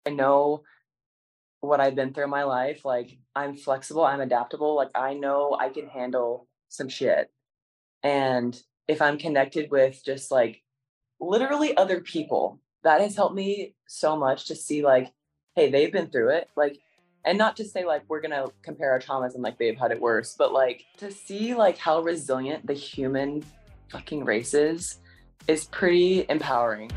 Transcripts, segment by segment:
I know what I've been through in my life. Like, I'm flexible, I'm adaptable. Like, I know I can handle some shit. And if I'm connected with just like literally other people, that has helped me so much to see like, hey, they've been through it. Like, and not to say like we're gonna compare our traumas and like they've had it worse, but like to see like how resilient the human fucking race is pretty empowering.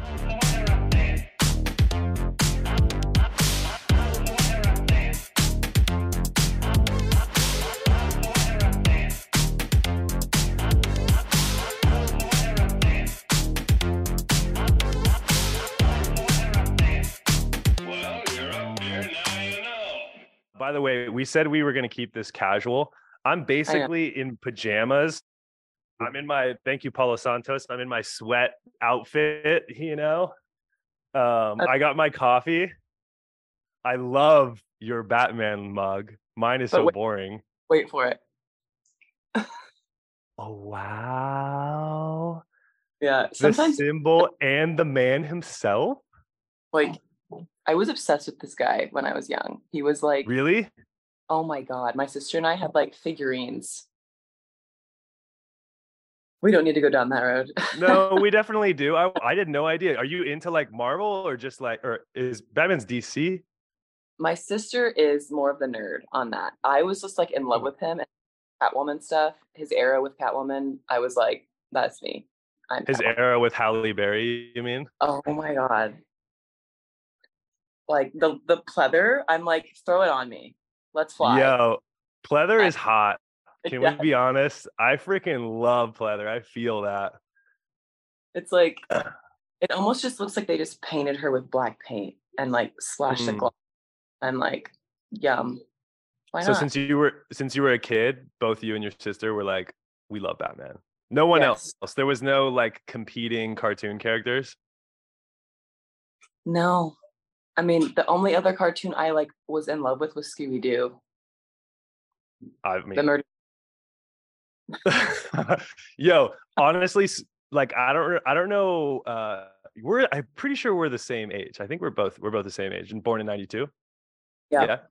By the way, we said we were going to keep this casual. I'm I know. basically in pajamas. I'm in my, thank you, Paulo Santos. I'm in my sweat outfit, Uh, I got my coffee. I love your Batman mug. Mine is but so wait, boring. wait for it. Oh, wow. Yeah. The Sometimes symbol and the man himself? like I was obsessed with this guy when I was young. He was like, Really? oh my God. My sister and I had like figurines. We don't need to go down that road. No, we definitely do. I had no idea. Are you into like Marvel or just like, or is Batman's DC? My sister is more of the nerd on that. I was just like in love Hmm. with him and Catwoman stuff. His era with Catwoman, I was like, that's me. I'm His Catwoman. era with Halle Berry, you mean? Oh my God. Like the pleather, I'm like, throw it on me. Let's fly. Yo, pleather I, is hot. Can we yeah. be honest? I freaking love pleather. I feel that. It's like it almost just looks like they just painted her with black paint and like splashed the Mm. gloss. I'm like, yum. Why So not? since you were a kid, both you and your sister were like, we love Batman. No one else. Yes. There was no like competing cartoon characters. No. I mean, the only other cartoon I like was in love with was Scooby Doo. I The mean, murder. yo, honestly, like I don't know. I'm pretty sure we're the same age. I think we're both the same age and born in 92. Yeah. Yeah.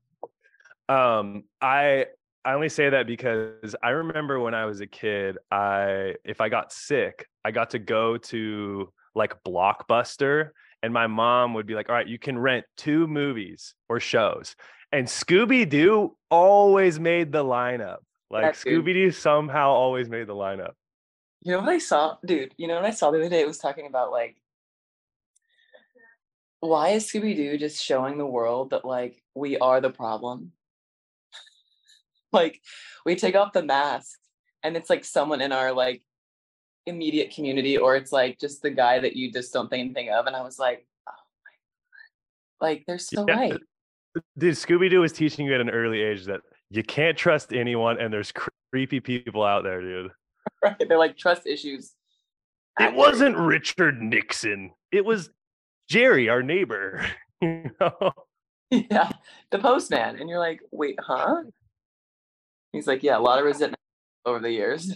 I only say that because I remember when I was a kid, if I got sick, I got to go to like Blockbuster, and my mom would be like, "All right, you can rent 2 movies or shows." And Scooby Doo always made the lineup. Like Yeah, dude. Scooby Doo somehow always made the lineup. You know what I saw? Dude, you know what I saw the other day? It was talking about like, why is Scooby Doo just showing the world that like we are the problem? Like, we take off the mask and it's like someone in our like immediate community, or it's like just the guy that you just don't think anything of. And I was like, oh, like, they're so Yeah, right. dude, Scooby Doo is teaching you at an early age that you can't trust anyone, and there's creepy people out there, dude. Right. They're like trust issues It activate. wasn't Richard Nixon. It was Jerry, our neighbor. You know? Yeah. The postman. And you're like, wait, huh? He's like, yeah, a lot of resentment over the years.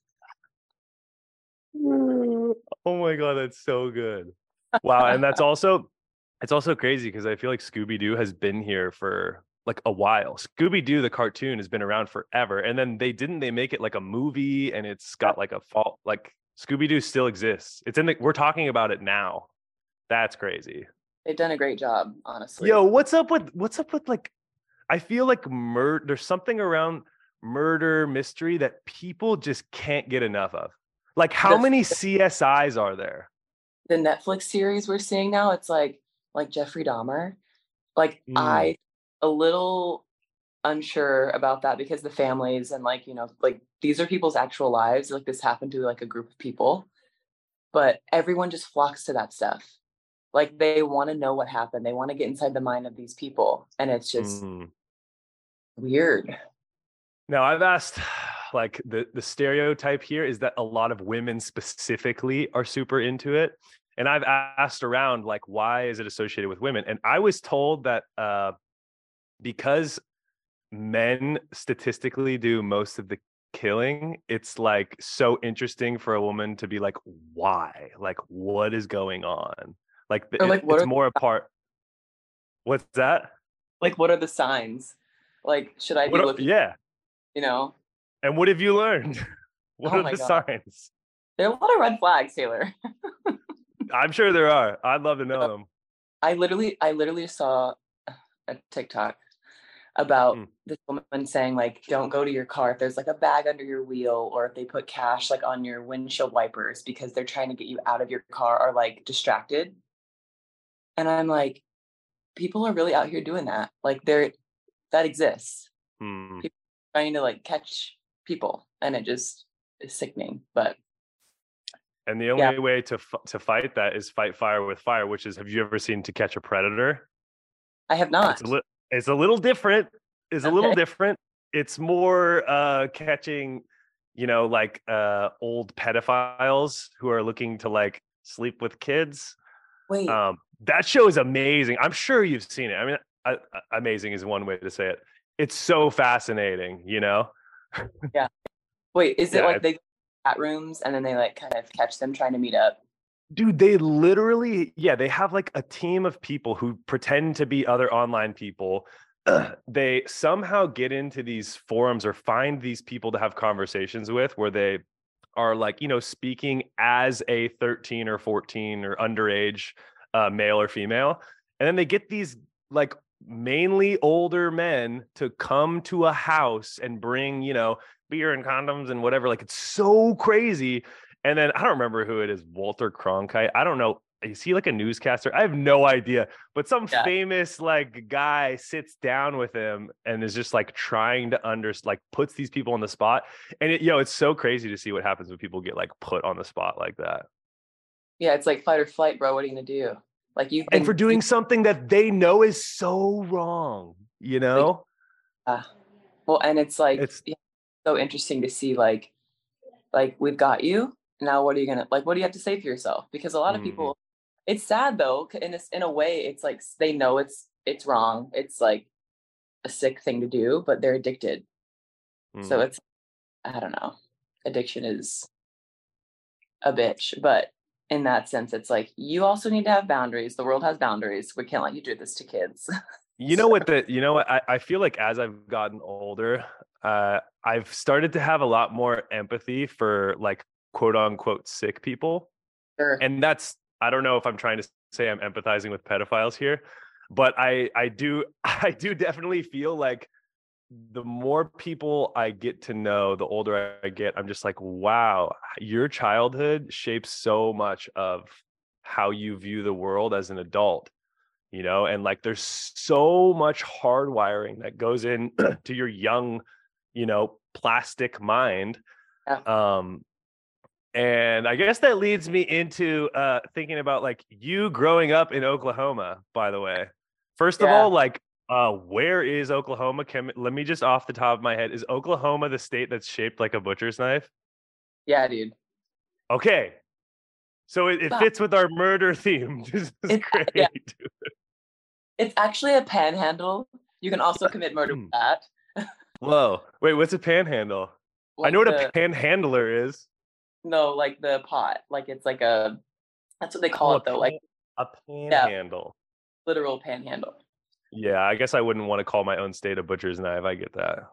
Oh my god, that's so good. Wow, and it's also crazy because I feel like Scooby Doo has been here for like a while. Scooby Doo the cartoon has been around forever, and then they make it like a movie, and it's got like a fault. Like Scooby Doo still exists. We're talking about it now. That's crazy. They've done a great job, honestly. Yo, what's up with like I feel like there's something around murder mystery that people just can't get enough of. Like how The many CSIs are there? the Netflix series we're seeing now, it's like Jeffrey Dahmer. Like Mm, I a little unsure about that because the families and like, like these are people's actual lives. Like this happened to like a group of people, but everyone just flocks to that stuff. Like they want to know what happened. They want to get inside the mind of these people. And it's just mm. weird. Now I've asked like the stereotype here is that a lot of women specifically are super into it. And I've asked around like why is it associated with women? And I was told that because men statistically do most of the killing, it's like so interesting for a woman to be like, why? Like, what is going on? Like, Or like what it's are more a part. What's that? Like, what are the signs? Like, should I be looking, Yeah. you know? And what have you learned? What Oh are my the God. signs? There are a lot of red flags, Taylor. I'm sure there are. I'd love to know them. I literally saw a TikTok about Hmm. this woman saying like, don't go to your car if there's like a bag under your wheel, or if they put cash like on your windshield wipers because they're trying to get you out of your car or like distracted. And I'm like, people are really out here doing that. Like that exists. Hmm. People trying to like catch people, and it just is sickening. But And the yeah, only way to fight that is fight fire with fire, which is, have you ever seen To Catch a Predator? I have It's not. it's a little different. It's a little Okay. different. It's more catching, like old pedophiles who are looking to like sleep with kids. Wait. That show is amazing. I'm sure you've seen it. I mean, amazing is one way to say it. It's so fascinating, you know? Yeah. Wait, is it Yeah, like they go to chat rooms and then they like kind of catch them trying to meet up? dude, they literally, yeah, they have like a team of people who pretend to be other online people. They somehow get into these forums or find these people to have conversations with where they are like, speaking as a 13 or 14 or underage male or female. And then they get these like mainly older men to come to a house and bring, beer and condoms and whatever. Like, it's so crazy. And then I don't remember who it is, Walter Cronkite. I don't know. Is he like a newscaster? I have no idea. But some Yeah. famous like guy sits down with him and is just like trying to like puts these people on the spot. And it's so crazy to see what happens when people get like put on the spot like that. Yeah, it's like fight or flight, bro. What are you gonna do? Like And for doing something that they know is so wrong, like, well, and it's like, It's yeah, so interesting to see like we've got you. Now what are you gonna like? What do you have to say for yourself? Because a lot of mhm, people, it's sad though, in a way, it's like they know it's wrong. It's like a sick thing to do, but they're addicted. So mhm. it's, I don't know. Addiction is a bitch, but in that sense, it's like you also need to have boundaries. The world has boundaries. We can't let you do this to kids. So I feel like as I've gotten older, I've started to have a lot more empathy for like quote unquote sick people. sure. And that's, I don't know if I'm trying to say I'm empathizing with pedophiles here, but I do I do definitely feel like the more people I get to know, the older I get, I'm just like, wow, your childhood shapes so much of how you view the world as an adult, and like there's so much hardwiring that goes in to your young, plastic mind. Yeah. Um, and I guess that leads me into thinking about like you growing up in Oklahoma, by the way. First of Yeah. all, like where is Oklahoma? Let me just off the top of my head, is Oklahoma the state that's shaped like a butcher's knife? Yeah, dude. Okay. So it But fits with our murder theme. This is it's yeah, great. it's actually a panhandle. You can also commit murder with that. Whoa. Wait, what's a panhandle? I know Like what a the panhandler is. no, like the pot. Like it's like a that's what they call Oh, it though. Like a yeah, panhandle. literal panhandle. Yeah, I guess I wouldn't want to call my own state a butcher's knife. I get that.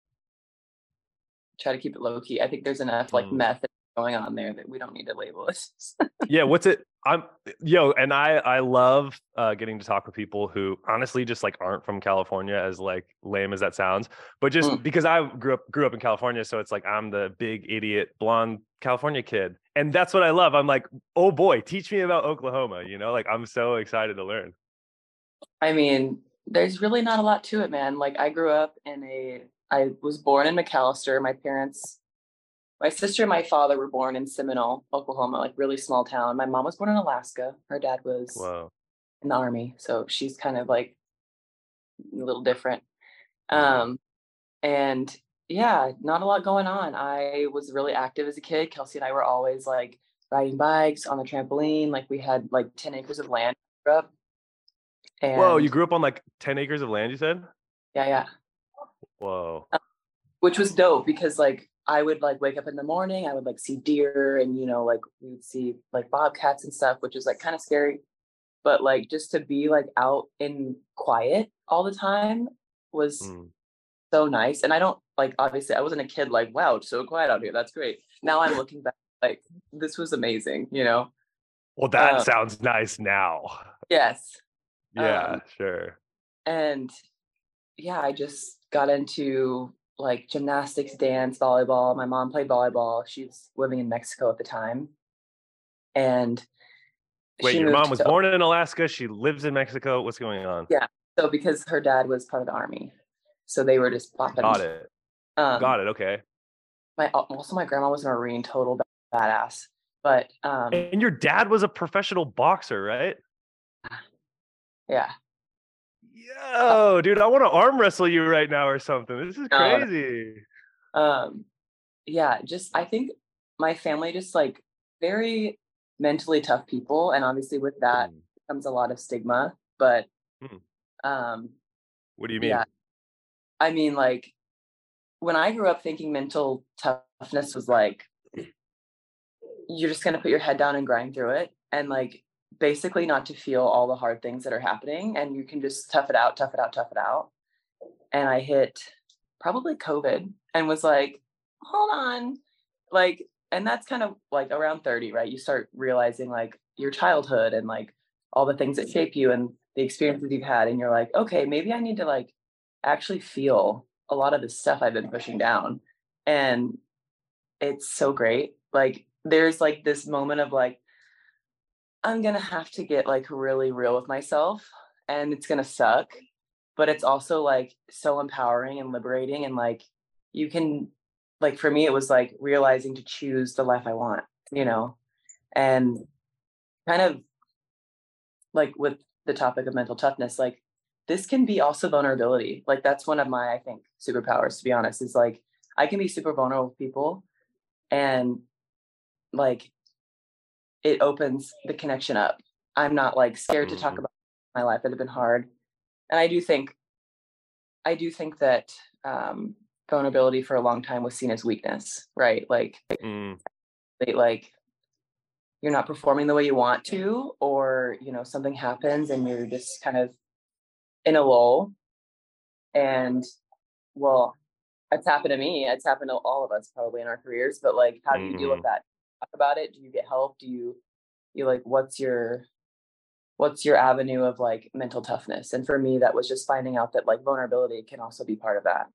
Try to keep it low key. I think there's enough like Mm. method going on there that we don't need to label it. Yeah, and I love getting to talk with people who honestly just like aren't from California, as like lame as that sounds, but just Mm. because I grew up in California, so it's like I'm the big idiot blonde California kid. And that's what I love. I'm like, "Oh boy, teach me about Oklahoma," like I'm so excited to learn. I mean, there's really not a lot to it, man. Like I was born in McAllister. My sister and my father were born in Seminole, Oklahoma, like really small town. My mom was born in Alaska. Her dad was Whoa. in the army, so she's kind of like a little different. Mhm. Um, and yeah, not a lot going on. I was really active as a kid. Kelsey and I were always like riding bikes on the trampoline. Like we had like 10 acres of land up, Whoa, you and grew up on like 10 acres of land, you said? yeah, yeah. Whoa. Which was dope because like I would like wake up in the morning, I would like see deer and like we would see like bobcats and stuff, which is like kind of scary. but like just to be like out in quiet all the time was Mm. so nice. And I don't like, obviously I wasn't a kid like, wow, it's so quiet out here. That's great. Now I'm looking back like this was amazing, you know? Well, that Um, sounds nice now. yes. Yeah, sure. And yeah, I just got into like gymnastics, dance, volleyball. My mom played volleyball. She's living in Mexico at the time. And Wait, she your mom moved was to, born in Alaska. She lives in Mexico. What's going on? yeah. So because her dad was part of the army. So they were just popping. Got it. Um, Got it. Okay. also my grandma was a Marine, total badass. But And your dad was a professional boxer, right? yeah. Uh, Yo, dude, I want to arm wrestle you right now or something. This is no, crazy. no. Yeah, just I think my family just like very mentally tough people, and obviously with that Mm, comes a lot of stigma. But mm. um, What do you yeah, mean? I mean, like when I grew up thinking mental toughness was like you're just gonna put your head down and grind through it, and like basically not to feel all the hard things that are happening, and you can just tough it out, tough it out, tough it out. And I hit probably COVID and was like, hold on. Like, and that's kind of like around 30, right? You start realizing like your childhood and like all the things that shape you and the experiences you've had. And you're like, okay, maybe I need to like actually feel a lot of the stuff I've been pushing down. And it's so great. Like, there's like this moment of like, I'm gonna have to get like really real with myself and it's gonna suck, but it's also like so empowering and liberating and like you can like for me it was like realizing to choose the life I want, you know, and kind of like with the topic of mental toughness, like this can be also vulnerability. Like that's one of my I think superpowers to be honest, is like I can be super vulnerable with people and like it opens the connection up. I'm not like scared to talk Mm, about my life that have been hard. And I do think that vulnerability for a long time was seen as weakness, right? mm, Like you're not performing the way you want to, or something happens and you're just kind of in a lull. And well, it's happened to me. It's happened to all of us probably in our careers. But like, how do you deal with mm. that? Talk about it. Do you get help? Do you like what's your avenue of like mental toughness? And for me, that was just finding out that like vulnerability can also be part of that.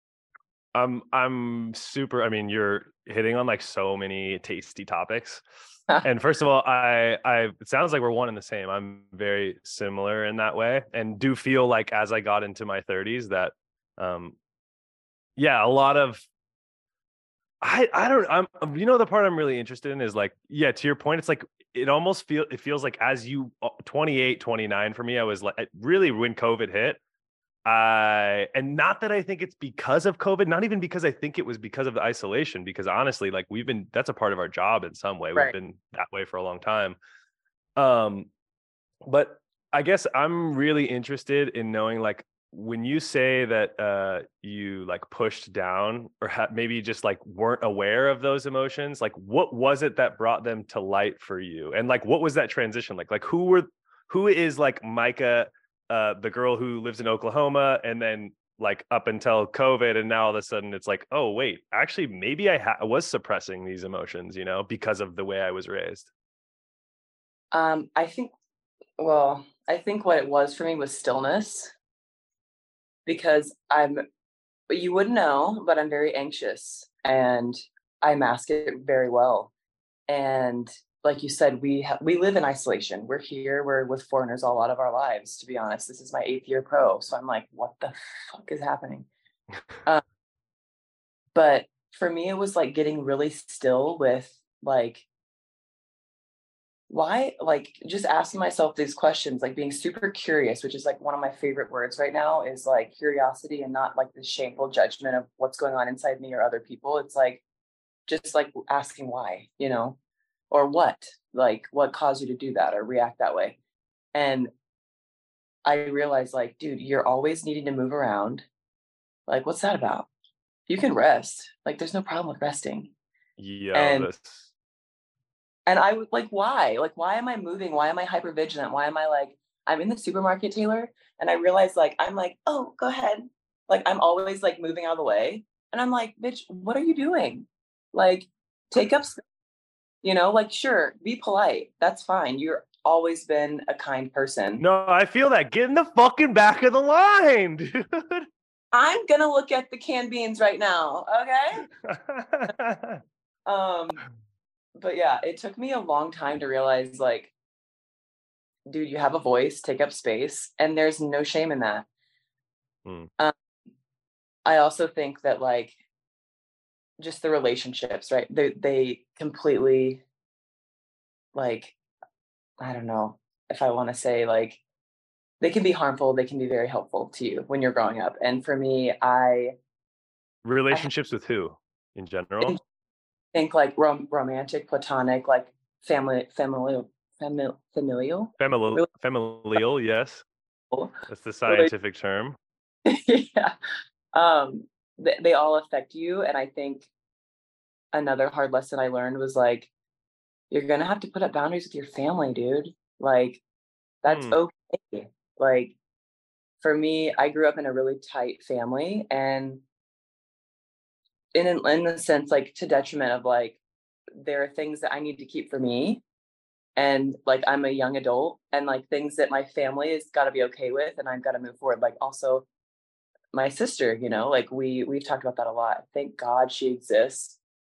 I'm super. I mean, you're hitting on like so many tasty topics. And first of all, it sounds like we're one and the same. I'm very similar in that way, and do feel like as I got into my 30s that, um, yeah, a lot of I don't the part I'm really interested in is like, yeah, to your point, it's like it feels like as you 28, 29 for me, I was like really when COVID hit. And not that I think it's because of COVID, not even because I think it was because of the isolation, because honestly, like that's a part of our job in some way. We've Right. been that way for a long time. Um, but I guess I'm really interested in knowing, like, when you say that you like pushed down or maybe just like weren't aware of those emotions, like what was it that brought them to light for you? And like, what was that transition like? Like who is like Micah, the girl who lives in Oklahoma, and then like up until COVID, and now all of a sudden it's like, oh wait, actually maybe I was suppressing these emotions, because of the way I was raised. I think, well, I think what it was for me was stillness because but you wouldn't know, but I'm very anxious and I mask it very well. And like you said, we live in isolation. We're with foreigners a lot of our lives, to be honest. This is my 8th year pro. So I'm like, what the fuck is happening? Um, but for me, it was like getting really still with like, why like just asking myself these questions, like being super curious, which is like one of my favorite words right now is like curiosity and not like the shameful judgment of what's going on inside me or other people. It's like just like asking why, or what, like what caused you to do that or react that way. And I realized like, dude, you're always needing to move around. Like, what's that about? You can rest. Like, there's no problem with resting. Yo, And this. And I would like, why? Like, why am I moving? Why am I hyper vigilant? Why am I like, I'm in the supermarket, Taylor, and I realize like, I'm like, oh, go ahead. Like, I'm always like moving out of the way. And I'm like, bitch, what are you doing? Like, take up, like, sure, be polite. That's fine. You're always been a kind person. No, I feel that. Get in the fucking back of the line, dude. I'm gonna look at the canned beans right now. Okay. But yeah, it took me a long time to realize like, dude, you have a voice, take up space, and there's no shame in that. Hmm. I also think that like just the relationships, right? They completely like, I don't know if I want to say like they can be harmful, they can be very helpful to you when you're growing up. And for me, I Relationships with who in general? think like romantic, platonic, like familial Familial, yes. That's the relationships. scientific term. Yeah. Um, they all affect you. And I think another hard lesson I learned was like, you're gonna have to put up boundaries with your family, dude. Like, that's Hmm. okay. Like, for me, I grew up in a really tight family, and in the sense, like, to detriment of like, there are things that I need to keep for me, and like, I'm a young adult, and like things that my family has got to be okay with, and I've got to move forward. Like, also my sister, like we've talked about that a lot. Thank God she exists.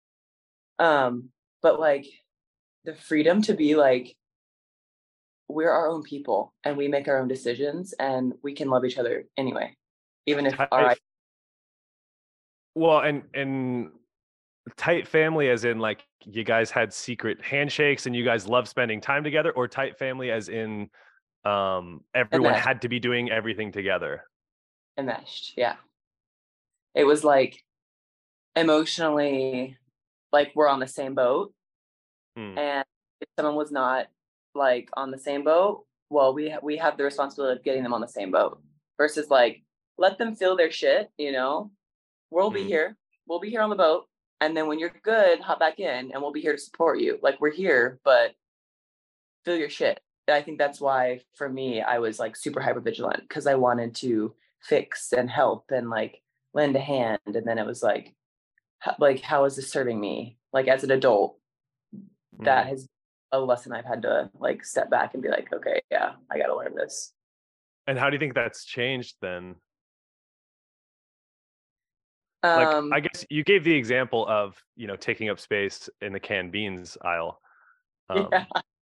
But like the freedom to be like, we're our own people and we make our own decisions and we can love each other anyway, even if Tight, well, and tight family as in like you guys had secret handshakes and you guys love spending time together, or tight family as in everyone enmeshed, had to be doing everything together? enmeshed. Yeah. It was like emotionally, like we're on the same boat. Hmm. And if someone was not like on the same boat, well, we have the responsibility of getting them on the same boat versus like, let them feel their shit, we'll be Hmm. here. We'll be here on the boat. And then when you're good, hop back in and we'll be here to support you. Like, we're here, but feel your shit. I think that's why for me, I was like super hyper vigilant because I wanted to fix and help and like lend a hand. And then it was like, how is this serving me? Like, as an adult, Hmm. that has a lesson I've had to like step back and be like, okay, yeah, I got to learn this. And how do you think that's changed then? Like, Um, I guess you gave the example of, taking up space in the canned beans aisle. yeah. Um,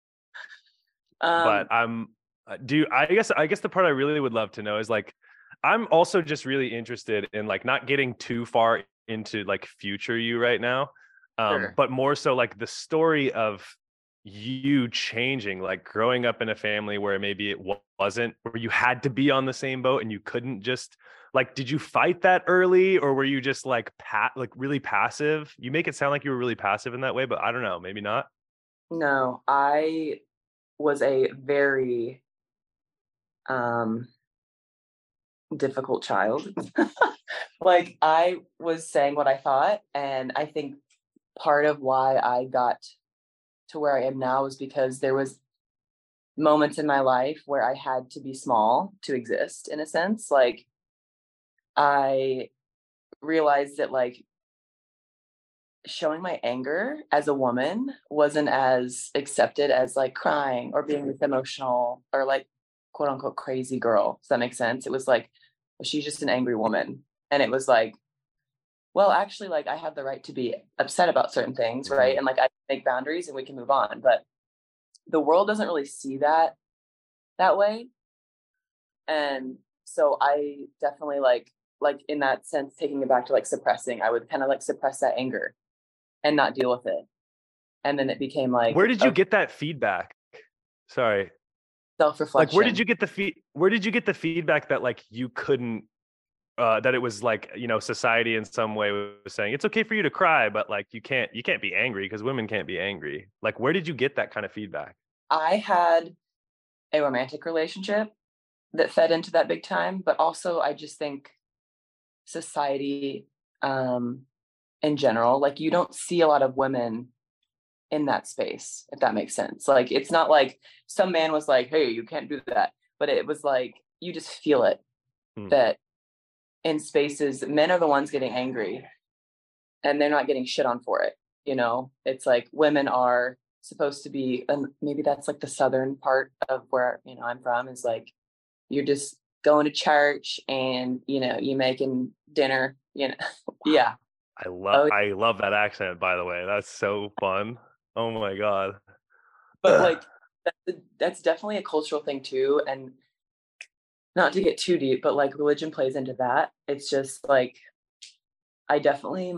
Um, but I guess the part I really would love to know is like, I'm also just really interested in like not getting too far into like future you right now. sure. But more so like the story of you changing, like growing up in a family where maybe it wasn't, where you had to be on the same boat and you couldn't just like, did you fight that early, or were you just like like really passive? You make it sound like you were really passive in that way, but I don't know, maybe not. No, I was a very um difficult child. Like, I was saying what I thought, and I think part of why I got to where I am now is because there was moments in my life where I had to be small to exist in a sense. Like, I realized that like showing my anger as a woman wasn't as accepted as like crying or being this emotional or like quote unquote crazy girl. Does that make sense? It was like, well, she's just an angry woman. And it was like, well, actually, like I have the right to be upset about certain things, right? Mhm. And like I make boundaries and we can move on. But the world doesn't really see that way. And so I definitely like in that sense, taking it back to like suppressing, I would kind of like suppress that anger and not deal with it. And then it became like Where did you a get that feedback? Sorry. Like, self-reflection. where did you get the feedback that like you couldn't that it was like, society in some way was saying it's okay for you to cry, but like you can't be angry because women can't be angry. Like, where did you get that kind of feedback? I had a romantic relationship that fed into that big time, but also I just think society um in general, like you don't see a lot of women in that space, if that makes sense. Like, it's not like some man was like, hey, you can't do that. But it was like, you just feel it, Hmm. that in spaces, men are the ones getting angry and they're not getting shit on for it. You know, it's like women are supposed to be, and maybe that's like the southern part of where, you know, I'm from, is like, you're just going to church and, you know, you making dinner, you know. Yeah. Oh, I love that accent, by the way. That's so fun. Oh my God. but like, that's definitely a cultural thing too. And not to get too deep, but like religion plays into that. It's just like, I definitely,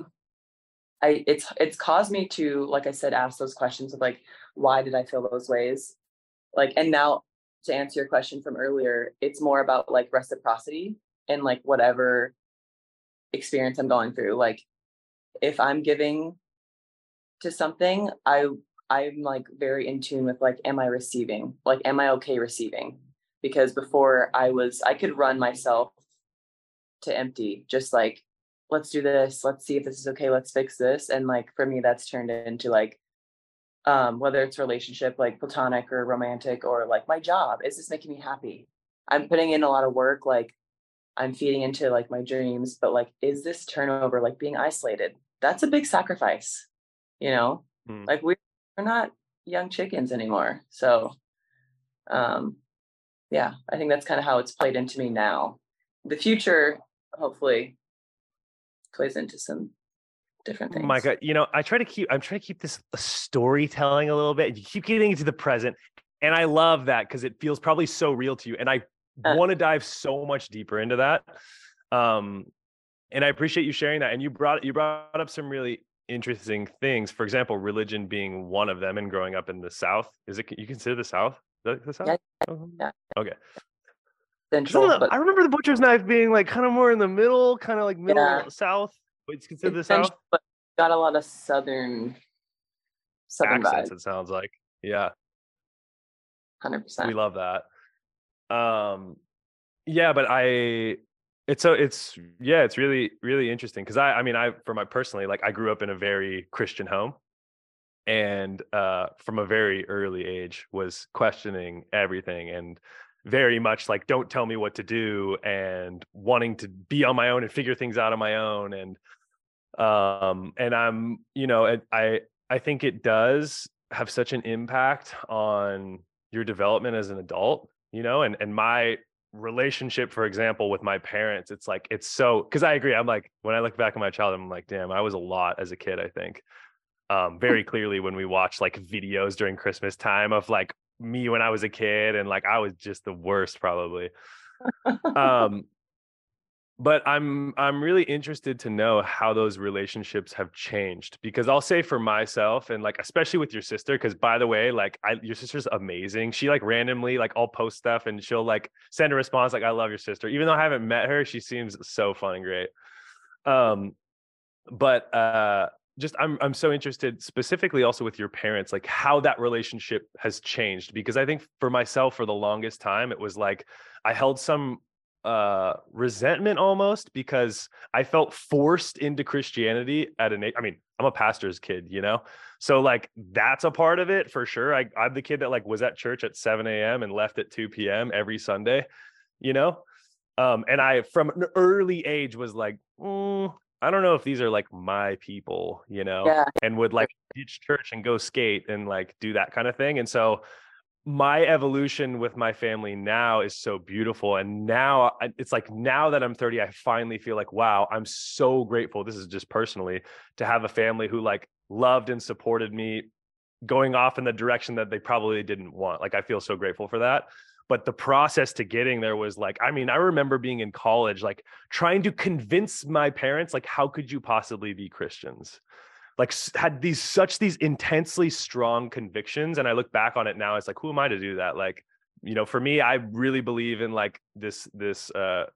it's caused me to, like I said, ask those questions of like, why did I feel those ways? Like, and now to answer your question from earlier, it's more about like reciprocity and like whatever experience I'm going through. Like, if I'm giving to something, I'm like very in tune with like, am I receiving? Like, am I okay receiving? Because before I could run myself to empty, just like, let's do this, let's see if this is okay, let's fix this. And like for me, that's turned into like, whether it's relationship, like platonic or romantic, or like my job, is this making me happy? I'm putting in a lot of work, like I'm feeding into like my dreams, but like, is this turnover, like being isolated? That's a big sacrifice, you know? Hmm. Like we're not young chickens anymore. So um yeah, I think that's kind of how it's played into me now. The future hopefully plays into some different things. Micah, you know, I'm trying to keep this storytelling a little bit. You keep getting into the present. And I love that because it feels probably so real to you. And I Uh, want to dive so much deeper into that. Um, and I appreciate you sharing that. And you brought up some really interesting things. For example, religion being one of them, and growing up in the South. Is it, you consider the South? Is that the South? yeah, Oh, yeah, okay. Because I don't central, know. but I remember the butcher's knife being like kind of more in the middle, kind of like yeah, middle South. But it's considered it's the central, South. but got a lot of southern Accents, vibes, it sounds like. Yeah, we 100%. love that. Um, yeah, but it's yeah, it's really, really interesting because I mean, for my personally, like I grew up in a very Christian home, and from a very early age was questioning everything, and very much like, don't tell me what to do, and wanting to be on my own and figure things out on my own. And I'm, you know, I think it does have such an impact on your development as an adult, you know. And my relationship, for example, with my parents, it's like, it's so, because I agree, I'm like, when I look back at my childhood, I'm like, damn, I was a lot as a kid, I think. Very clearly when we watch like videos during Christmas time of like me when I was a kid, and like I was just the worst probably. um but I'm really interested to know how those relationships have changed, because I'll say for myself, and like especially with your sister, because by the way, like your sister's amazing. She like randomly, like I'll post stuff and she'll like send a response like, I love your sister. Even though I haven't met her, she seems so fun and great. Um but just I'm so interested specifically also with your parents, like how that relationship has changed, because I think for myself, for the longest time, it was like I held some resentment almost, because I felt forced into Christianity at an age. I mean, I'm a pastor's kid, you know, so like that's a part of it for sure. I'm the kid that like was at church at 7 a.m. and left at 2 p.m. every Sunday, you know. And I, from an early age, was like, I don't know if these are like my people, you know, Yeah, and would like ditch church and go skate and like do that kind of thing. And so my evolution with my family now is so beautiful. And now it's like, now that I'm 30, I finally feel like, wow, I'm so grateful. This is just personally, to have a family who like loved and supported me going off in the direction that they probably didn't want. Like, I feel so grateful for that. But the process to getting there was like, I mean, I remember being in college, like trying to convince my parents, like, how could you possibly be Christians? Like, had these intensely strong convictions. And I look back on it now, it's like, who am I to do that? Like, you know, for me, I really believe in like this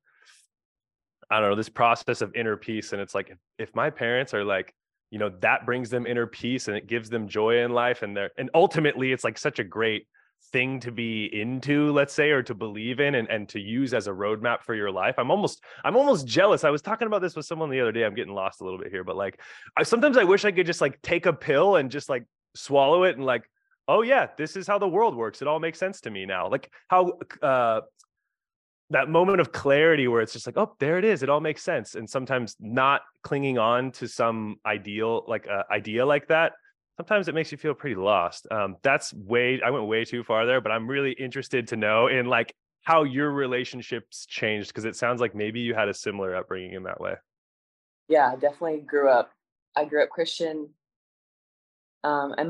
I don't know, this process of inner peace. And it's like, if my parents are like, you know, that brings them inner peace and it gives them joy in life, and ultimately it's like such a great thing to be into, let's say, or to believe in, and to use as a roadmap for your life. I'm almost jealous. I was talking about this with someone the other day. I'm getting lost a little bit here, but like sometimes I wish I could just like take a pill and just like swallow it and like, oh yeah, this is how the world works. It all makes sense to me now. Like how that moment of clarity where it's just like, oh, there it is. It all makes sense. And sometimes not clinging on to some ideal, like idea like that, sometimes it makes you feel pretty lost. I went way too far there, but I'm really interested to know in like how your relationships changed, because it sounds like maybe you had a similar upbringing in that way. Yeah, I grew up Christian. And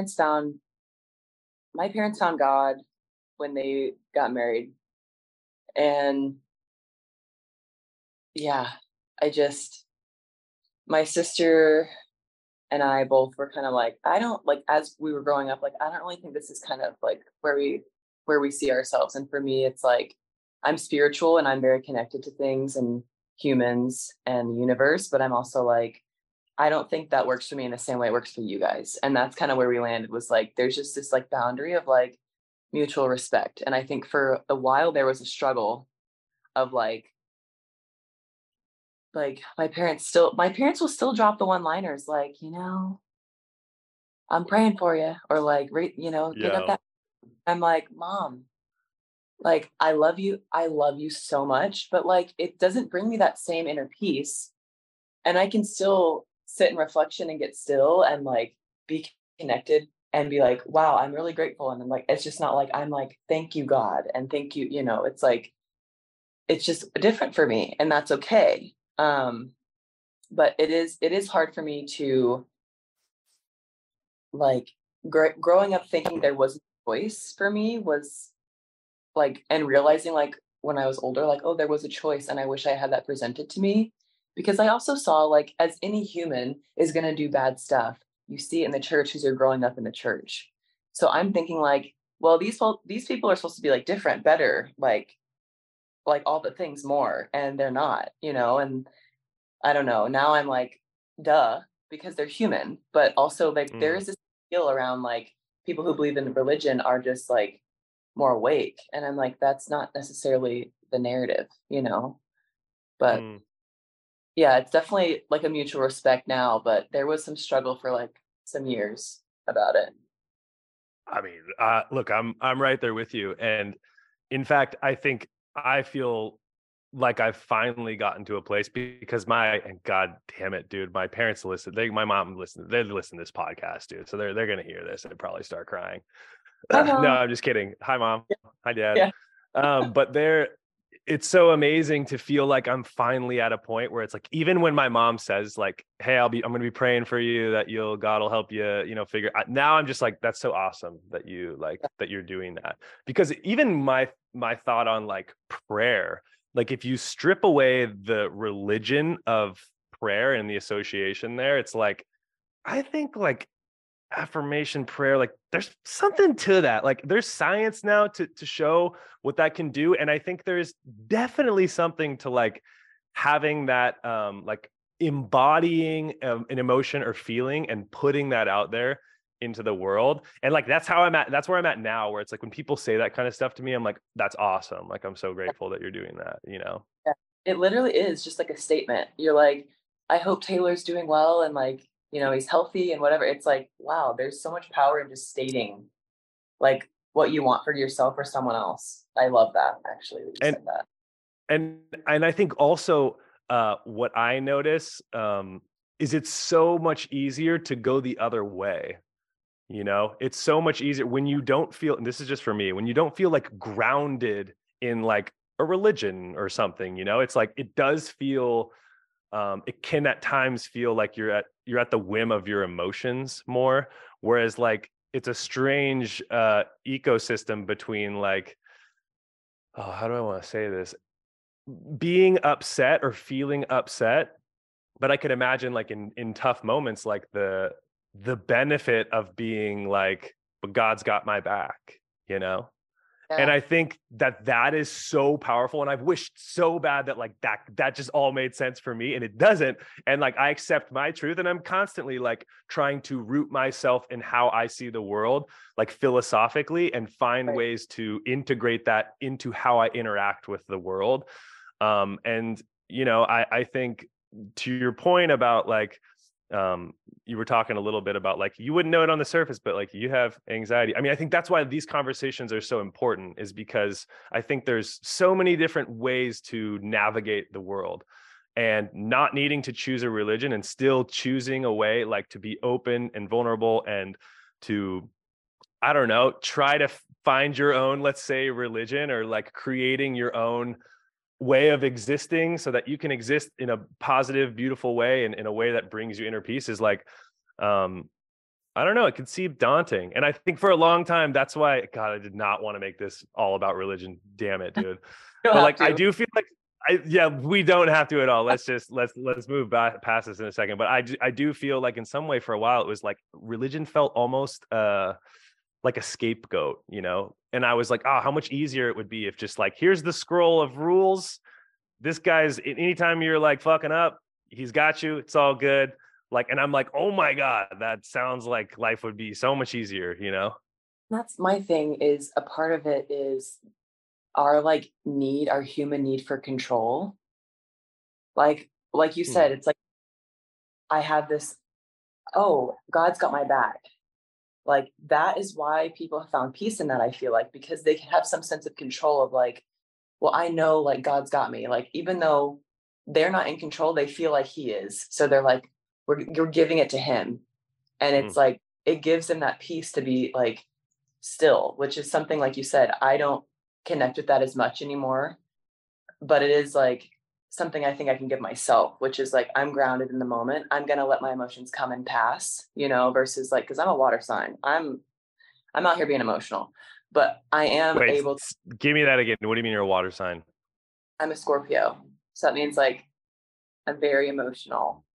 my parents found God when they got married. And yeah, I just, my sister and I both were kind of like, I don't like, as we were growing up, like, I don't really think this is kind of like where we see ourselves. And for me, it's like, I'm spiritual and I'm very connected to things and humans and the universe, but I'm also like, I don't think that works for me in the same way it works for you guys. And that's kind of where we landed, was like, there's just this like boundary of like mutual respect. And I think for a while there was a struggle of like my parents will still drop the one liners like, I'm praying for you, or like, pick up Yeah. that. I'm like, Mom, like, I love you so much, but like, it doesn't bring me that same inner peace. And I can still sit in reflection and get still and like be connected and be like, wow, I'm really grateful. And then like, it's just not like, I'm like, thank you, God. And thank you, it's like, it's just different for me, and that's okay. But it is hard for me to like growing up thinking there was a choice for me was like, and realizing like when I was older, like, oh, there was a choice and I wish I had that presented to me. Because I also saw like, as any human is going to do bad stuff, you see it in the church as you're growing up in the church. So I'm thinking like, well, these people are supposed to be like different, better, like all the things more, and they're not, and I don't know. Now I'm like, duh, because they're human, but also like there Mm, is this feel around like people who believe in religion are just like more awake. And I'm like, that's not necessarily the narrative. But mm. yeah, it's definitely like a mutual respect now, but there was some struggle for like some years about it. I mean, look, I'm right there with you. And in fact, I think I feel like I've finally gotten to a place, because and God damn it, dude, my parents listen. My mom listen. They listen to this podcast, dude. So they're gonna hear this and probably start crying. Hi, No, Mom. I'm just kidding. Hi, Mom. Hi, Dad. Yeah. But it's so amazing to feel like I'm finally at a point where it's like, even when my mom says like, hey, I'm going to be praying for you that God will help you, figure out. Now I'm just like, that's so awesome that that you're doing that. Because even my thought on like prayer, like if you strip away the religion of prayer and the association there, it's like, I think like affirmation prayer, like there's something to that. Like there's science now to show what that can do, and I think there's definitely something to like having that like embodying an emotion or feeling and putting that out there into the world. And like that's where I'm at now, where it's like when people say that kind of stuff to me, I'm like, that's awesome. Like I'm so grateful that you're doing that. Yeah. It literally is just like a statement. You're like, I hope Taylor's doing well and like, he's healthy and whatever. It's like, wow, there's so much power in just stating like what you want for yourself or someone else. I love that, actually, that you and said that. and I think also what I notice is it's so much easier to go the other way. It's so much easier when you don't feel, and this is just for me, when you don't feel like grounded in like a religion or something. It's like it does feel it can at times feel like you're at the whim of your emotions more, whereas like it's a strange ecosystem between like, oh, how do I want to say this, being upset or feeling upset. But I could imagine like in tough moments, like the benefit of being like, but God's got my back, you know? And Yeah. I think that is so powerful. And I've wished so bad that like that just all made sense for me, and it doesn't. And like I accept my truth, and I'm constantly like trying to root myself in how I see the world, like philosophically, and find Right. ways to integrate that into how I interact with the world. And I think to your point about like you were talking a little bit about like you wouldn't know it on the surface, but like you have anxiety. I mean, I think that's why these conversations are so important, is because I think there's so many different ways to navigate the world, and not needing to choose a religion and still choosing a way like to be open and vulnerable and to, I don't know, try to find your own, let's say, religion, or like creating your own way of existing so that you can exist in a positive, beautiful way and in a way that brings you inner peace is like, um, I don't know, it can seem daunting. And I think for a long time, that's why, God, I did not want to make this all about religion. Damn it, dude. You'll But have like, I to. do feel like, yeah, we don't have to at all. Let's move back past this in a second. But I do feel like in some way for a while, it was like religion felt almost, like a scapegoat, you know? And I was like, oh, how much easier it would be if just like, here's the scroll of rules. This guy's, anytime you're like fucking up, he's got you. It's all good. Like, and I'm like, oh my God, that sounds like life would be so much easier, you know? That's my thing, is a part of it is our like need, our human need for control. Like you Hmm. said, it's like I have this, oh, God's got my back. Like that is why people have found peace in that, I feel like, because they can have some sense of control of like, well, I know like God's got me. Like even though they're not in control, they feel like he is. So they're like, you're giving it to him. And Hmm. it's like it gives them that peace to be like still, which is something like you said, I don't connect with that as much anymore. But it is like something I think I can give myself, which is like I'm grounded in the moment. I'm gonna let my emotions come and pass, versus like because I'm a water sign. I'm out here being emotional, but I am Wait, able. give me that again. What do you mean you're a water sign? I'm a Scorpio, so that means like I'm very emotional.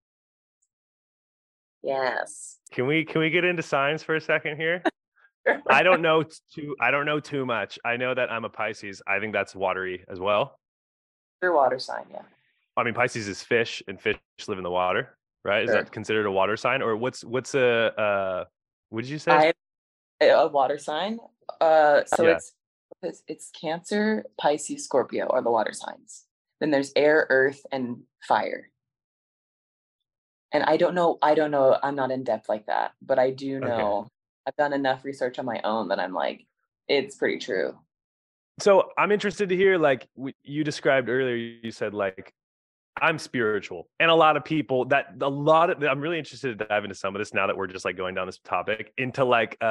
Yes. Can we get into signs for a second here? I don't know too much. I know that I'm a Pisces. I think that's watery as well. Your water sign, yeah. I mean, Pisces is fish, and fish live in the water, right? Is Sure. that considered a water sign, or what's a what did you say? I'm a water sign. So Yeah. it's Cancer, Pisces, Scorpio are the water signs. Then there's air, earth, and fire. And I don't know, I'm not in depth like that, but I do Okay. know I've done enough research on my own that I'm like, it's pretty true. So I'm interested to hear, like you described earlier, you said like I'm spiritual, and a lot of people I'm really interested to dive into some of this now that we're just like going down this topic into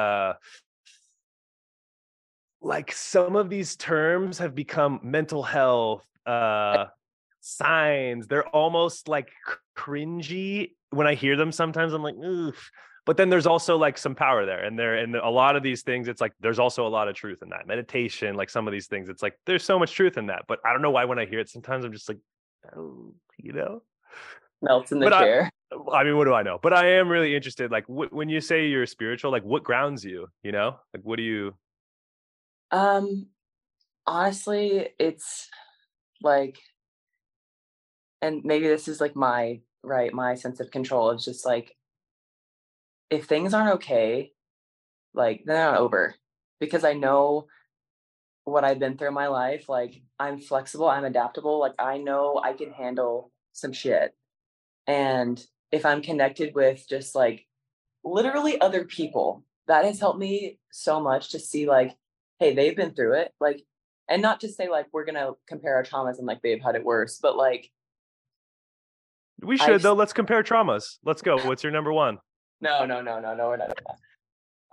like some of these terms have become mental health, signs. They're almost like cringy when I hear them. Sometimes I'm like, oof. But then there's also like some power there, and a lot of these things, it's like there's also a lot of truth in that. Meditation, like some of these things, it's like there's so much truth in that. But I don't know why when I hear it, sometimes I'm just like, oh, you know. Melts in the But chair. I mean, what do I know? But I am really interested. Like, when you say you're spiritual, like, what grounds you? You know, like, what do you? Um, Honestly, it's like, and maybe this is like my sense of control is just like if things aren't okay, like they're not over. Because I know what I've been through in my life. Like I'm flexible, I'm adaptable. Like I know I can handle some shit. And if I'm connected with just like literally other people, that has helped me so much to see like, hey, they've been through it. Like, and not to say like we're gonna compare our traumas and like they've had it worse, but like We should I've though. Let's compare traumas. Let's go. What's your number one? no, we're not doing that.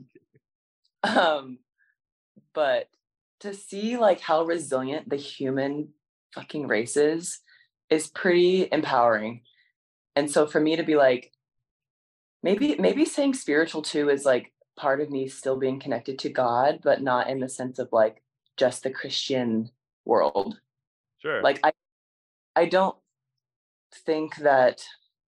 Um, but to see like how resilient the human fucking race is pretty empowering. And so for me to be like, maybe saying spiritual too is like part of me still being connected to God, but not in the sense of like just the Christian world. Sure. Like I don't think that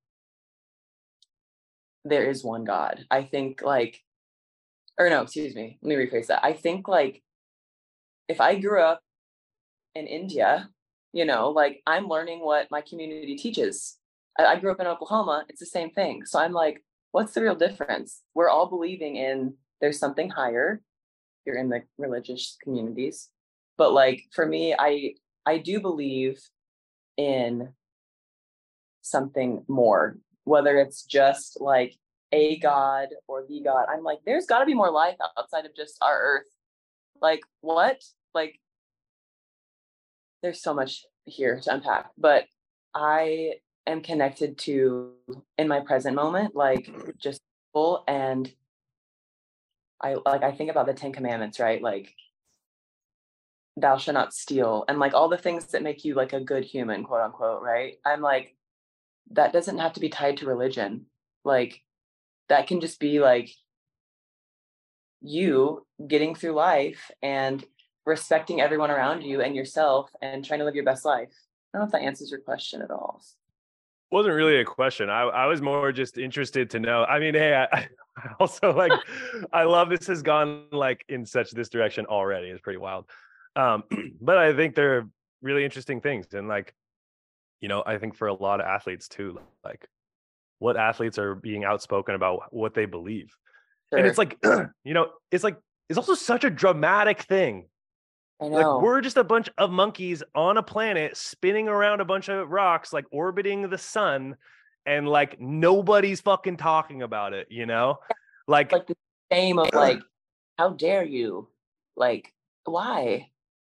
there is one God. I think like, or no, excuse me, let me rephrase that. I think like if I grew up in India, like I'm learning what my community teaches. I grew up in Oklahoma, it's the same thing. So I'm like, what's the real difference? We're all believing in there's something higher. You're in the religious communities. But like for me, I do believe in something more. whether it's just like a God or the God. I'm like, there's got to be more life outside of just our earth. Like, what? Like, there's so much here to unpack, but I am connected to, in my present moment, like just full. And I think about the 10 commandments, right? Like, thou shalt not steal, and like all the things that make you like a good human, quote unquote, right? I'm like, that doesn't have to be tied to religion. Like, that can just be like you getting through life and respecting everyone around you and yourself and trying to live your best life. I don't know if that answers your question at all. Wasn't really a question. I was more just interested to know. I mean, hey, I also like, I love this has gone like in such this direction already. It's pretty wild. But I think they're really interesting things. And like, I think for a lot of athletes too, like what athletes are being outspoken about what they believe. Sure. And it's like, it's also such a dramatic thing. I know. Like, we're just a bunch of monkeys on a planet spinning around a bunch of rocks, like orbiting the sun, and like nobody's fucking talking about it, Like the shame of like, how dare you? Like, why?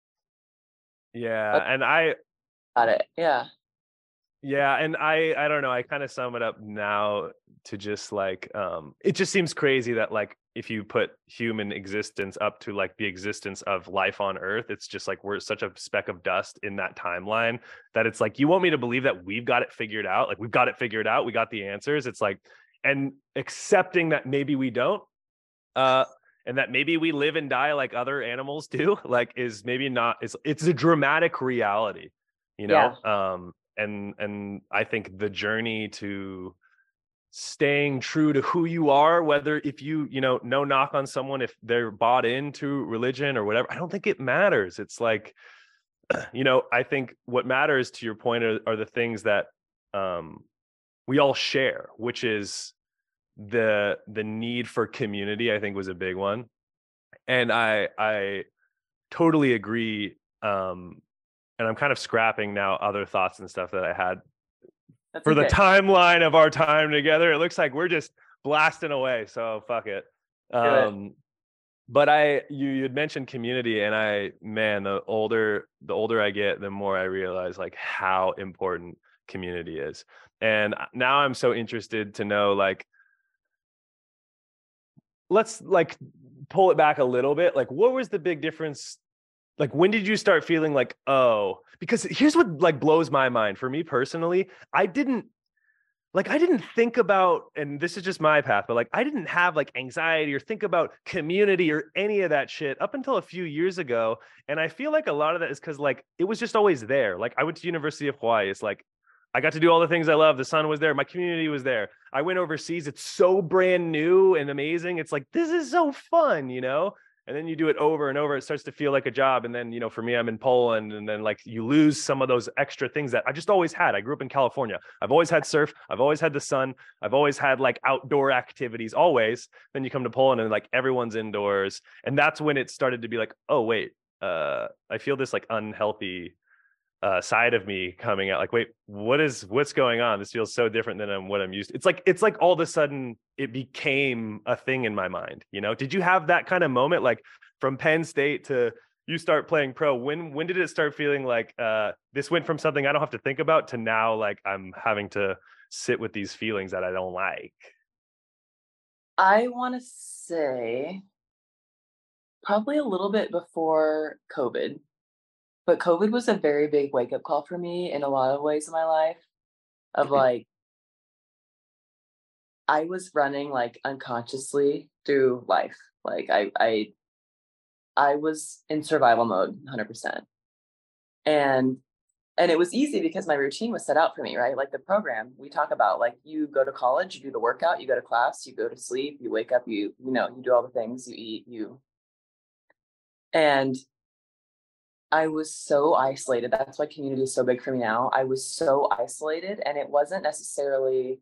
Yeah, and I got it. Yeah. Yeah, and I don't know, I kind of sum it up now to just like it just seems crazy that like if you put human existence up to like the existence of life on Earth, it's just like we're such a speck of dust in that timeline that it's like, you want me to believe that we've got it figured out, like we've got it figured out, we got the answers. It's like, and accepting that maybe we don't, and that maybe we live and die like other animals do, like is maybe not, it's a dramatic reality, Yeah. And I think the journey to staying true to who you are, whether if you no knock on someone if they're bought into religion or whatever, I don't think it matters. It's like, I think what matters, to your point, are the things that we all share, which is the need for community. I think was a big one, and I totally agree. And I'm kind of scrapping now other thoughts and stuff that I had for the timeline of our time together. It looks like we're just blasting away, so fuck it. But you had mentioned community, and the older I get, the more I realize like how important community is. And now I'm so interested to know, like, let's like pull it back a little bit. Like, what was the big difference? Like, when did you start feeling like, oh, because here's what like blows my mind. For me personally, I didn't think about, and this is just my path, but like, I didn't have like anxiety or think about community or any of that shit up until a few years ago. And I feel like a lot of that is because like, it was just always there. Like, I went to University of Hawaii. It's like, I got to do all the things I love. The sun was there. My community was there. I went overseas. It's so brand new and amazing. It's like, this is so fun, And then you do it over and over. It starts to feel like a job. And then, for me, I'm in Poland. And then like you lose some of those extra things that I just always had. I grew up in California. I've always had surf. I've always had the sun. I've always had like outdoor activities, always. Then you come to Poland and like everyone's indoors. And that's when it started to be like, oh, wait, I feel this like unhealthy side of me coming out. Like, wait, what's going on? This feels so different than what I'm used to. It's like all of a sudden it became a thing in my mind. Did you have that kind of moment, like from Penn State to you start playing pro? When did it start feeling like this went from something I don't have to think about to now like I'm having to sit with these feelings that I don't like? I want to say probably a little bit before COVID. But COVID was a very big wake-up call for me in a lot of ways in my life, of like, I was running like unconsciously through life. Like I was in survival mode 100%. And it was easy because my routine was set out for me, right? Like the program we talk about, like you go to college, you do the workout, you go to class, you go to sleep, you wake up, you do all the things, you eat, and I was so isolated. That's why community is so big for me now. I was so isolated, and it wasn't necessarily,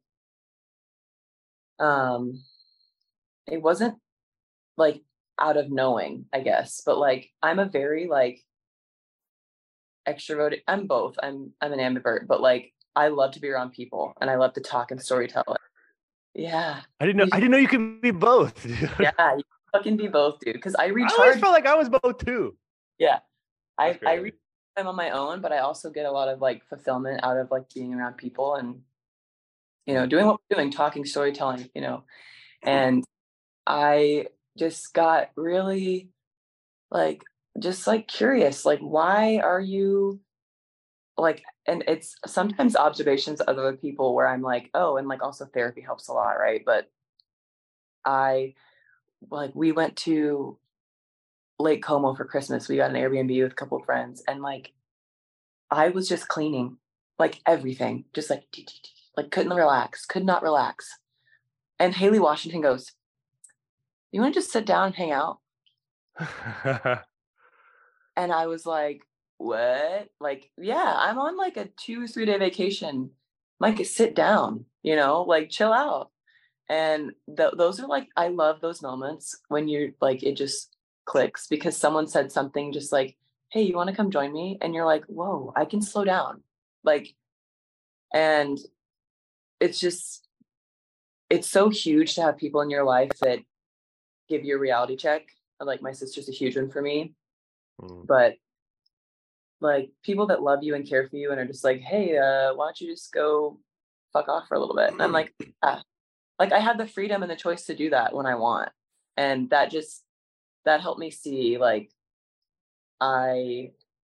it wasn't like out of knowing, I guess, but like, I'm a very like extroverted, I'm both. I'm an ambivert, but like, I love to be around people and I love to talk and storytell. Yeah. I didn't know you could be both, dude. Yeah, you fucking be both, dude. Because I I always recharge. felt like I was both too. Yeah. That's I crazy. I'm on my own, but I also get a lot of like fulfillment out of like being around people and doing what we're doing, talking, storytelling, and I just got really like just like curious, like why are you like, and it's sometimes observations of other people where I'm like, oh, and like also therapy helps a lot, right? But I like we went to Lake Como for Christmas. We got an Airbnb with a couple of friends, and like I was just cleaning, like everything, just like like couldn't relax, could not relax. And Haley Washington goes, "You want to just sit down and hang out?" And I was like, "What?" Like, yeah, I'm on like a 2-3 day vacation. Mike, sit down, like chill out. And those are like, I love those moments when you're like, it just clicks because someone said something just like, "Hey, you want to come join me?" And you're like, "Whoa, I can slow down." Like, and it's just, it's so huge to have people in your life that give you a reality check. Like, my sister's a huge one for me, Mm. but like people that love you and care for you and are just like, "Hey, why don't you just go fuck off for a little bit?" And I'm like, yeah. Like I have the freedom and the choice to do that when I want. And that helped me see like I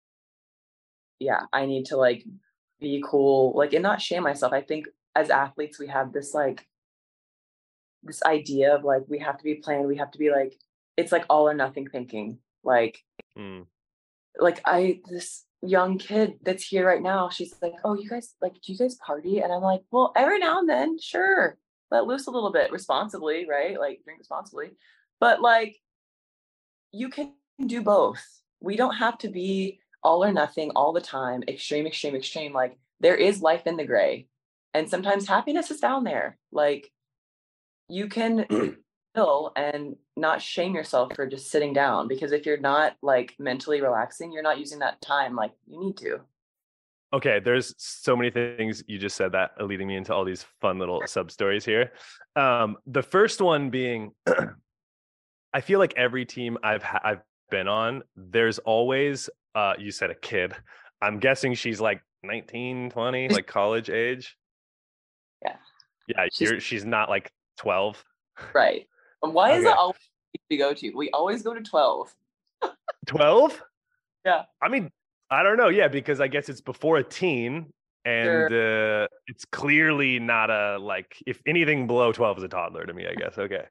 I need to like be cool, like, and not shame myself. I think as athletes we have this like this idea of like we have to be planned, we have to be like, it's like all or nothing thinking. Mm. Like I this young kid that's here right now, she's like, "Oh, you guys like, do you guys party?" And I'm like, "Well, every now and then, sure. Let loose a little bit responsibly, right? Like drink responsibly." But like you can do both. We don't have to be all or nothing all the time, extreme, extreme, extreme. Like there is life in the gray. And sometimes happiness is down there. Like you can chill and not shame yourself for just sitting down because if you're not like mentally relaxing, you're not using that time like you need to. Okay, there's so many things you just said that are leading me into all these fun little sub stories here. The first one being, I feel like every team I've been on, there's always you said a kid. I'm guessing she's like 19, 20, like college age. Yeah. Yeah, She's she's not like 12. right. And why is that Okay. always we go to? We always go to 12. 12? Yeah. I mean, I don't know. Yeah, because I guess it's before a teen Sure. and it's clearly not a like if anything below 12 is a toddler to me, I guess. Okay.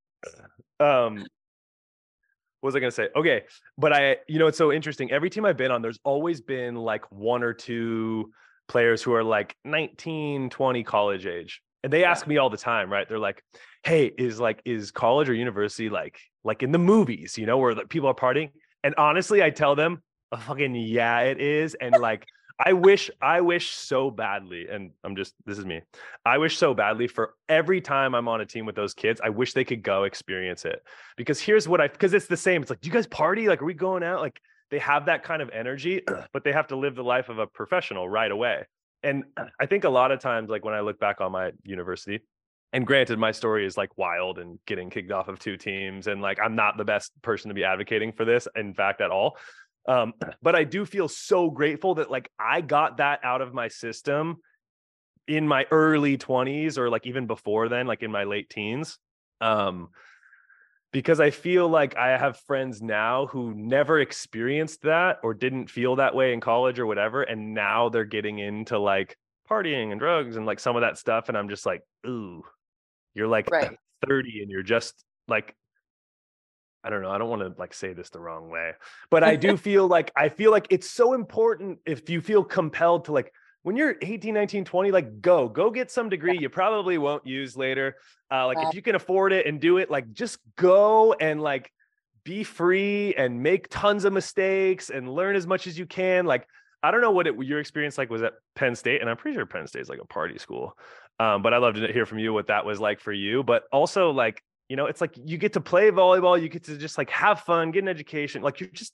Um what was I going to say? Okay. But it's so interesting. Every team I've been on, there's always been like one or two players who are like 19, 20 college age. And they Yeah. ask me all the time, right? They're like, "Hey, is college or university like in the movies, where the people are partying?" And honestly, I tell them, fucking yeah, it is. And like I wish so badly, and this is me. I wish so badly for every time I'm on a team with those kids, I wish they could go experience it. Because because it's the same. It's like, "Do you guys party? Like, are we going out?" Like they have that kind of energy, but they have to live the life of a professional right away. And I think a lot of times, like when I look back on my university, and granted, my story is like wild and getting kicked off of two teams, and like I'm not the best person to be advocating for this, in fact, at all. But I do feel so grateful that like I got that out of my system in my early 20s or like even before then, like in my late teens. Because I feel like I have friends now who never experienced that or didn't feel that way in college or whatever. And now they're getting into like partying and drugs and like some of that stuff. And I'm just like, ooh, you're like Right. 30 and you're just like, I don't know. I don't want to like say this the wrong way, but I feel like it's so important if you feel compelled to like when you're 18, 19, 20, like go get some degree you probably won't use later. Like Right. if you can afford it and do it, like just go and like be free and make tons of mistakes and learn as much as you can. Like, I don't know what your experience like was at Penn State, and I'm pretty sure Penn State is like a party school. But I'd love to hear from you what that was like for you. But also like, it's like you get to play volleyball, you get to just like have fun, get an education. Like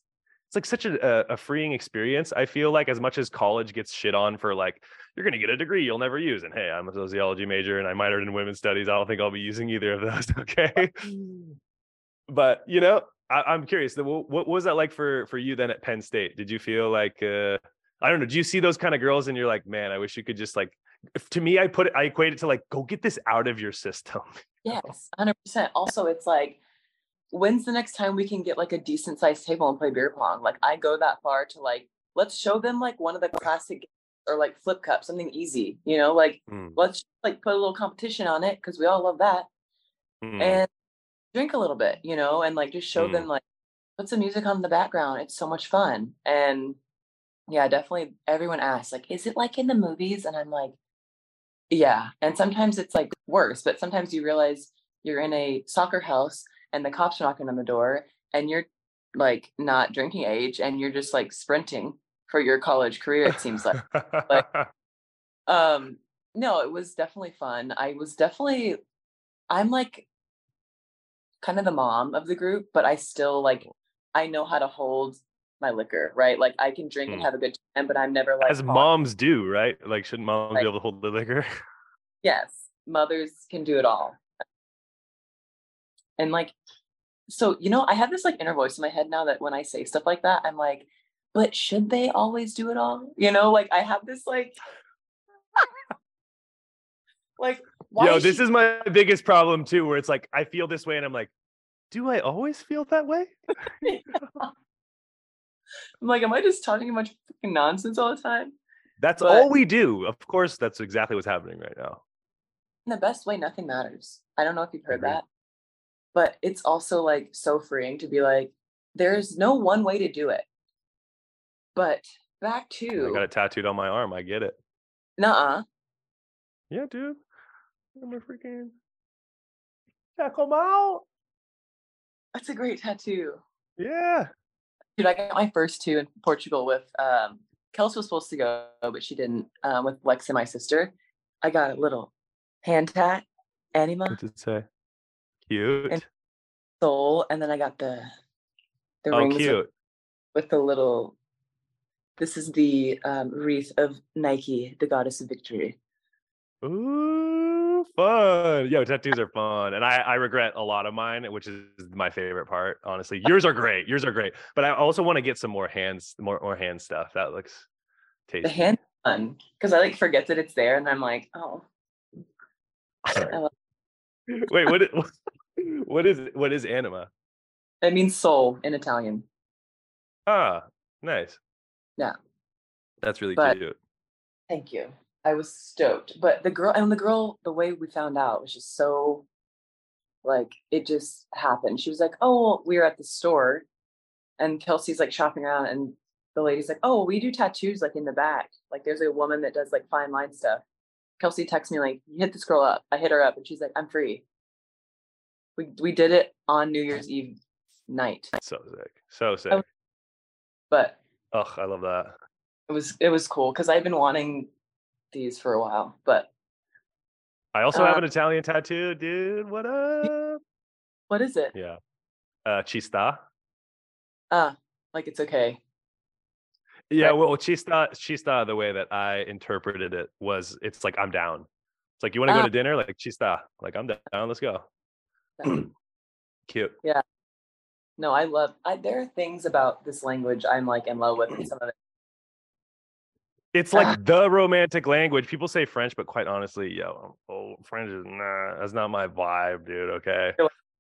it's like such a freeing experience. I feel like as much as college gets shit on for like, you're going to get a degree you'll never use. And hey, I'm a sociology major and I minored in women's studies. I don't think I'll be using either of those. Okay. But, I'm curious, what was that like for you then at Penn State? Did you feel like, I don't know, do you see those kind of girls and you're like, man, I wish you could just like, to me, I equate it to like, go get this out of your system. Yes, 100%. Also, it's like, when's the next time we can get like a decent sized table and play beer pong? Like I go that far to like, let's show them like one of the classic or like flip cup, something easy, like let's like put a little competition on it because we all love that. And drink a little bit, and like just show them like put some music on in the background. It's so much fun. And yeah, definitely everyone asks, like, is it like in the movies? And I'm like, yeah. And sometimes it's like worse, but sometimes you realize you're in a soccer house and the cops are knocking on the door and you're like not drinking age and you're just like sprinting for your college career, it seems like. But no, it was definitely fun. I'm like kind of the mom of the group, but I still like I know how to hold my liquor, right? Like I can drink and have a good time, but I'm never like as moms do, right? Like shouldn't moms like, be able to hold the liquor? yes, mothers can do it all. And like so, I have this like inner voice in my head now that when I say stuff like that, I'm like, but should they always do it all? Like I have this like why This is my biggest problem too, where it's like I feel this way and I'm like, do I always feel that way? I'm like, am I just talking a bunch of fucking nonsense all the time? That's all we do. Of course, that's exactly what's happening right now. In the best way, nothing matters. I don't know if you've heard that, but it's also like so freeing to be like, there's no one way to do it. But back to I got it tattooed on my arm. I get it. Nuh-uh. Yeah, dude. I'm a freaking check 'em out. That's a great tattoo. Yeah. Dude, I got my first two in Portugal with Kels was supposed to go, but she didn't, with Lexa, my sister. I got a little hand tat, anima. What did it say? Cute. And soul, and then I got the rings cute. With the little. This is the wreath of Nike, the goddess of victory. Ooh, fun. Tattoos are fun. And I regret a lot of mine, which is my favorite part, honestly. Yours are great. But I also want to get some more more hand stuff. That looks tasty. The hand fun. Because I like forget that it's there and I'm like, oh. Wait, what is anima? It means soul in Italian. Ah, nice. Yeah. That's really cute. Thank you. I was stoked. But the girl, the way we found out was just so like it just happened. She was like, oh, well, we were at the store and Kelsey's like shopping around and the lady's like, oh, we do tattoos like in the back. Like there's a woman that does like fine line stuff. Kelsey texts me like, you hit this girl up. I hit her up and she's like, I'm free. We did it on New Year's Eve night. So sick. But I love that. It was cool because I've been wanting these for a while, but I also have an Italian tattoo, dude. What up? What is it? Yeah. Ci sta. Like it's okay. Yeah, right. Well, ci sta, the way that I interpreted it was it's like I'm down. It's like you want to go to dinner, like ci sta. Like I'm down, let's go. Cute. Yeah. No, there are things about this language I'm like in love with and some of it. It's like the romantic language. People say French, but quite honestly, French is that's not my vibe, dude. Okay.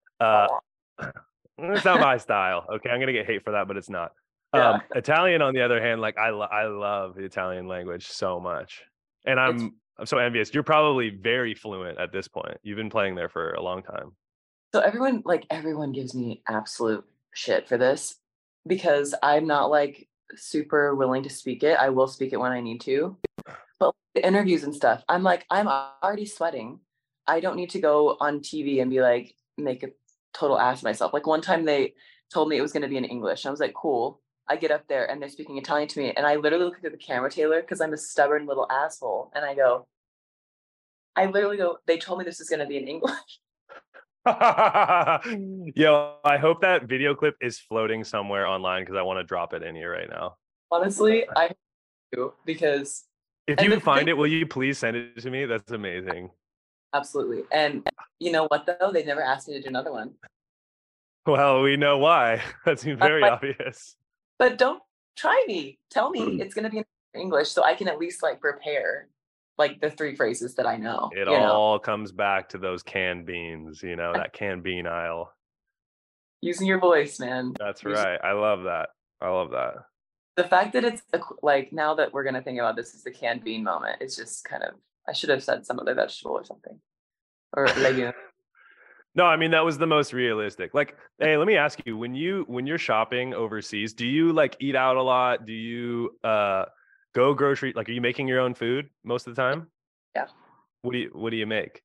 It's not my style. Okay. I'm going to get hate for that, but it's not. Yeah. Italian, on the other hand, like I love the Italian language so much. And I'm so envious. You're probably very fluent at this point. You've been playing there for a long time. So everyone gives me absolute shit for this because I'm not like super willing to speak it. I will speak it when I need to. But the interviews and stuff, I'm already sweating. I don't need to go on TV and be like, make a total ass of myself. Like one time they told me it was going to be in English. I was like, cool. I get up there and they're speaking Italian to me. And I literally look at the camera, Taylor, because I'm a stubborn little asshole. And I literally go, they told me this is going to be in English. Yo, I hope that video clip is floating somewhere online because I want to drop it in here right now. Honestly, I do because, If and you the thing, find it, will you please send it to me? That's amazing. absolutely. And you know what though? They never asked me to do another one. Well, we know why. That seems I'm very like, obvious. but don't try me. Tell me it's gonna be in English so I can at least like prepare like the three phrases that I know, It you know. all comes back to those canned beans, that canned bean aisle. Using your voice, man. That's Use right. I love that. I love that. the fact that it's like now that we're gonna think about this as the canned bean moment, it's just kind of I should have said some other vegetable or something. Or legume. No, I mean that was the most realistic. Like, hey, let me ask you, when you're shopping overseas, do you like eat out a lot? Do you go grocery like are you making your own food most of the time? Yeah. What do you make?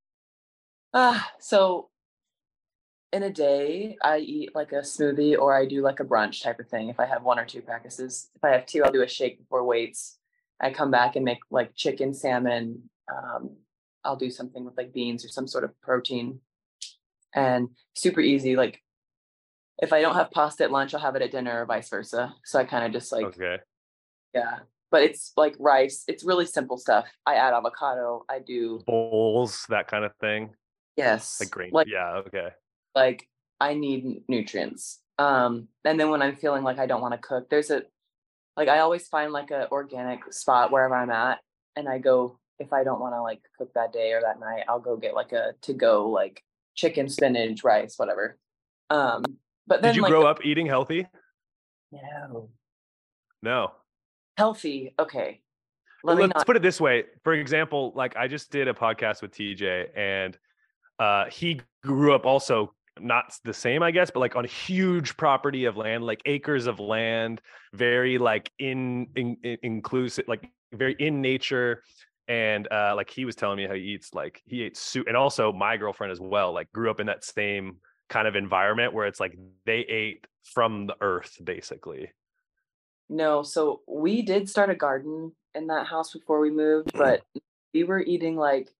So in a day, I eat like a smoothie or I do like a brunch type of thing if I have one or two practices. If I have two, I'll do a shake before weights. I come back and make like chicken, salmon. I'll do something with like beans or some sort of protein and super easy. Like if I don't have pasta at lunch, I'll have it at dinner or vice versa. So I kind of just like, Okay. yeah, but it's like rice. It's really simple stuff. I add avocado. I do, Bowls, that kind of thing. Like yes, grain. like Yeah, okay. like I need nutrients. And then when I'm feeling like I don't want to cook, there's a like I always find like a organic spot wherever I'm at, and I go if I don't want to like cook that day or that night, I'll go get like a to go like chicken, spinach, rice, whatever. Um, but Did then you like grow up eating healthy? no No. healthy. Okay, let Well, me let's not. put it this way. For example, like I just did a podcast with TJ and he grew up also not the same, I guess, but like on a huge property of land, like acres of land, very like in inclusive, like very in nature. And like he was telling me how he eats, like he ate soup, and also my girlfriend as well, like grew up in that same kind of environment where it's like they ate from the earth, basically. No, so we did start a garden in that house before we moved, but we were eating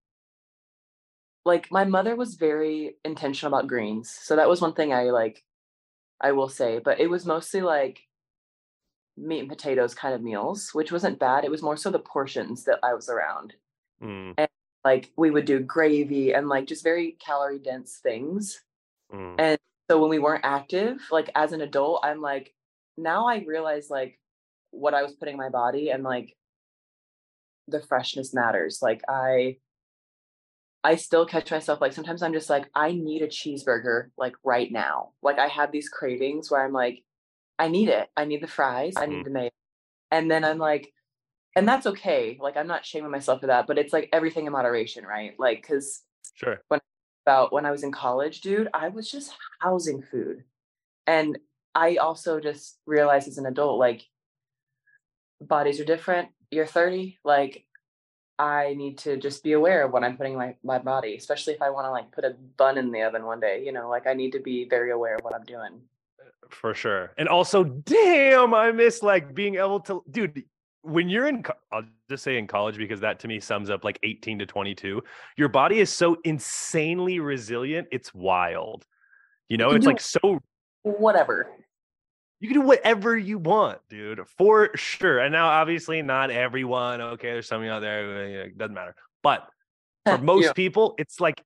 like my mother was very intentional about greens. So that was one thing I will say, but it was mostly like meat and potatoes kind of meals, which wasn't bad. It was more so the portions that I was around. Mm, And like we would do gravy and like just very calorie dense things. mm, And so when we weren't active, like as an adult, I'm like, now I realize like what I was putting in my body and like the freshness matters. Like I still catch myself like sometimes I'm just like, I need a cheeseburger like right now. Like I have these cravings where I'm like, I need it. I need the fries. I need mm. the mayo. And then I'm like, and that's okay. Like I'm not shaming myself for that, but it's like everything in moderation, right? Like because Sure. when about when I was in college, dude, I was just housing food. And I also just realized as an adult, like bodies are different. You're 30, like I need to just be aware of what I'm putting in my body, especially if I want to like put a bun in the oven one day, like I need to be very aware of what I'm doing. For sure. And also, damn, I miss like being able to, dude, when you're I'll just say in college because that to me sums up like 18 to 22. Your body is so insanely resilient. It's wild. You can It's do like so whatever. you can do whatever you want, dude, for sure. And now, obviously, not everyone. Okay, there's something out there, doesn't matter. But for Yeah. most people, it's like,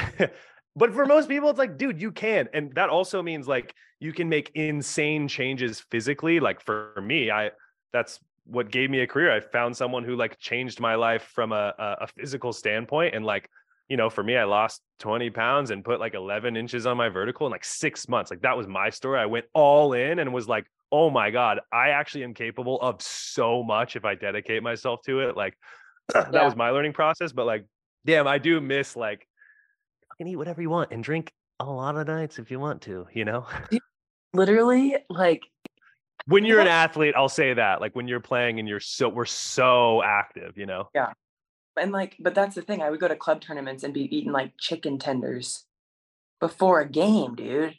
but for most people, it's like, dude, you can. And that also means like you can make insane changes physically. Like for me, that's what gave me a career. I found someone who like changed my life from a physical standpoint. And like, for me, I lost 20 pounds and put like 11 inches on my vertical in like 6 months. Like that was my story. I went all in and was like, oh my God, I actually am capable of so much if I dedicate myself to it. Like that Yeah. was my learning process. But like, damn, I do miss like, you can eat whatever you want and drink a lot of nights if you want to. Literally, like When we you're an have athlete, I'll say that. Like when you're playing and we're so active. yeah. And like, but that's the thing. I would go to club tournaments and be eating like chicken tenders before a game, dude.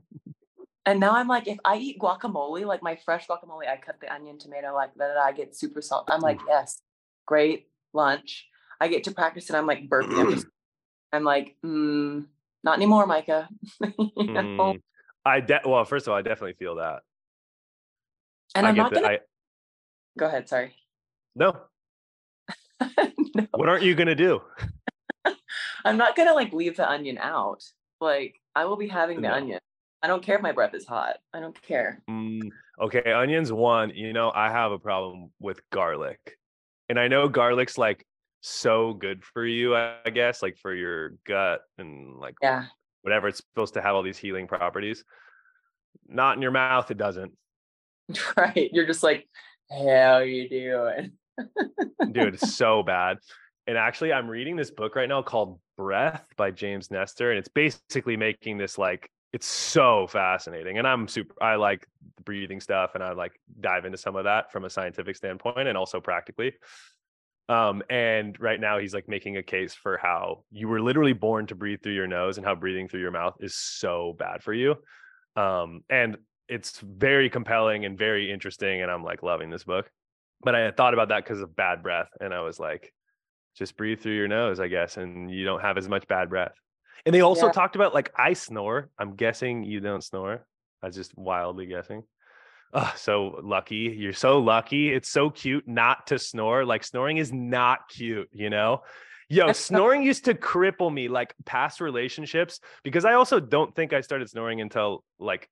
And now I'm like, if I eat guacamole, like my fresh guacamole, I cut the onion, tomato, like that, I get super salt. I'm like, Oof. yes, great lunch. I get to practice and I'm like burping. I'm like, Not anymore, Micah. You know? Mm, well, first of all, I definitely feel that. And I I'm get not that. gonna go ahead, sorry. No, No, what aren't you gonna do? I'm not gonna like leave the onion out. Like I will be having the No. onion. I don't care if my breath is hot. I don't care. Okay, onions one. I have a problem with garlic. And I know garlic's like so good for you, I guess, like for your gut and like Yeah. whatever. It's supposed to have all these healing properties. Not in your mouth, it doesn't. Right. You're just like, how you doing? Dude, it's so bad. And actually, I'm reading this book right now called Breath by James Nestor. And it's basically making this like, it's so fascinating. And I like breathing stuff and I like dive into some of that from a scientific standpoint and also practically. And right now he's like making a case for how you were literally born to breathe through your nose and how breathing through your mouth is so bad for you. And it's very compelling and very interesting. And I'm like loving this book. But I had thought about that because of bad breath. And I was like, just breathe through your nose, I guess, and you don't have as much bad breath. And they also Yeah. talked about like I snore. I'm guessing you don't snore. I was just wildly guessing. Oh, so lucky. You're so lucky. It's so cute not to snore. Like snoring is not cute, you know? Yo, snoring used to cripple me like past relationships because I also don't think I started snoring until like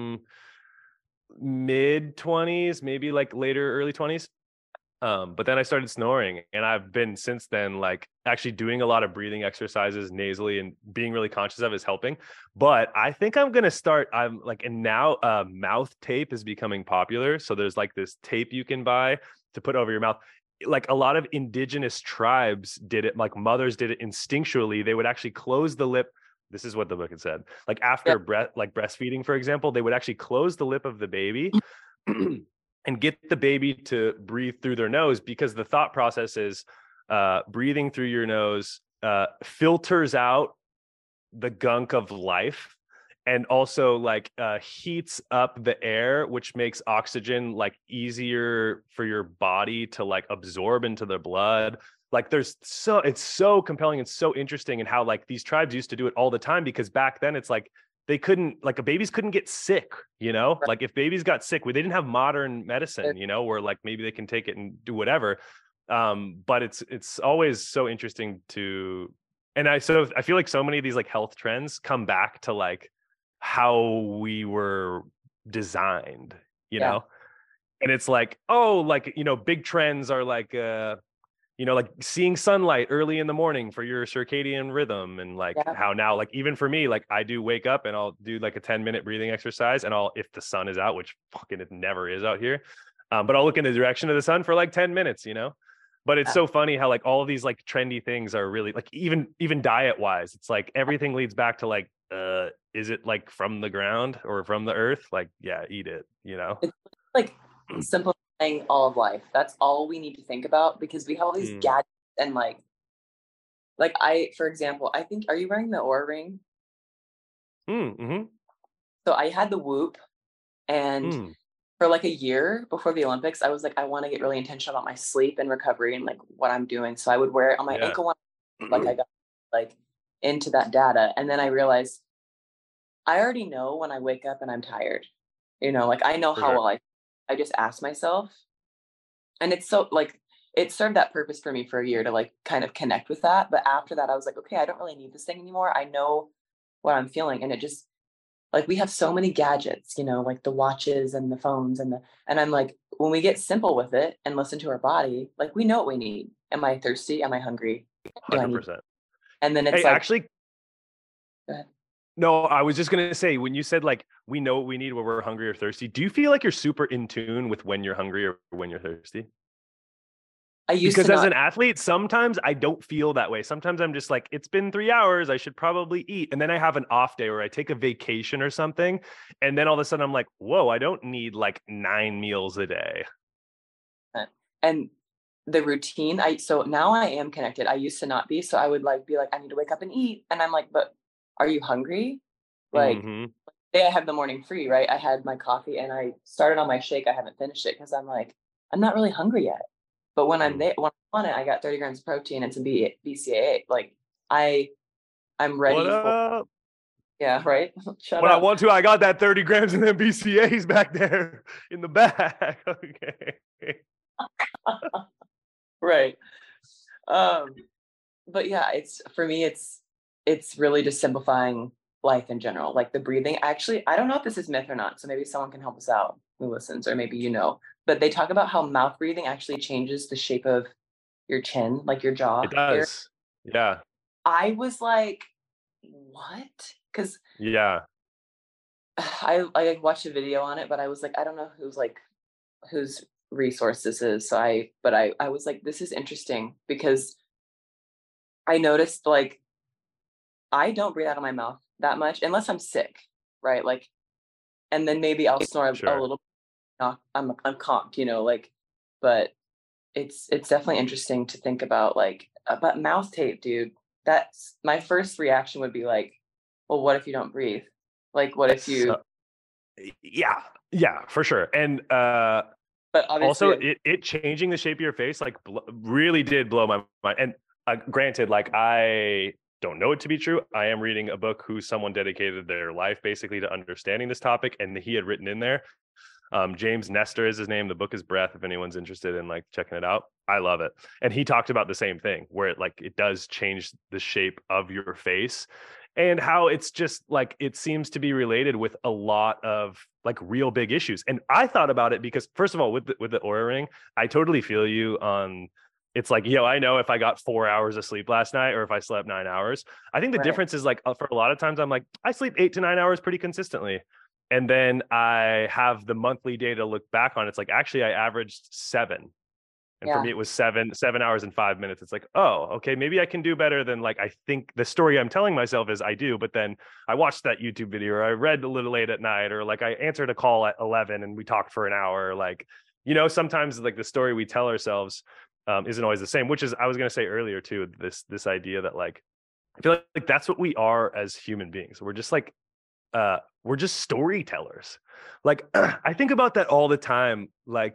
mid 20s, maybe like later early 20s. But then I started snoring and I've been since then, like actually doing a lot of breathing exercises nasally and being really conscious of is helping. But I think I'm going to I'm like, and now mouth tape is becoming popular. So there's like this tape you can buy to put over your mouth. Like a lot of indigenous tribes did it, like mothers did it instinctually. They would actually close the lip. This is what the book had said. Like Yeah. after like breastfeeding, for example, they would actually close the lip of the baby and get the baby to breathe through their nose because the thought process is breathing through your nose filters out the gunk of life and also like heats up the air, which makes oxygen like easier for your body to like absorb into the blood. Like it's so compelling and so interesting and how like these tribes used to do it all the time because back then it's like they couldn't like babies couldn't get sick, like if babies got sick, they didn't have modern medicine, where like maybe they can take it and do whatever. But it's always so interesting to, and I feel like so many of these like health trends come back to like how we were designed, Yeah. and it's like, oh, like, big trends are like, like seeing sunlight early in the morning for your circadian rhythm. And like Yeah. how now, like even for me, like I do wake up and I'll do like a 10-minute breathing exercise and if the sun is out, which fucking it never is out here. But I'll look in the direction of the sun for like 10 minutes, but it's Yeah. so funny how like all of these like trendy things are really like even diet wise, it's like everything leads back to like, is it like from the ground or from the earth? Like, yeah, eat it. It's like simplifying all of life. That's all we need to think about because we have all these gadgets and like for example, I think, are you wearing the Oura ring? Mm-hmm. So I had the Whoop, and for like a year before the Olympics, I was like, I want to get really intentional about my sleep and recovery and like what I'm doing. So I would wear it on my Yeah. ankle, like I got like into that data. And then I realized I already know when I wake up and I'm tired, like I know For how sure. well I just ask myself. And it's so like, it served that purpose for me for a year to like kind of connect with that. But after that, I was like, okay, I don't really need this thing anymore. I know what I'm feeling. And it just, like we have so many gadgets, like the watches and the phones and I'm like, when we get simple with it and listen to our body, like we know what we need. Am I thirsty? Am I hungry? Do I need? 100%. And then it's Hey, like, actually, go ahead. no, I was just gonna say when you said like we know what we need when we're hungry or thirsty, do you feel like you're super in tune with when you're hungry or when you're thirsty? I used to Because as not. an athlete, sometimes I don't feel that way. Sometimes I'm just like, it's been 3 hours, I should probably eat. And then I have an off day or I take a vacation or something. And then all of a sudden I'm like, whoa, I don't need like 9 meals a day. And the routine, so now I am connected. I used to not be. So I would like be like, I need to wake up and eat. And I'm like, but are you hungry? Like, Mm-hmm. say I have the morning free, right? I had my coffee and I started on my shake. I haven't finished it because I'm like, I'm not really hungry yet. But when I'm there, when I'm on it, I got 30 grams of protein and some BCAA. Like I, I'm What ready for up? Yeah, right. Shut When I up. want to, I got that 30 grams and then BCAs back there in the bag. Okay. Right. Um, but yeah, it's for me, it's really just simplifying life in general. Like the breathing. Actually, I don't know if this is myth or not, so maybe someone can help us out who listens, or maybe you know. But they talk about how mouth breathing actually changes the shape of your chin, like your It jaw area. does. Yeah. I was like, what? Because Yeah. I watched a video on it, but I was like, I don't know whose resource this is. So I was like, this is interesting because I noticed like I don't breathe out of my mouth that much unless I'm sick, right? Like, and then maybe I'll snore a Sure. little. I'm conked, like, but it's definitely interesting to think about like about mouth tape, dude. That's my first reaction would be like, well, what if you don't breathe? Like, what if you? So, yeah. Yeah, for sure. And But obviously, also it changing the shape of your face like really did blow my mind. And granted, like I don't know it to be true. I am reading a book who someone dedicated their life basically to understanding this topic, and he had written in there, James Nestor is his name. The book is Breath, if anyone's interested in like checking it out. I love it. And he talked about the same thing where it does change the shape of your face, and how it's just like it seems to be related with a lot of like real big issues. And I thought about it because first of all, with the Oura ring, I totally feel you on. It's like, I know if I got 4 hours of sleep last night or if I slept 9 hours. I think the right? difference is like for a lot of times I'm like, I sleep 8 to 9 hours pretty consistently. And then I have the monthly data to look back on. It's like, actually, I averaged 7. And for Yeah, me, it was 7 hours and 5 minutes. It's like, oh, okay, maybe I can do better than like I think the story I'm telling myself is I do. But then I watched that YouTube video, or I read a little late at night, or like I answered a call at 11 and we talked for an hour. Like, sometimes like the story we tell ourselves isn't always the same, which is, I was going to say earlier too, this idea that like, I feel like that's what we are as human beings. We're just storytellers. Like I think about that all the time. Like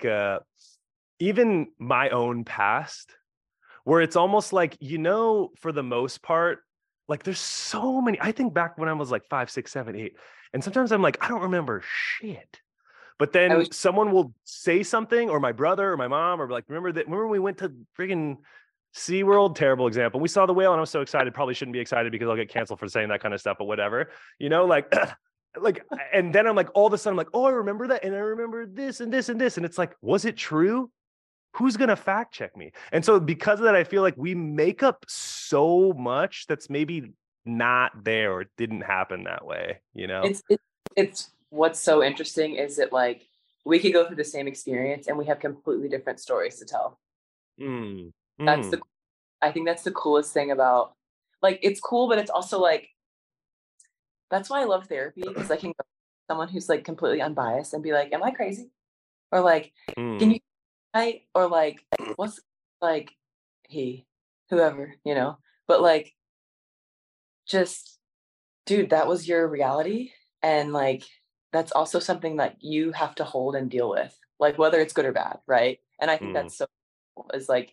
even my own past, where it's almost like, for the most part, like there's so many. I think back when I was like 5, 6, 7, 8, and sometimes I'm like, I don't remember shit. But I was then someone will say something, or my brother or my mom, or like, remember we went to friggin' SeaWorld, terrible example. We saw the whale and I was so excited. Probably shouldn't be excited because I'll get canceled for saying that kind of stuff, but whatever, like, like, and then I'm like, all of a sudden, I'm like, oh, I remember that. And I remember this and this and this. And it's like, was it true? Who's going to fact check me? And so because of that, I feel like we make up so much that's maybe not there or didn't happen that way, it's what's so interesting is that like we could go through the same experience and we have completely different stories to tell. Mm, That's the mm, I think that's the coolest thing about like it's cool, but it's also like that's why I love therapy because I can go to someone who's like completely unbiased and be like, "Am I crazy?" Or like, "Can mm. you?" Or like, "What's like he, whoever, But like, just dude, that was your reality, and like that's also something that you have to hold and deal with, like whether it's good or bad, right? And I think Mm. that's so cool, is like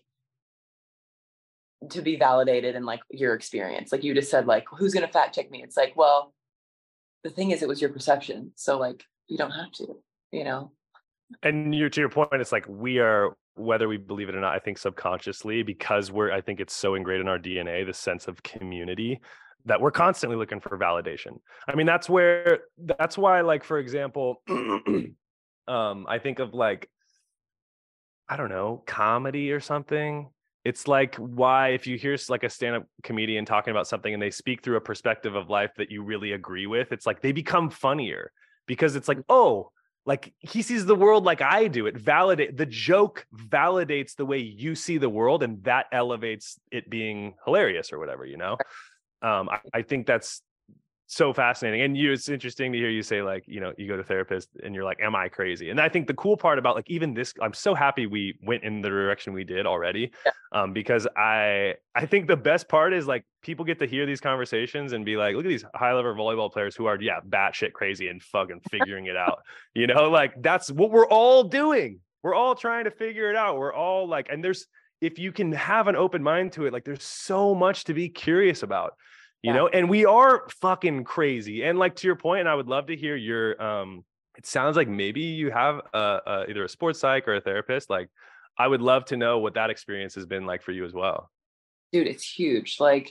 to be validated in like your experience. Like you just said, like, who's gonna fact check me? It's like, well, the thing is, it was your perception. So like, you don't have to, you know? And to your point, it's like we are, whether we believe it or not, I think subconsciously, because I think it's so ingrained in our DNA, the sense of community, that we're constantly looking for validation. I mean, that's why, like, for example, I think of like, I don't know, comedy or something. It's like why, if you hear like a stand-up comedian talking about something and they speak through a perspective of life that you really agree with, it's like they become funnier because it's like, oh, like he sees the world like I do. The joke validates the way you see the world, and that elevates it being hilarious or whatever. I think that's so fascinating. And it's interesting to hear you say, like, you go to therapist and you're like, am I crazy? And I think the cool part about like even this, I'm so happy we went in the direction we did already. Yeah. Because I think the best part is like people get to hear these conversations and be like, look at these high level volleyball players who are batshit crazy and fucking figuring it out. Like that's what we're all doing. We're all trying to figure it out. We're all like, and if you can have an open mind to it, like there's so much to be curious about. you know, and we are fucking crazy. And like, to your point, and I would love to hear your, it sounds like maybe you have either a sports psych or a therapist. Like, I would love to know what that experience has been like for you as well. Dude, it's huge. Like,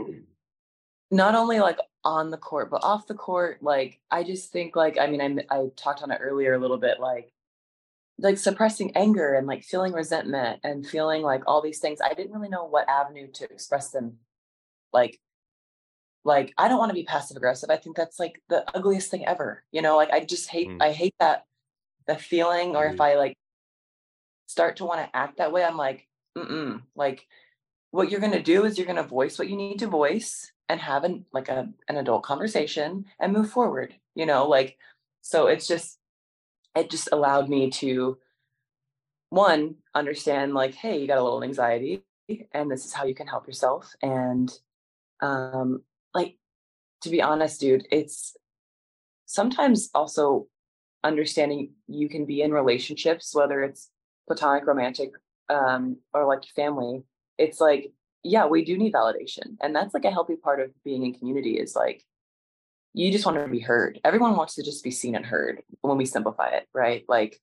not only like on the court, but off the court. Like, I just think like, I mean, I talked on it earlier a little bit, like suppressing anger and like feeling resentment and feeling like all these things. I didn't really know what avenue to express them. Like, I don't want to be passive aggressive. I think that's like the ugliest thing ever. You know, like I hate that the feeling, or if I like start to want to act that way, I'm like, like what you're going to do is you're going to voice what you need to voice and have an adult conversation and move forward, you know, like, so it just allowed me to, one, understand like, hey, you got a little anxiety and this is how you can help yourself. And like, to be honest, dude, it's sometimes also understanding you can be in relationships, whether it's platonic, romantic, or like family. It's like, yeah, we do need validation. And that's like a healthy part of being in community, is like, you just want to be heard. Everyone wants to just be seen and heard when we simplify it, right? Like,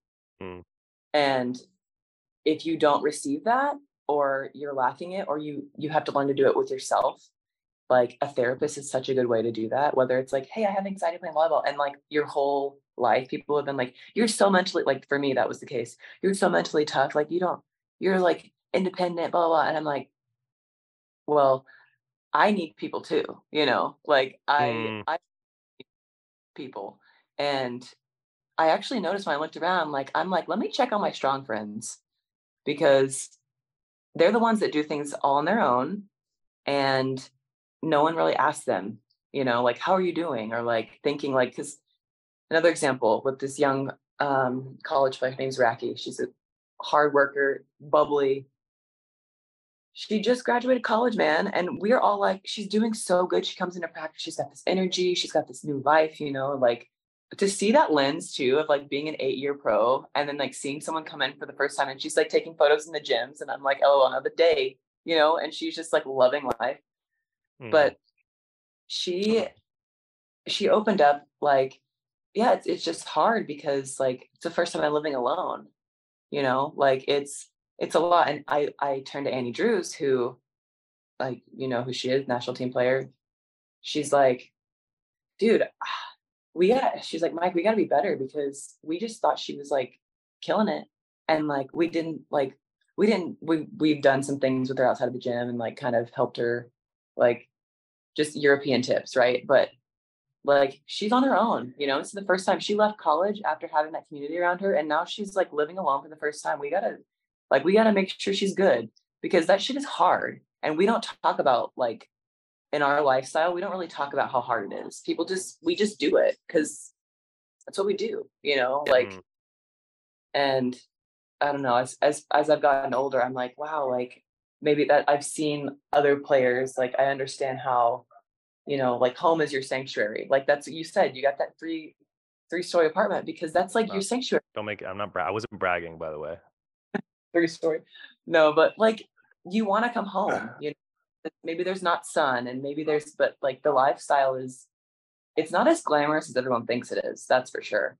and if you don't receive that, or you're lacking it, or you have to learn to do it with yourself, like a therapist is such a good way to do that. Whether it's like, hey, I have anxiety playing volleyball, and like your whole life people have been like, you're so mentally, like for me that was the case, you're so mentally tough, like you're like independent, blah blah blah. And I'm like, well, I need people too, you know, like I need people. And I actually noticed when I looked around, like I'm like, let me check on my strong friends, because they're the ones that do things all on their own, and no one really asks them, you know, like, how are you doing? Or like thinking like, because another example with this young college player, her name's Raki. She's a hard worker, bubbly. She just graduated college, man. And we're all like, she's doing so good. She comes into practice, she's got this energy, she's got this new life, you know, like to see that lens too of like being an 8-year pro, and then like seeing someone come in for the first time and she's like taking photos in the gyms, and I'm like, oh, another day, you know, and she's just like loving life. But she opened up like, yeah, it's just hard because like it's the first time I'm living alone, you know, like it's a lot. And I turned to Annie Drews, who, like, you know who she is, national team player. She's like, dude, she's like, Mike, we gotta be better, because we just thought she was like killing it. And like we've done some things with her outside of the gym and like kind of helped her, like just European tips, right? But like she's on her own, you know. This is the first time she left college after having that community around her, and now she's like living alone for the first time. We gotta make sure she's good, because that shit is hard. And we don't talk about, like, in our lifestyle, we don't really talk about how hard it is. We just do it because that's what we do, you know, like. And I don't know, as I've gotten older, I'm like, wow, like maybe that I've seen other players, like I understand how, you know, like home is your sanctuary. Like that's what you said. You got that three-story apartment because that's like your sanctuary. Don't make it. I wasn't bragging, by the way. 3-story. No, but like you want to come home. You know, maybe there's not sun, and maybe but like the lifestyle it's not as glamorous as everyone thinks it is. That's for sure.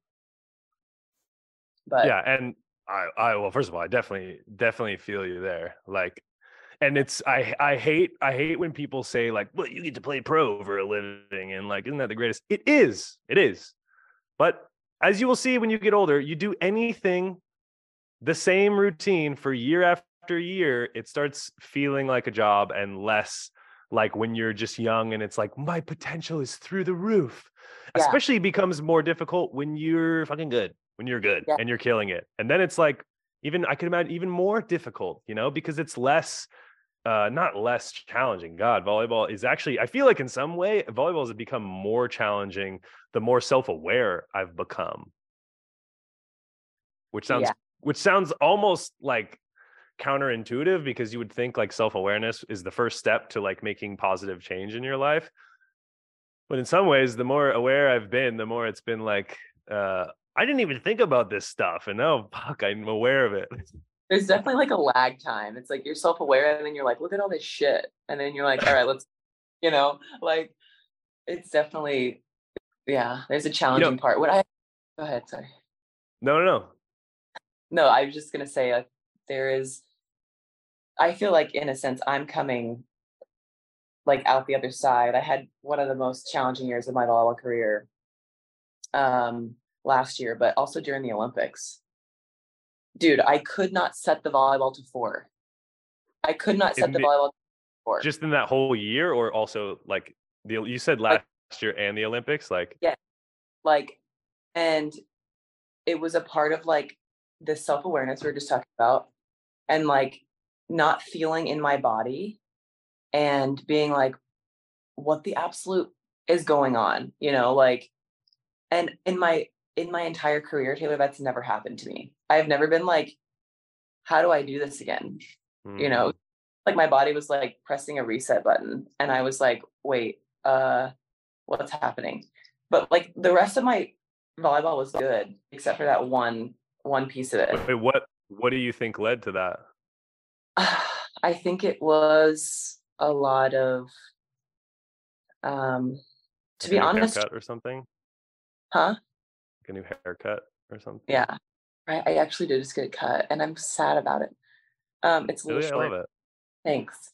But yeah, and well, first of all, I definitely feel you there. Like, and it's I hate when people say like, well, you get to play pro for a living, and like, isn't that the greatest? It is. But as you will see when you get older, you do anything the same routine for year after year, it starts feeling like a job and less like when you're just young and it's like, my potential is through the roof. Yeah. Especially becomes more difficult when you're fucking good, when you're good and you're killing it. And then it's like, I could imagine even more difficult, you know, because it's less, not less challenging. God, volleyball is actually, I feel like in some way, volleyball has become more challenging the more self-aware I've become. Which sounds almost like counterintuitive, because you would think like self-awareness is the first step to like making positive change in your life. But in some ways, the more aware I've been, the more it's been like, I didn't even think about this stuff. And now, fuck, I'm aware of it. There's definitely like a lag time. It's like you're self-aware and then you're like, look at all this shit. And then you're like, all right, let's like it's definitely, yeah, there's a You know, challenging part. Go ahead, sorry. no, no, no. No, I was just gonna say, there is, I feel like in a sense I'm coming like out the other side. I had one of the most challenging years of my volleyball career um last year, but also during the Olympics. Dude, I could not set the volleyball to four. I could not set In the the volleyball to four. just in that whole year, or also like you said Like, last year and the Olympics, like. yeah, like, and it was a part of like this self-awareness we were just talking about, and like not feeling in my body and being like, what the absolute is going on, like, and in my entire career, Taylor, that's never happened to me. I've never been like, how do I do this again? You know, Mm. like my body was like pressing a reset button and I was like, wait, what's happening? But like the rest of my volleyball was good except for that one piece of it. Wait, what do you think led to that? I think it was a lot of to Like a be new honest, haircut or something? huh? Like a new haircut or something? Yeah. I actually did just get it cut and I'm sad about it. It's a little Really? I love short. it. Thanks.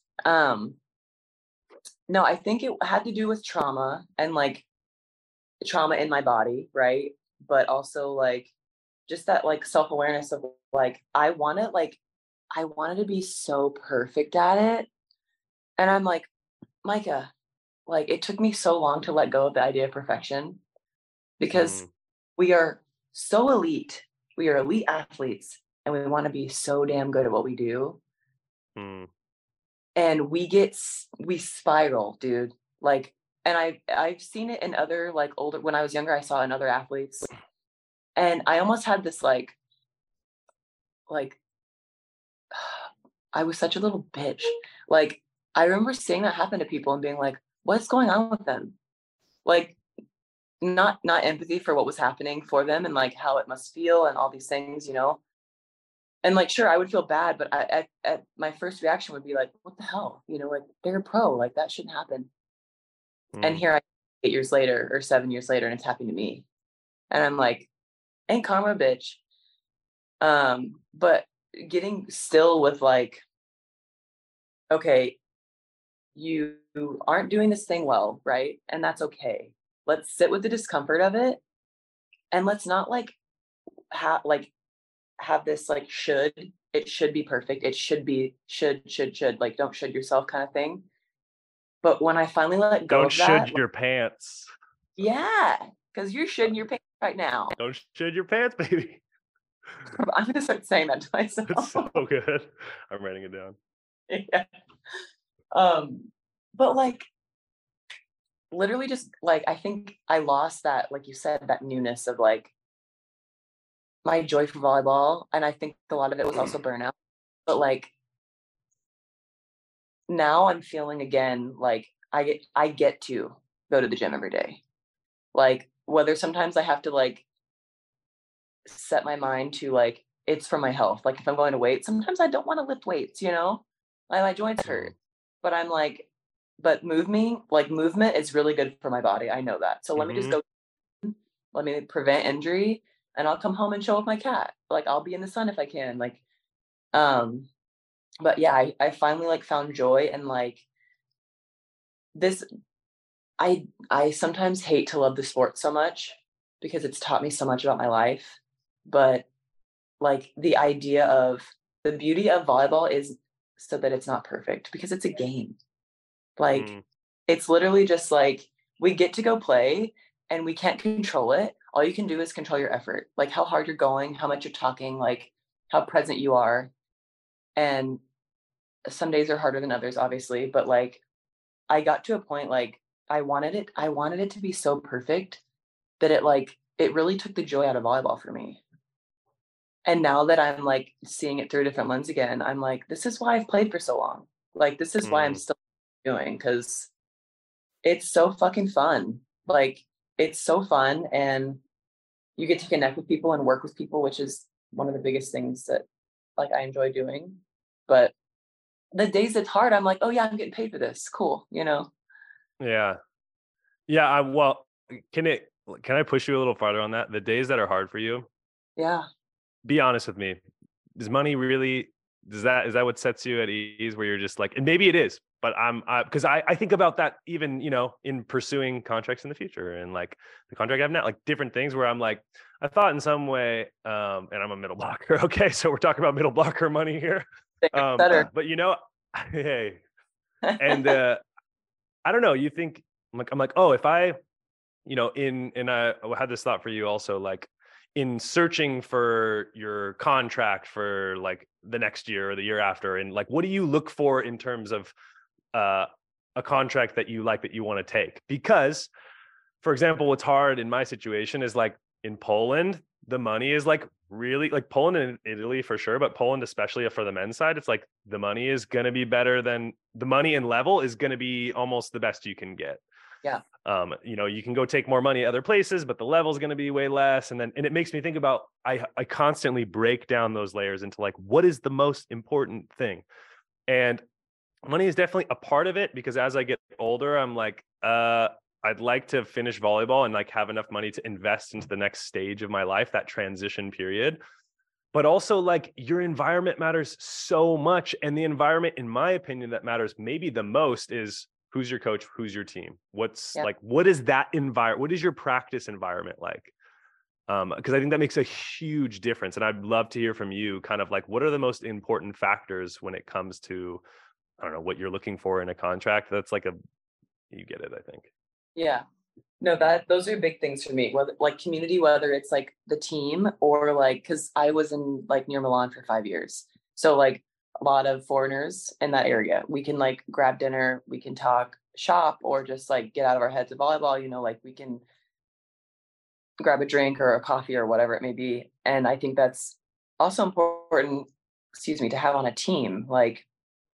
No, I think it had to do with trauma and like trauma in my body, right? But also like just that like self-awareness of like I wanted to be so perfect at it. And I'm like, Micah, like it took me so long to let go of the idea of perfection because Mm. we are so elite. We are elite athletes and we want to be so damn good at what we do. Mm. And we spiral, dude. Like, and I've seen it in other like older, when I was younger, I saw in other athletes. And I almost had this like I was such a little bitch. Like I remember seeing that happen to people and being like, what's going on with them? Like not empathy for what was happening for them and like how it must feel and all these things. And like sure, I would feel bad, but at my first reaction would be like, what the hell? Like they're a pro, like that shouldn't happen. And Mm. here I 8 years later or 7 years later, and it's happening to me. And I'm like, ain't karma a bitch? But getting still with like, okay, you aren't doing this thing well, right? And that's okay. Let's sit with the discomfort of it, and let's not like have this like it should be perfect. It should be should like don't should yourself kind of thing. But when I finally let go Don't of that, should your pants. yeah, because you're shitting your pants right now. Don't should your pants, baby. I'm gonna start saying that to It's myself. so good. I'm writing it down. Yeah. But like literally just like I think I lost that, like you said, that newness of like my joy for volleyball. And I think a lot of it was also burnout. But like now I'm feeling again like I get to go to the gym every day. Like whether sometimes I have to like set my mind to like it's for my health. Like if I'm going to weight, sometimes I don't want to lift weights. Like my joints Mm. hurt. But I'm like, but movement is really good for my body. I know that. So let me just Mm-hmm. go, let me prevent injury and I'll come home and chill with my cat. Like I'll be in the sun if I can. Like, um, but yeah, I finally like found joy and like this I sometimes hate to love the sport so much because it's taught me so much about my life. But like the idea of the beauty of volleyball is so that it's not perfect because it's a game. Like Mm. it's literally just like we get to go play and we can't control it. All you can do is control your effort, like how hard you're going, how much you're talking, like how present you are. And some days are harder than others, obviously, but like I got to a point like I wanted it to be so perfect that it really took the joy out of volleyball for me. And now that I'm like seeing it through a different lens again, I'm like, this is why I've played for so long. Like this is why I'm Mm. still doing because it's so fucking fun. Like it's so fun and you get to connect with people and work with people, which is one of the biggest things that like I enjoy doing. But the days it's hard, I'm like, oh yeah, I'm getting paid for this. Cool. Yeah. Yeah. Well, can it, can I push you a little farther on that? The days that are hard for you, Yeah. be honest with me. Does money really, is that what sets you at ease where you're just like, and maybe it is, but because I think about that even, in pursuing contracts in the future and like the contract I have now, like different things where I'm like, I thought in some way, and I'm a middle blocker. Okay. So we're talking about middle blocker money here. Better. But hey, and, I don't know, you think I'm like, oh, if I, I had this thought for you also, like in searching for your contract for like the next year or the year after, and like, what do you look for in terms of uh, a contract that you like, that you want to take? Because, for example, what's hard in my situation is like in Poland, the money is like really like Poland and Italy for sure, but Poland, especially for the men's side, it's like the money is going to be better than the money and level is going to be almost the best you can get. Yeah. You can go take more money other places, but the level is going to be way less. And it makes me think about, I constantly break down those layers into like, what is the most important thing? And money is definitely a part of it, because as I get older, I'm like, I'd like to finish volleyball and like have enough money to invest into the next stage of my life, that transition period. But also like your environment matters so much. And the environment, in my opinion, that matters maybe the most is who's your coach, who's your team, what's like, what is that environment? What is your practice environment like? Because I think that makes a huge difference. And I'd love to hear from you kind of like, what are the most important factors when it comes to, I don't know, what you're looking for in a contract? That's like you get it, I think. Yeah. No, those are big things for me. Whether like community, whether it's like the team or like, because I was in like near Milan for 5 years. So like a lot of foreigners in that area. We can like grab dinner, we can talk shop, or just like get out of our heads of volleyball, like we can grab a drink or a coffee or whatever it may be. And I think that's also important, excuse me, to have on a team. Like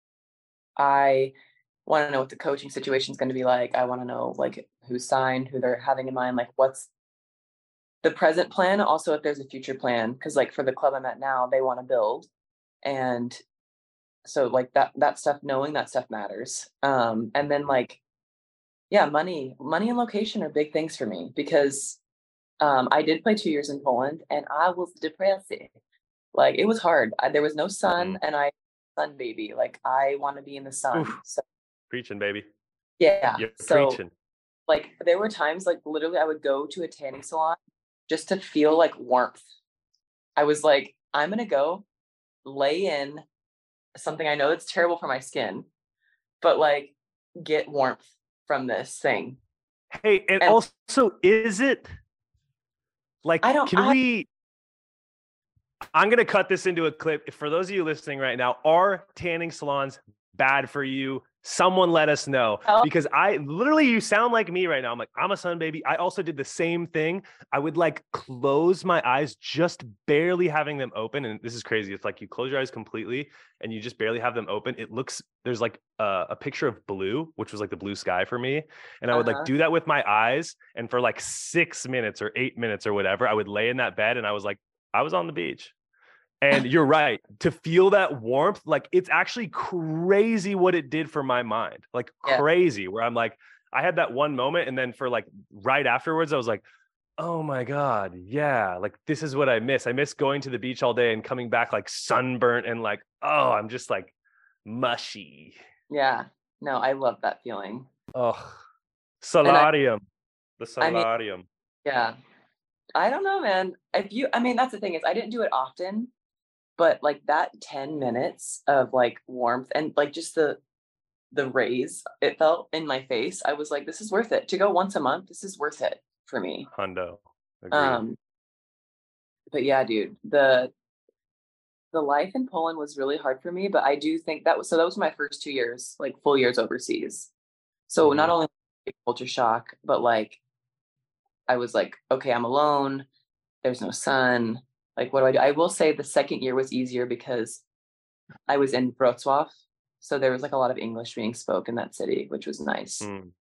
I want to know what the coaching situation is going to be like. I want to know like who's signed, who they're having in mind, like what's the present plan. Also, if there's a future plan, because like for the club I'm at now, they want to build, and so like that stuff, knowing that stuff matters. And then like yeah, money and location are big things for me because I did play 2 years in Poland, and I was depressed. Like it was hard. There was no sun, Mm. and sun baby. Like I want to be in the sun. Oof, So preaching, baby. yeah. You're So preaching. like there were times like literally I would go to a tanning salon just to feel like warmth. I was like, I'm gonna go lay in something I know that's terrible for my skin, but like get warmth from this thing. Hey, and And also, is it like, I'm going to cut this into a clip. For those of you listening right now, are tanning salons bad for you? Someone let us know, because you sound like me right now. I'm like, I'm a sun baby. I also did the same thing. I would like close my eyes, just barely having them open. And this is crazy. It's like you close your eyes completely and you just barely have them open. There's like a picture of blue, which was like the blue sky for me. And I would like do that with my eyes. And for like 6 minutes or 8 minutes or whatever, I would lay in that bed and I was like, I was on the beach. And you're right, to feel that warmth, like it's actually crazy what it did for my mind, like crazy, where I'm like, I had that one moment. And then for like right afterwards, I was like, oh my God, yeah, like this is what I miss. I miss going to the beach all day and coming back like sunburnt and like, oh, I'm just like mushy. Yeah, no, I love that feeling. Oh, solarium, the solarium. I mean, yeah, I don't know, man. I mean, that's the thing is I didn't do it often. But like that 10 minutes of like warmth and like just the rays it felt in my face, I was like, this is worth it. To go once a month, this is worth it for me. Hundo. Agreed. But yeah, dude, the life in Poland was really hard for me, but I do think that was my first 2 years, like full years overseas. So not only culture shock, but like I was like, okay, I'm alone. There's no sun. Like, what do I do? I will say the second year was easier because I was in Wrocław. So there was like a lot of English being spoken in that city, which was nice.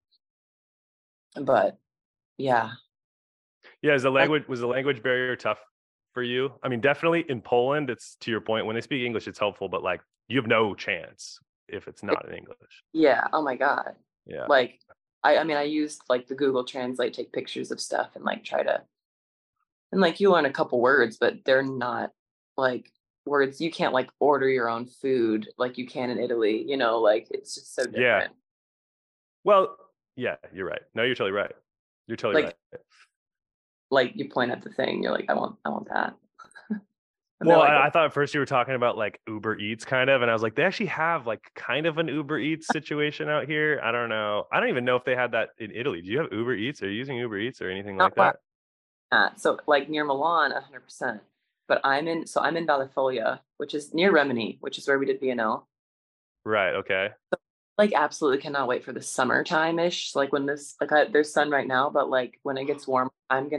But yeah. Yeah. Was the language barrier tough for you? I mean, definitely in Poland, it's to your point, when they speak English, it's helpful, but like you have no chance if it's not in English. Yeah. Oh my God. Yeah. Like I mean, I used like the Google Translate, take pictures of stuff and like try to, and like you learn a couple words, but they're not like words you can't like order your own food like you can in Italy, like it's just so Yeah. different. Well, yeah, you're right. No, you're totally right. You're totally Like right. you point at the thing, you're like, I want that. And they're Well, like, I thought at first you were talking about like Uber Eats kind of, and I was like, they actually have like kind of an Uber Eats situation out here. I don't know. I don't even know if they had that in Italy. Do you have Uber Eats? Are you using Uber Eats or anything not like where that? I'm at. So like near Milan, 100%. But I'm in Valifoglia, which is near Remini, which is where we did BNL. Right. Okay. Like absolutely cannot wait for the summertime ish. Like when this like there's sun right now, but like when it gets warm,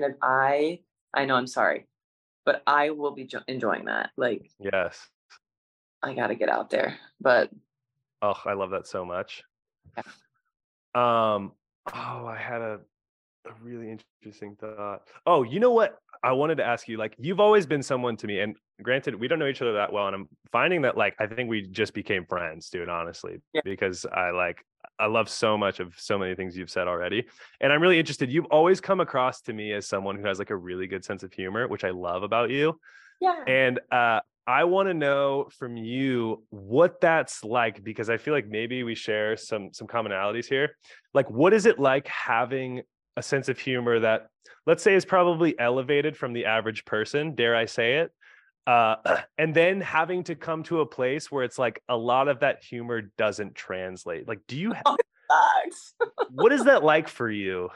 I know I'm sorry, but I will be enjoying that. Like Yes. I got to get out there. But Oh, I love that so much. yeah. Um, oh, I had a really interesting thought. Oh, you know what? I wanted to ask you, like, you've always been someone to me, and granted, we don't know each other that well, and I'm finding that, like, I think we just became friends, dude, honestly, Yeah. because I love so much of so many things you've said already. And I'm really interested. You've always come across to me as someone who has like a really good sense of humor, which I love about you. Yeah. And I want to know from you what that's like, because I feel like maybe we share some commonalities here. Like, what is it like having a sense of humor that, let's say, is probably elevated from the average person, dare I say it, and then having to come to a place where it's like a lot of that humor doesn't translate. Like, Oh, it sucks. what is that like for you?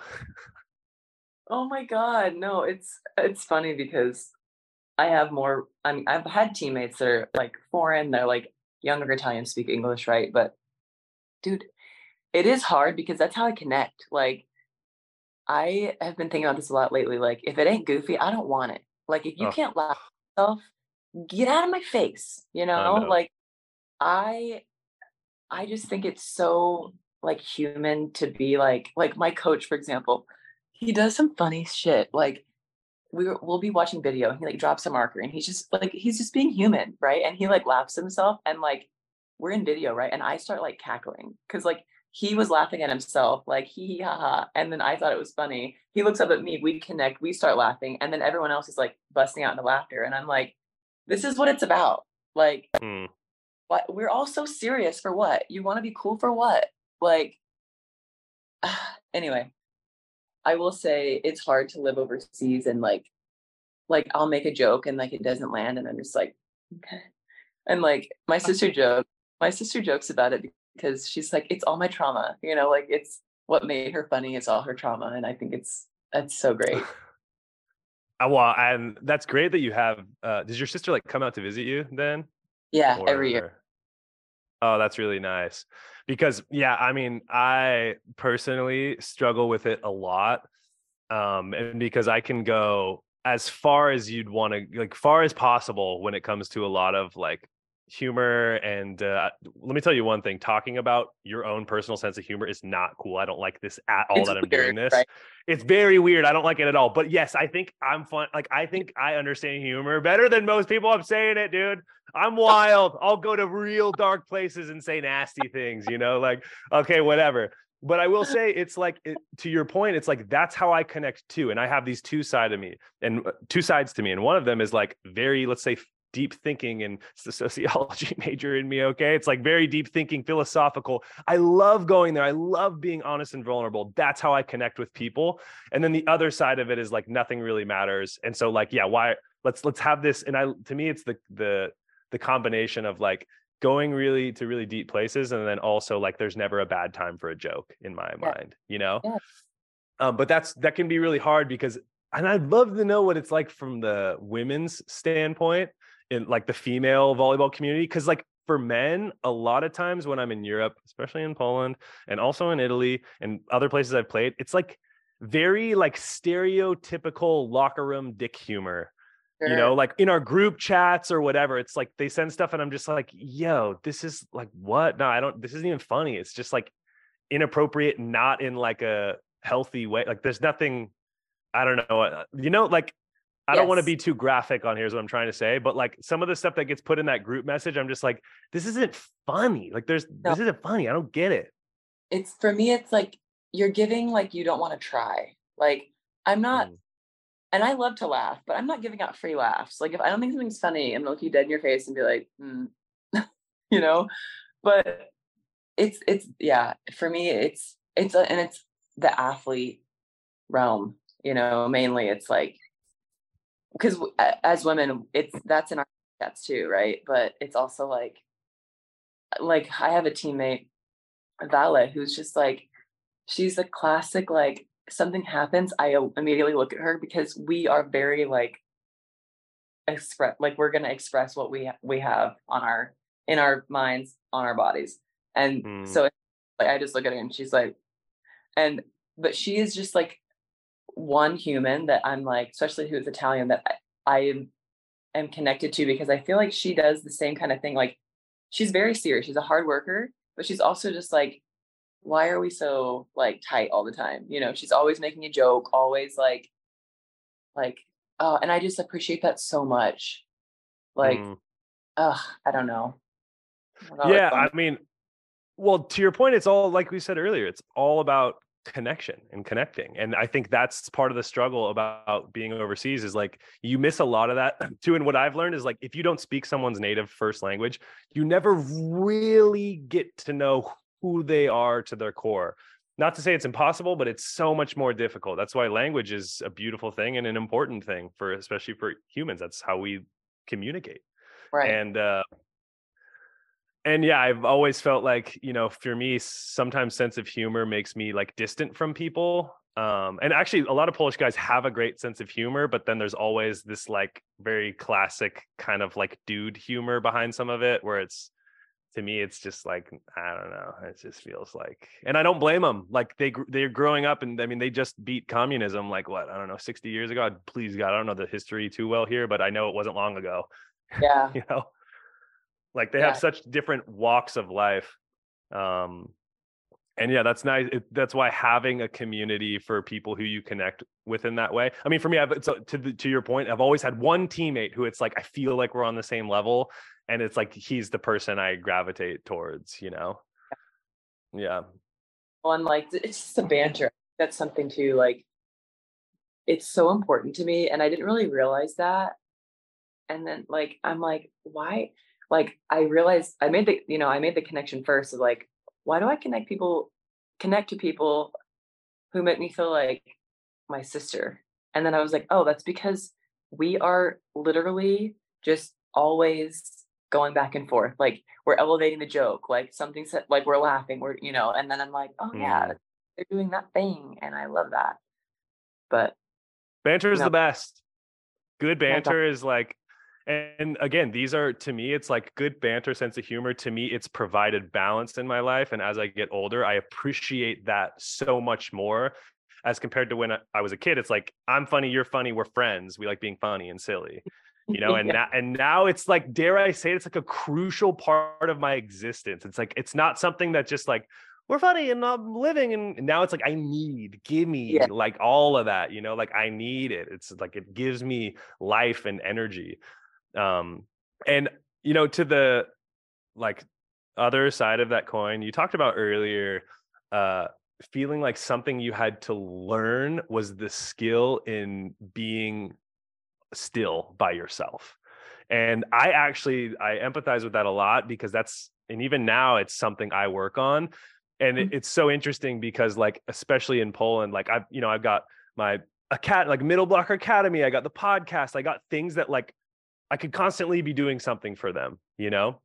Oh my God. No, it's funny because I mean, I've had teammates that are like foreign, they're like younger Italians speak English, right? But dude, it is hard because that's how I connect. Like I have been thinking about this a lot lately. Like if it ain't goofy, I don't want it. Like if you Oh, can't laugh at yourself, get out of my face, I know. Like I I just think it's so like human to be like my coach, for example, he does some funny shit. Like we'll be watching video and he like drops a marker and he's just being human, right? And he like laughs himself and like we're in video, right? And I start like cackling because like he was laughing at himself, like hee ha ha. And then I thought it was funny. He looks up at me, we connect, we start laughing, and then everyone else is like busting out into laughter. And I'm like, this is what it's about. Like, Hmm. what we're all so serious for what? You want to be cool for what? Like, anyway, I will say it's hard to live overseas and like I'll make a joke and like it doesn't land and I'm just like, okay. And like my sister jokes about it because she's like, it's all my trauma, like it's what made her funny, it's all her trauma. And I think that's so great. Well, and that's great that you have. Does your sister like come out to visit you then, Yeah, every year. or? Oh, that's really nice. Because yeah, I mean, I personally struggle with it a lot. And because I can go as far as you'd want to, like far as possible when it comes to a lot of like humor. And let me tell you one thing, talking about your own personal sense of humor is not cool. I don't like this at all It's that I'm doing weird, this. right? It's very weird. I don't like it at all. But yes, I think I'm fun. Like I think I understand humor better than most people. I'm saying it, dude. I'm wild. I'll go to real dark places and say nasty things, like, okay, whatever. But I will say it's like to your point, it's like that's how I connect too. And I have these two sides to me. And one of them is like very, let's say, deep thinking, and it's the sociology major in me. Okay. It's like very deep thinking, philosophical. I love going there. I love being honest and vulnerable. That's how I connect with people. And then the other side of it is like nothing really matters. And so like, yeah, why let's have this. And to me, it's the combination of like going really deep places, and then also like there's never a bad time for a joke in my Yeah. mind, Yeah. but that can be really hard because, and I'd love to know what it's like from the women's standpoint in like the female volleyball community, because like for men, a lot of times when I'm in Europe, especially in Poland and also in Italy and other places I've played, it's like very like stereotypical locker room dick humor. Sure. Like in our group chats or whatever, it's like they send stuff and I'm just like, yo, this is like, what? No, I don't, this isn't even funny. It's just like inappropriate, not in like a healthy way. Like there's nothing, I don't know, like I don't want to Yes. be too graphic on here is what I'm trying to say, but like some of the stuff that gets put in that group message, I'm just like, this isn't funny. Like No, this isn't funny. I don't get it. it's for me, it's like you're giving like you don't want to try. Like I'm not, Mm. and I love to laugh, but I'm not giving out free laughs. Like if I don't think something's funny, I'm gonna look you dead in your face and be like, you know. But it's yeah, for me, and it's the athlete realm, mainly it's like because as women, that's in our stats too, right? But it's also like I have a teammate, Vala, who's just like she's a classic like something happens, I immediately look at her because we are very like express like we're gonna express what we have on our in our minds on our bodies, and Mm. so like I just look at her and she's like, and but she is just like one human that I'm like, especially who's Italian, that I am connected to because I feel like she does the same kind of thing. Like she's very serious. She's a hard worker, but she's also just like, why are we so like tight all the time? She's always making a joke, always like, oh, and I just appreciate that so much. Like, Mm. I don't know. I don't know. It's Yeah, I mean, well, to your point, it's all like we said earlier, it's all about connection and connecting. And I think that's part of the struggle about being overseas is like you miss a lot of that too. And what I've learned is like if you don't speak someone's native first language, you never really get to know who they are to their core. Not to say it's impossible, but it's so much more difficult. That's why language is a beautiful thing and an important thing for especially for humans. That's how we communicate. right. And and yeah, I've always felt like, for me, sometimes sense of humor makes me like distant from people. And actually, a lot of Polish guys have a great sense of humor, but then there's always this like very classic kind of like dude humor behind some of it, where it's to me, it's just like I don't know. It just feels like, and I don't blame them. Like they're growing up, and I mean, they just beat communism like what I don't know, 60 years ago. Please God, I don't know the history too well here, but I know it wasn't long ago. Yeah. you know. Like they have Yeah. such different walks of life. Um, and yeah, that's nice. That's why having a community for people who you connect with in that way. I mean, for me, to your point, I've always had one teammate who it's like I feel like we're on the same level, and it's like he's the person I gravitate towards. Yeah. Well, and like it's just a banter. That's something too. Like it's so important to me, and I didn't really realize that. And then like I'm like, why? Like I realized I made the connection first of like, why do I connect to people who make me feel like my sister? And then I was like, oh, that's because we are literally just always going back and forth. Like we're elevating the joke, like something said, like we're laughing, and then I'm like, oh yeah, Mm. they're doing that thing, and I love that. But Banter is no, the best. Good that's not, banter is like, and again, these are to me, it's like good banter, sense of humor. To me, it's provided balance in my life. And as I get older, I appreciate that so much more as compared to when I was a kid. It's like, I'm funny, you're funny, we're friends. We like being funny and silly, yeah, and now it's like, dare I say, it's like a crucial part of my existence. It's like, it's not something that just like, we're funny and I'm living. And now it's like, give yeah, me like all of that, like I need it. It's like, it gives me life and energy. Um, and to the like other side of that coin, you talked about earlier, uh, feeling like something you had to learn was the skill in being still by yourself. And I empathize with that a lot because and even now it's something I work on. And mhm, it's so interesting because like, especially in Poland, like I've got my like Middle Blocker Academy. I got the podcast. I got things that like I could constantly be doing something for them.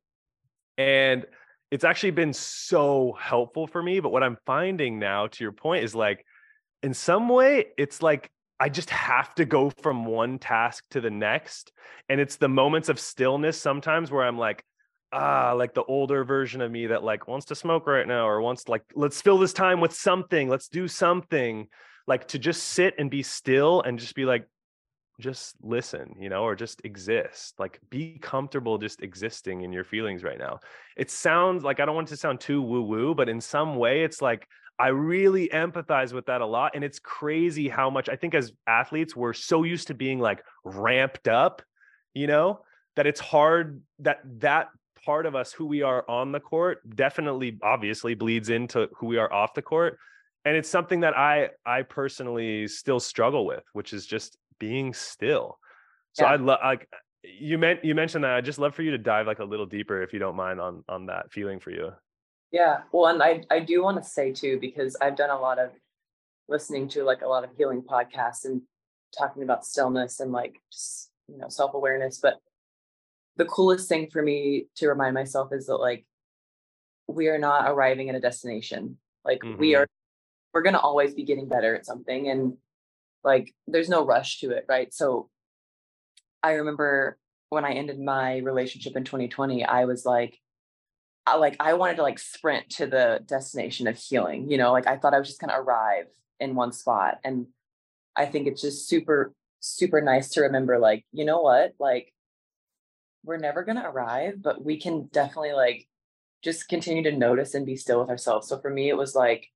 And it's actually been so helpful for me. But what I'm finding now, to your point, is like, in some way, it's like I just have to go from one task to the next. And it's the moments of stillness sometimes where I'm like the older version of me that like wants to smoke right now or wants to like, let's fill this time with something. Let's do something, like to just sit and be still and just be like, just listen, or just exist, like be comfortable just existing in your feelings right now. It sounds like, I don't want it to sound too woo woo, but in some way it's like, I really empathize with that a lot. And it's crazy how much I think as athletes, we're so used to being like ramped up, you know, that it's hard that part of us, who we are on the court, definitely obviously bleeds into who we are off the court. And it's something that I personally still struggle with, which is just being still. So I'd love, like you mentioned that. I'd just love for you to dive like a little deeper, if you don't mind, on that feeling for you. Yeah. Well, and I do want to say too, because I've done a lot of listening to like a lot of healing podcasts and talking about stillness and like just, self-awareness. But the coolest thing for me to remind myself is that like we are not arriving at a destination. Like Mm-hmm. we're going to always be getting better at something, and like there's no rush to it, right? So I remember when I ended my relationship in 2020, I was like I wanted to like sprint to the destination of healing, like I thought I was just going to arrive in one spot. And I think it's just super, super nice to remember, like, you know what, like we're never going to arrive, but we can definitely like just continue to notice and be still with ourselves. So for me, it was like,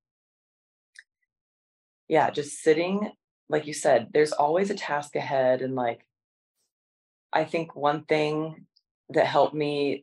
yeah, just sitting, like you said, there's always a task ahead. And like, I think one thing that helped me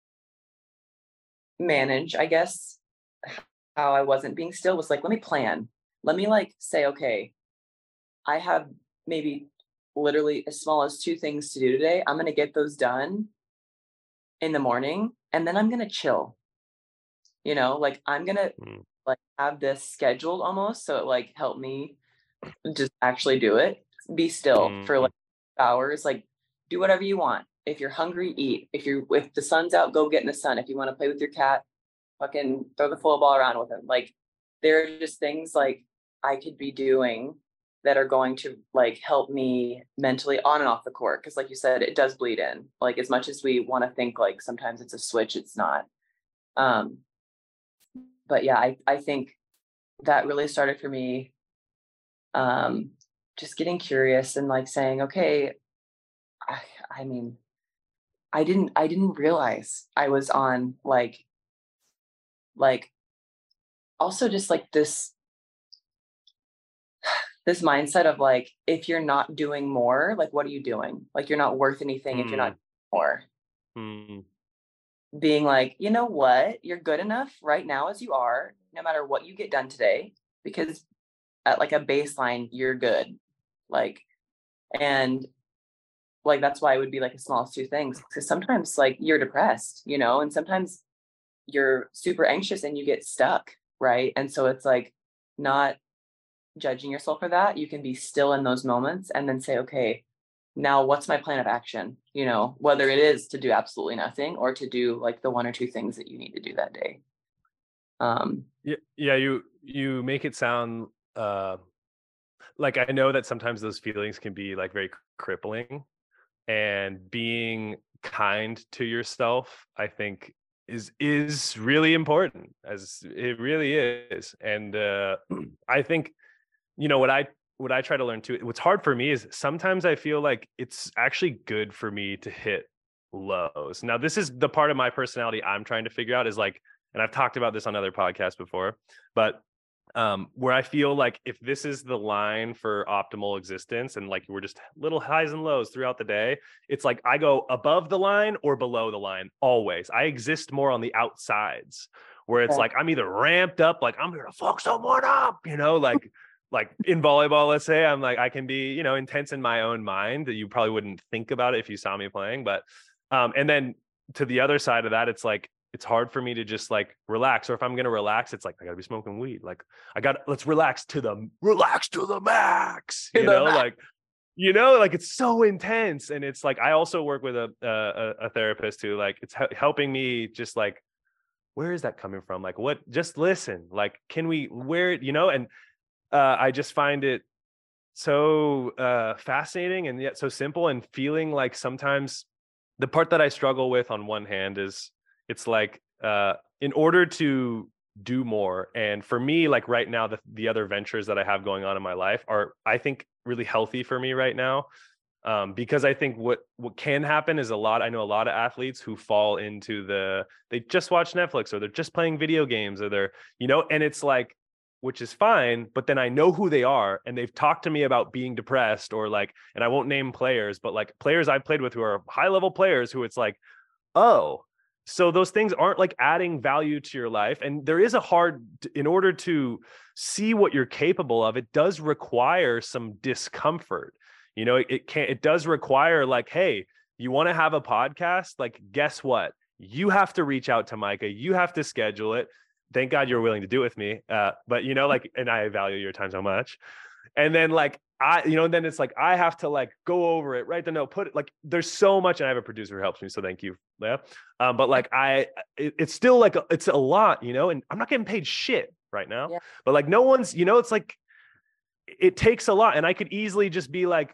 manage, I guess, how I wasn't being still was like, let me plan. Let me like say, okay, I have maybe literally as small as 2 things to do today. I'm going to get those done in the morning, and then I'm going to chill. Like I'm going to like have this scheduled almost, so it like helped me just actually do it. Be still for Mm-hmm. like hours, like do whatever you want. If you're hungry, eat. If the sun's out, go get in the sun. If you want to play with your cat, fucking throw the football around with him. Like there are just things like I could be doing that are going to like help me mentally on and off the court. Cause like you said, it does bleed in. Like as much as we want to think like sometimes it's a switch, it's not. Um, but yeah, I think that really started for me. Um, just getting curious and like saying, okay, I, I mean, I didn't realize I was on like also just like this mindset of like, if you're not doing more, like, what are you doing? Like, you're not worth anything if you're not doing more. Mm-hmm. Being like, you know what? You're good enough right now as you are, no matter what you get done today, because at like a baseline, you're good. Like, and like, that's why it would be like the smallest 2 things. Cause sometimes like you're depressed, and sometimes you're super anxious and you get stuck. Right. And so it's like not judging yourself for that. You can be still in those moments and then say, okay, now what's my plan of action? Whether it is to do absolutely nothing or to do like the 1 or 2 things that you need to do that day. Yeah, you make it sound like, I know that sometimes those feelings can be like very crippling, and being kind to yourself, I think, is really important, as it really is. And I think, what I try to learn too, what's hard for me is sometimes I feel like it's actually good for me to hit lows. Now, this is the part of my personality I'm trying to figure out, is like, and I've talked about this on other podcasts before, but where I feel like if this is the line for optimal existence, and like we're just little highs and lows throughout the day, it's like I go above the line or below the line always. I exist more on the outsides, where it's Okay. like I'm either ramped up, like I'm gonna fuck someone up, like in volleyball, let's say, I'm like, I can be, intense in my own mind, that you probably wouldn't think about it if you saw me playing. But and then to the other side of that, it's like it's hard for me to just like relax. Or if I'm gonna relax, it's like I gotta be smoking weed. Like let's relax to the max, To the max. like like it's so intense. And it's like I also work with a therapist who, like, it's helping me just like, where is that coming from? Like, what? Just listen. Like, can we where and I just find it so fascinating, and yet so simple, and feeling like sometimes the part that I struggle with on one hand is, it's like in order to do more, and for me, like right now, the other ventures that I have going on in my life are, I think, really healthy for me right now. Because I think what can happen is I know a lot of athletes who fall into they just watch Netflix, or they're just playing video games, or they're, and it's like, which is fine, but then I know who they are, and they've talked to me about being depressed, or like, and I won't name players, but like players I've played with who are high level players, who it's like, oh, So those things aren't like adding value to your life. And there is in order to see what you're capable of, it does require some discomfort. It does require like, hey, you want to have a podcast? Like, guess what? You have to reach out to Micah. You have to schedule it. Thank God you're willing to do it with me. But and I value your time so much. And then like, then it's like, I have to like go over it, write the note, put it like, there's so much. And I have a producer who helps me. So thank you, Leah. But like, it's still like, it's a lot, and I'm not getting paid shit right now, but like no one's, it's like, it takes a lot. And I could easily just be like,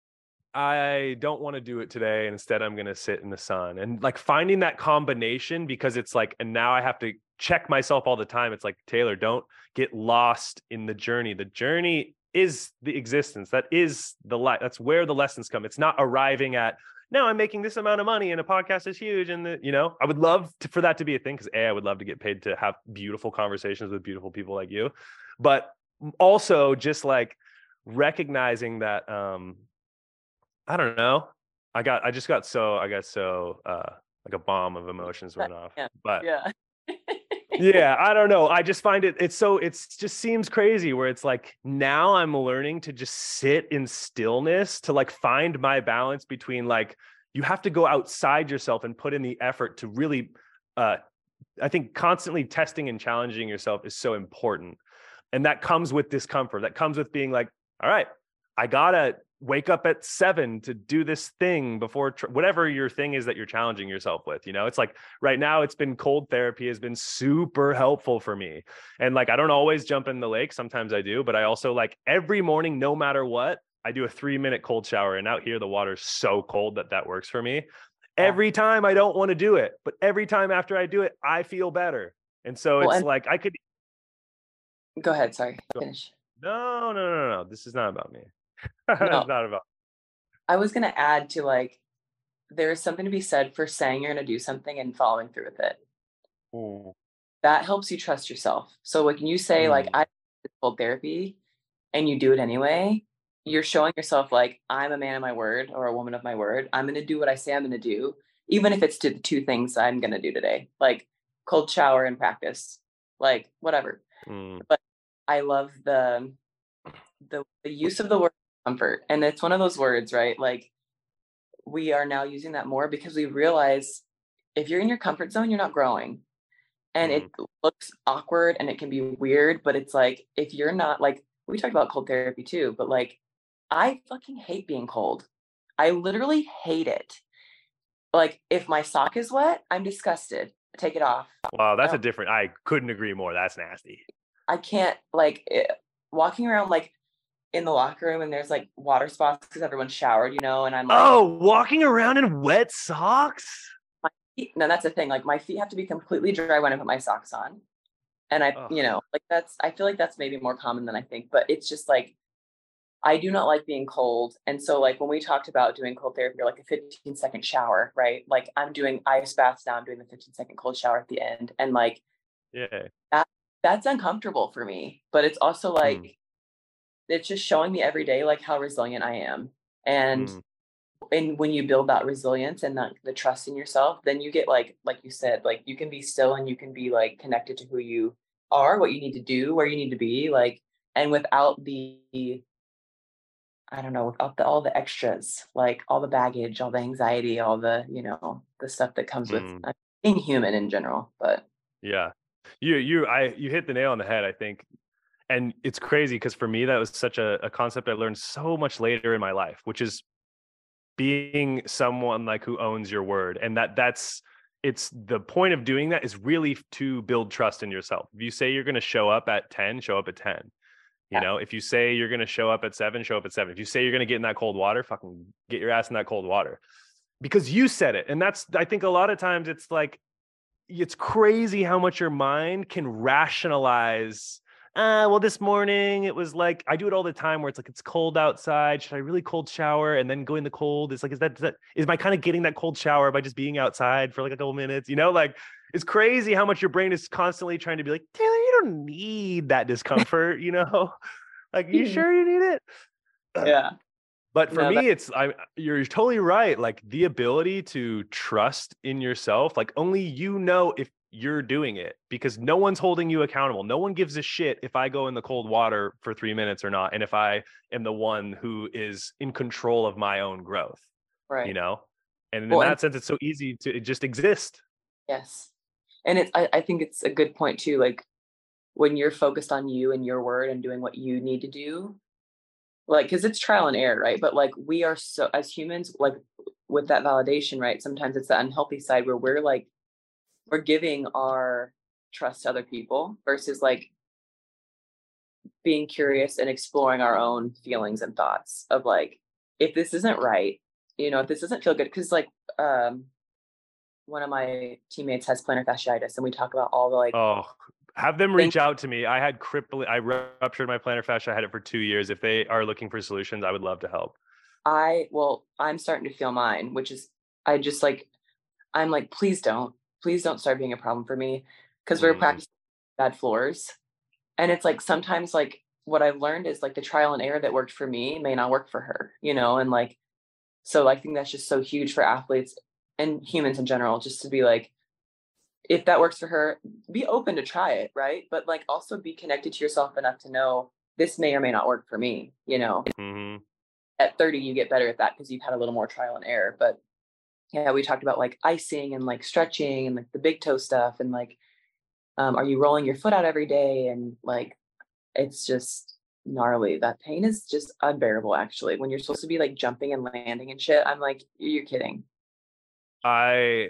I don't want to do it today. And instead I'm going to sit in the sun, and like finding that combination, because it's like, and now I have to check myself all the time. It's like, Taylor, don't get lost in the journey. The journey is the existence. That is the life. That's where the lessons come. It's not arriving at, now I'm making this amount of money and a podcast is huge. And I would love for that to be a thing. Cause I would love to get paid to have beautiful conversations with beautiful people like you, but also just like recognizing that, I don't know. I got so like a bomb of emotions went off, but yeah, I don't know. I just find it just seems crazy where it's like, now I'm learning to just sit in stillness to like find my balance between like, you have to go outside yourself and put in the effort to really, I think constantly testing and challenging yourself is so important. And that comes with discomfort. That comes with being like, all right, I gotta wake up at 7 to do this thing before whatever your thing is that you're challenging yourself with. It's like right now it's been cold therapy has been super helpful for me. And like, I don't always jump in the lake. Sometimes I do, but I also like every morning, no matter what, I do a 3-minute cold shower. And out here, the water's so cold that works for me. Every time I don't want to do it, but every time after I do it, I feel better. And so it's like, I could go ahead. Sorry. Finish. No. This is not about me. No. It's not about. I was going to add to like, there's something to be said for saying you're going to do something and following through with it. Ooh. That helps you trust yourself. So like, when you say like, I did cold therapy and you do it anyway, you're showing yourself like, I'm a man of my word or a woman of my word. I'm going to do what I say I'm going to do, even if it's to the 2 things I'm going to do today, like cold shower and practice, like whatever. But I love the use of the word comfort. And it's one of those words, right? Like we are now using that more because we realize if you're in your comfort zone, you're not growing. And it looks awkward and it can be weird, but it's like, if you're not like, we talked about cold therapy too, but like, I fucking hate being cold. I literally hate it. Like if my sock is wet, I'm disgusted. Take it off. Wow, that's I couldn't agree more. That's nasty. I can't walking around like in the locker room and there's like water spots because everyone's showered, and I'm like, walking around in wet socks? My feet, no, that's the thing. Like my feet have to be completely dry when I put my socks on. And I feel like that's maybe more common than I think, but it's just like, I do not like being cold. And so like when we talked about doing cold therapy, or like a 15-second shower, right? Like I'm doing ice baths now, I'm doing the 15-second cold shower at the end. And like, that's uncomfortable for me, but it's also like, it's just showing me every day, like how resilient I am. And when you build that resilience and the trust in yourself, then you get like you said, like you can be still and you can be like connected to who you are, what you need to do, where you need to be, like, and without without all the extras, like all the baggage, all the anxiety, all the, the stuff that comes with being human in general. But yeah, you hit the nail on the head, I think. And it's crazy because for me, that was such a concept I learned so much later in my life, which is being someone like who owns your word. And it's the point of doing that is really to build trust in yourself. If you say you're going to show up at 10, show up at 10. If you say you're going to show up at 7, show up at 7. If you say you're going to get in that cold water, fucking get your ass in that cold water because you said it. And I think a lot of times it's like, it's crazy how much your mind can rationalize. Well, this morning it was like, I do it all the time where it's like, it's cold outside. Should I really cold shower and then go in the cold? It's like, is my kind of getting that cold shower by just being outside for like a couple minutes, like it's crazy how much your brain is constantly trying to be like, Taylor, you don't need that discomfort, like, you sure you need it? Yeah. But for No, that me, you're totally right. Like the ability to trust in yourself, like only you know if you're doing it because no one's holding you accountable. No one gives a shit if I go in the cold water for 3 minutes or not. And if I am the one who is in control of my own growth, you right. know? And in Well, and that sense, it's so easy to just exist. yes. And I think it's a good point too. Like when you're focused on you and your word and doing what you need to do, like, because it's trial and error, right? But like we are so as humans, like with that validation, right? Sometimes it's the unhealthy side where we're like we're giving our trust to other people versus like being curious and exploring our own feelings and thoughts of like if this isn't right, if this doesn't feel good, because like um one of my teammates has plantar fasciitis and we talk about all the like Oh, have them things. reach out to me. I ruptured my plantar fascia. I had it for 2 years. If they are looking for solutions, I would love to help. I'm starting to feel mine, which is I just like I'm like, please don't start being a problem for me because we're Mm, practicing bad floors. And it's like sometimes like what I've learned is like the trial and error that worked for me may not work for her, and like so I think that's just so huge for athletes and humans in general, just to be like, if that works for her, be open to try it, right? But like also be connected to yourself enough to know this may or may not work for me. mhm. At 30, you get better at that because you've had a little more trial and error. But yeah, we talked about like icing and like stretching and like the big toe stuff and like are you rolling your foot out every day? And like it's just gnarly. That pain is just unbearable actually. When you're supposed to be like jumping and landing and shit, I'm like, you're kidding. I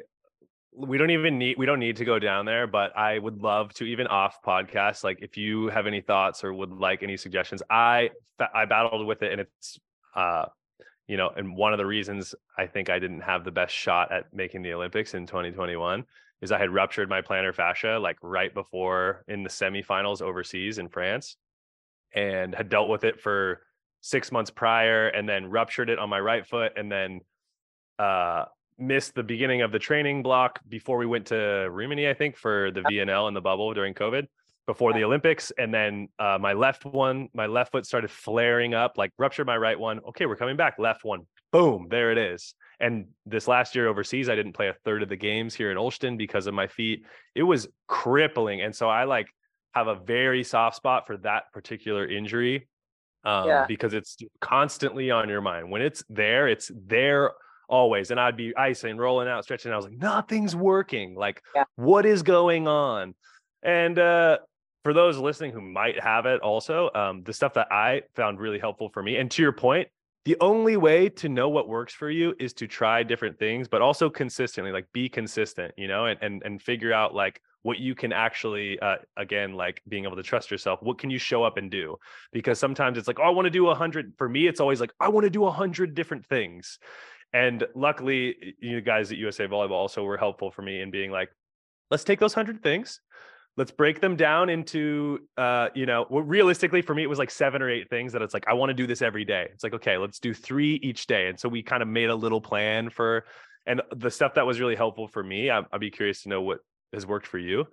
we don't need to go down there, but I would love to, even off podcast, like if you have any thoughts or would like any suggestions. I battled with it, and it's uh and one of the reasons I think I didn't have the best shot at making the Olympics in 2021 is I had ruptured my plantar fascia like right before in the semifinals overseas in France, and had dealt with it for 6 months prior, and then ruptured it on my right foot, and then uh missed the beginning of the training block before we went to Rimini, I think, for the VNL and the bubble during COVID before the Olympics. And then my left foot started flaring up, like ruptured my right one. Okay, we're coming back. Left one, boom, there it is. And this last year overseas, I didn't play a third of the games here in Olsztyn because of my feet. It was crippling. And so I like have a very soft spot for that particular injury, Yeah. because it's constantly on your mind. When it's there always. And I'd be icing, rolling out, stretching. I was like, nothing's working. Like, Yeah. what is going on? And for those listening who might have it also, the stuff that I found really helpful for me, and to your point, the only way to know what works for you is to try different things, but also consistently, like be consistent, and figure out like what you can actually, again, like being able to trust yourself. What can you show up and do? Because sometimes it's like, oh, I want to do 100. For me, it's always like, I want to do 100 different things. And luckily, you guys at USA Volleyball also were helpful for me in being like, let's take those 100 things. Let's break them down into, realistically for me, it was like 7 or 8 things that it's like, I want to do this every day. It's like, okay, let's do 3 each day. And so we kind of made a little plan and the stuff that was really helpful for me, I'd be curious to know what has worked for you,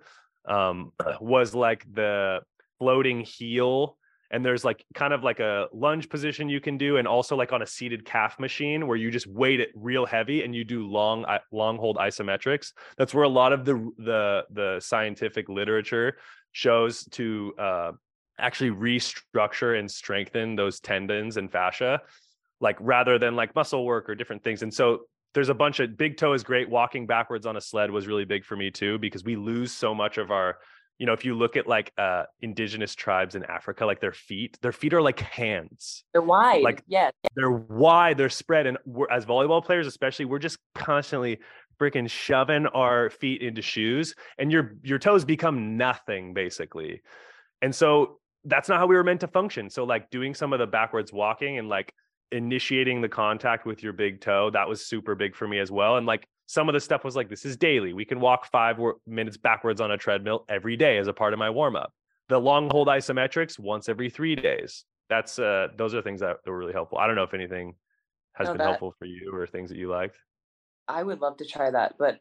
was like the floating heel. And there's like kind of like a lunge position you can do, and also like on a seated calf machine where you just weight it real heavy and you do long hold isometrics. That's where a lot of the scientific literature shows to actually restructure and strengthen those tendons and fascia, like rather than like muscle work or different things. And so there's a bunch of big toe is great. Walking backwards on a sled was really big for me too, because we lose so much of our, if you look at like indigenous tribes in Africa, like their feet are like hands. They're wide. Like Yeah. they're wide, they're spread. And as volleyball players, especially, we're just constantly freaking shoving our feet into shoes, and your toes become nothing basically. And so that's not how we were meant to function. So like doing some of the backwards walking and like initiating the contact with your big toe, that was super big for me as well. And like some of the stuff was like, this is daily. We can walk 5 minutes backwards on a treadmill every day as a part of my warm up. The long hold isometrics once every 3 days. That's those are things that were really helpful. I don't know if anything has No, been that helpful for you or things that you liked. I would love to try that, but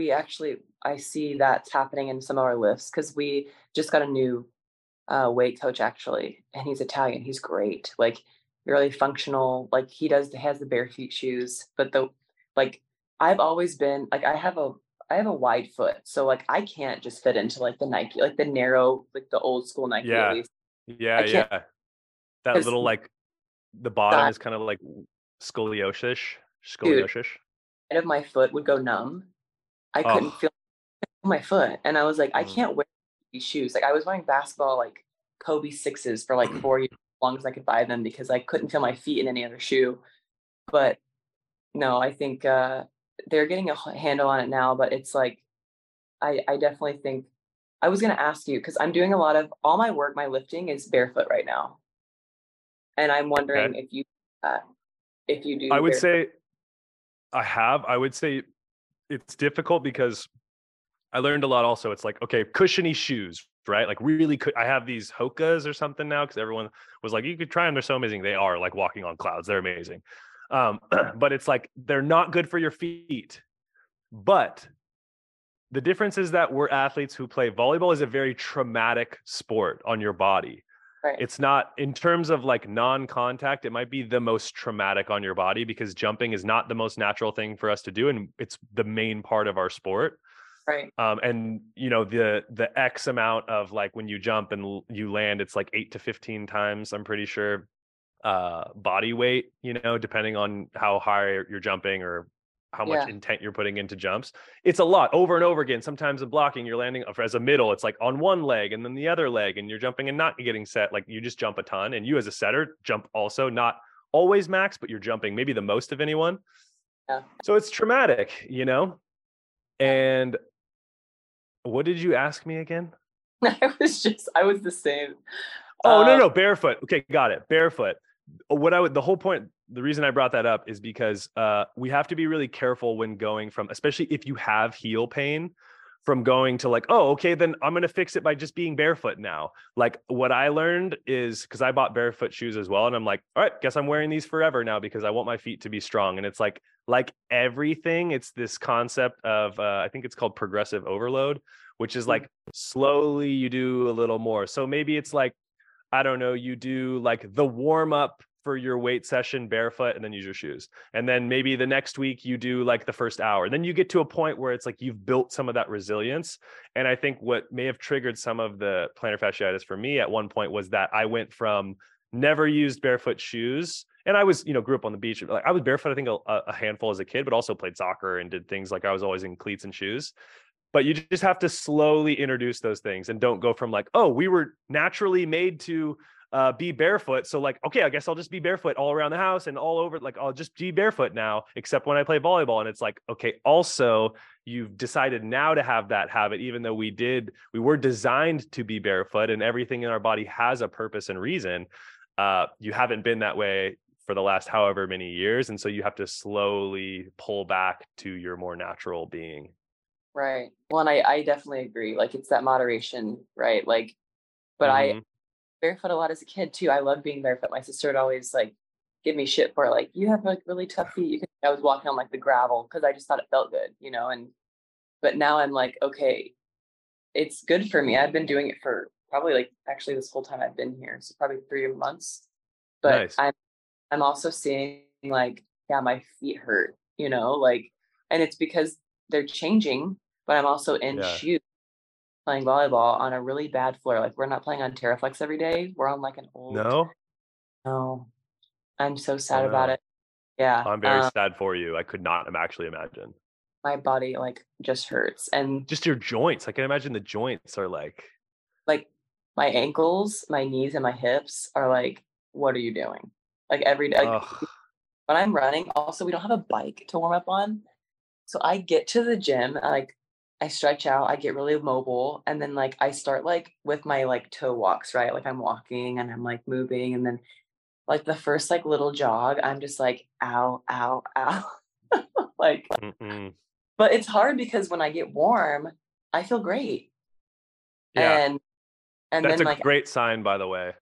I see that's happening in some of our lifts because we just got a new weight coach actually, and he's Italian. He's great. Like really functional. Like has the bare feet shoes, but like I've always been like I have a wide foot, so like I can't just fit into like the Nike, like the narrow, like the old school Nike at Yeah. least. Yeah. I can't Yeah. That because little like the bottom that is kind of like scoliosis, dude, scoliosis. end of my foot would go numb. I couldn't Oh, feel my foot, and I was like, I mm. can't wear these shoes. Like I was wearing basketball like Kobe sixes for like 4 years, as long as I could buy them because I couldn't feel my feet in any other shoe. But no, I think they're getting a handle on it now. But it's like I definitely think I was gonna ask you because I'm doing a lot of all my work, my lifting is barefoot right now, and I'm Okay. wondering uh, if you I do would barefoot. say I would say it's difficult because I learned a lot also. It's like, okay, cushiony shoes, right? Like really I have these Hokas or something now because everyone was like, you could try them. They're so amazing. They are like walking on clouds. They're amazing. But it's like, they're not good for your feet. But the difference is that we're athletes who play volleyball is a very traumatic sport on your body. Right, It's not in terms of like non-contact, it might be the most traumatic on your body because jumping is not the most natural thing for us to do. And it's the main part of our sport. right, And you know, the X amount of like when you jump and you land, it's like 8 to 15 times, I'm pretty sure, body weight, you know, depending on how high you're jumping or how much yeah, intent you're putting into jumps. It's a lot over and over again. Sometimes in blocking, you're landing as a middle, it's like on one leg and then the other leg, and you're jumping and not getting set. Like you just jump a ton. And you as a setter jump also, not always max, but you're jumping maybe the most of anyone. yeah, So it's traumatic, you know? yeah. And what did you ask me again? I was the same. Oh, no, Um, no, barefoot. Okay, got it. Barefoot. The whole point, the reason I brought that up is because we have to be really careful when going from, especially if you have heel pain, from going to like, oh, okay, then I'm going to fix it by just being barefoot now. Like what I learned is because I bought barefoot shoes as well. And I'm like, all right, guess I'm wearing these forever now because I want my feet to be strong. And it's like everything, it's this concept of, I think it's called progressive overload, which is like slowly you do a little more. So maybe it's like, I don't know, you do like the warm up for your weight session barefoot and then use your shoes. And then maybe the next week you do like the first hour. Then you get to a point where it's like you've built some of that resilience. And I think what may have triggered some of the plantar fasciitis for me at one point was that I went from never used barefoot shoes. And I was, you know, grew up on the beach. Like I was barefoot, I think a handful as a kid, but also played soccer and did things like I was always in cleats and shoes. But you just have to slowly introduce those things and don't go from like, oh, we were naturally made to be barefoot. So like, okay, I guess I'll just be barefoot all around the house and all over. Like, I'll just be barefoot now, except when I play volleyball. And it's like, okay, also you've decided now to have that habit, even though we were designed to be barefoot and everything in our body has a purpose and reason. You haven't been that way for the last however many years. And so you have to slowly pull back to your more natural being. right. Well, and I definitely agree. Like it's that moderation, right? Like, but I Mm-hmm. barefoot a lot as a kid too. I love being barefoot. My sister would always like give me shit for like, you have like really tough feet. I was walking on like the gravel because I just thought it felt good, you know. And but now I'm like, okay, it's good for me. I've been doing it for probably like actually this whole time I've been here, so probably 3 months. But Nice. I'm also seeing like, yeah, my feet hurt, you know, like, and it's because they're changing, but I'm also in Yeah. shoes playing volleyball on a really bad floor. Like we're not playing on Terraflex every day. We're on like an old, No? no, I'm so Oh sad about no. it. Yeah. I'm very sad for you. I could not actually imagine. My body like just hurts. And Just your joints. I can imagine the joints are like, like my ankles, my knees and my hips are like, what are you doing? Like every day, like oh, when I'm running, also we don't have a bike to warm up on. So I get to the gym, like I stretch out, I get really mobile, and then like I start like with my like toe walks, right? Like I'm walking and I'm like moving, and then like the first like little jog, I'm just like ow, ow, ow. Like, mm-mm. but it's hard because when I get warm, I feel great. Yeah, And that's then a like great sign, by the way.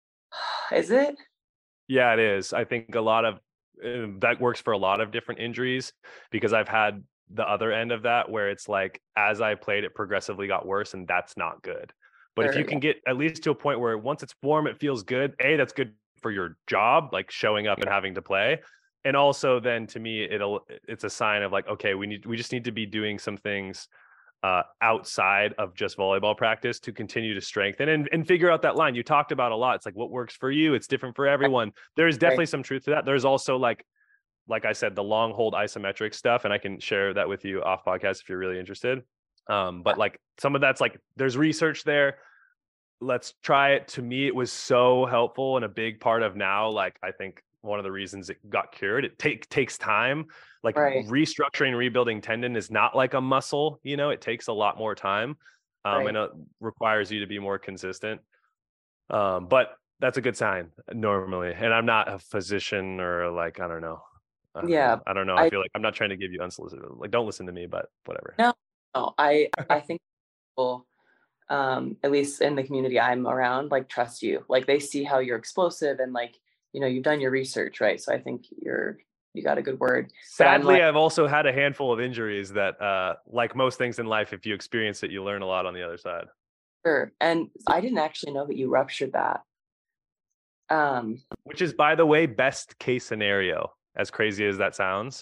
is it? Yeah, it is. I think a lot of that works for a lot of different injuries because I've had the other end of that where it's like as I played, it progressively got worse, and that's not good. But if Sure, you yeah. can get at least to a point where once it's warm, it feels good. A, that's good for your job, like showing up and having to play. And also then to me, it's a sign of like, okay, we just need to be doing some things outside of just volleyball practice to continue to strengthen and figure out that line. You talked about a lot. It's like what works for you. It's different for everyone. There's definitely some truth to that. There's also like I said, the long hold isometric stuff, and I can share that with you off podcast if you're really interested. But like some of that's like there's research there. Let's try it. To me, it was so helpful and a big part of now. Like I think one of the reasons it got cured. It takes time. Like restructuring, rebuilding tendon is not like a muscle. You know, it takes a lot more time, and it requires you to be more consistent. But that's a good sign normally. And I'm not a physician or like I don't know. I don't know. I feel like I'm not trying to give you unsolicited. Like, don't listen to me, but whatever. No, I think people, at least in the community I'm around, like trust you. Like they see how you're explosive and like, you know, you've done your research, right? So I think you got a good word. Sadly, I've also had a handful of injuries that, like most things in life, if you experience it, you learn a lot on the other side. Sure. And I didn't actually know that you ruptured that. Which is, by the way, best case scenario, as crazy as that sounds.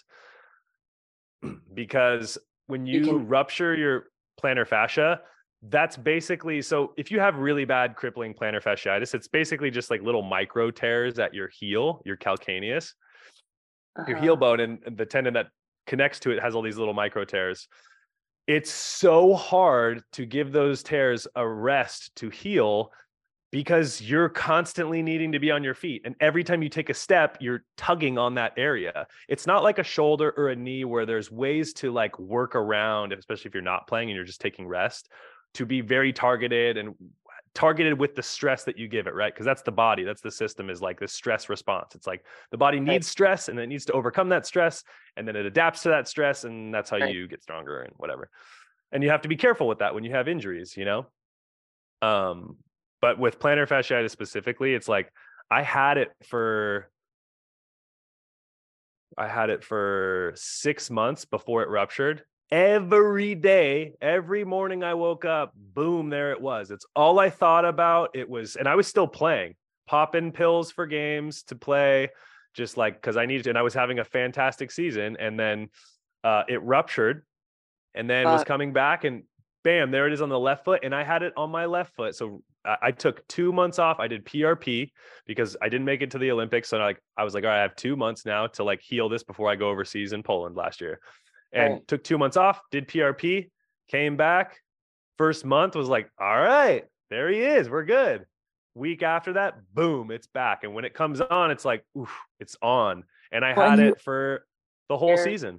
Because when you rupture your plantar fascia, that's basically, so if you have really bad crippling plantar fasciitis, it's basically just like little micro tears at your heel, your calcaneus, your heel bone, and the tendon that connects to it has all these little micro tears. It's so hard to give those tears a rest to heal because you're constantly needing to be on your feet. And every time you take a step, you're tugging on that area. It's not like a shoulder or a knee where there's ways to like work around, especially if you're not playing and you're just taking rest, to be very targeted and targeted with the stress that you give it, right? Because that's the body, that's the system, is like this stress response. It's like the body needs stress and it needs to overcome that stress, and then it adapts to that stress, and that's how you get stronger and whatever. And you have to be careful with that when you have injuries, you know? But with plantar fasciitis specifically, it's like I had it for 6 months before it ruptured. Every day, every morning I woke up, boom, there it was. It's all I thought about. It was, and I was still playing, popping pills for games to play, just like because I needed to, and I was having a fantastic season. And then it ruptured, and then was coming back, and bam, there it is on the left foot. And I had it on my left foot. So I took 2 months off. I did PRP because I didn't make it to the Olympics. So I was like, all right, I have 2 months now to like heal this before I go overseas in Poland last year. And took 2 months off, did PRP, came back. First month was like, all right, there he is. We're good. Week after that, boom, it's back. And when it comes on, it's like, oof, it's on. And I had it for the whole season.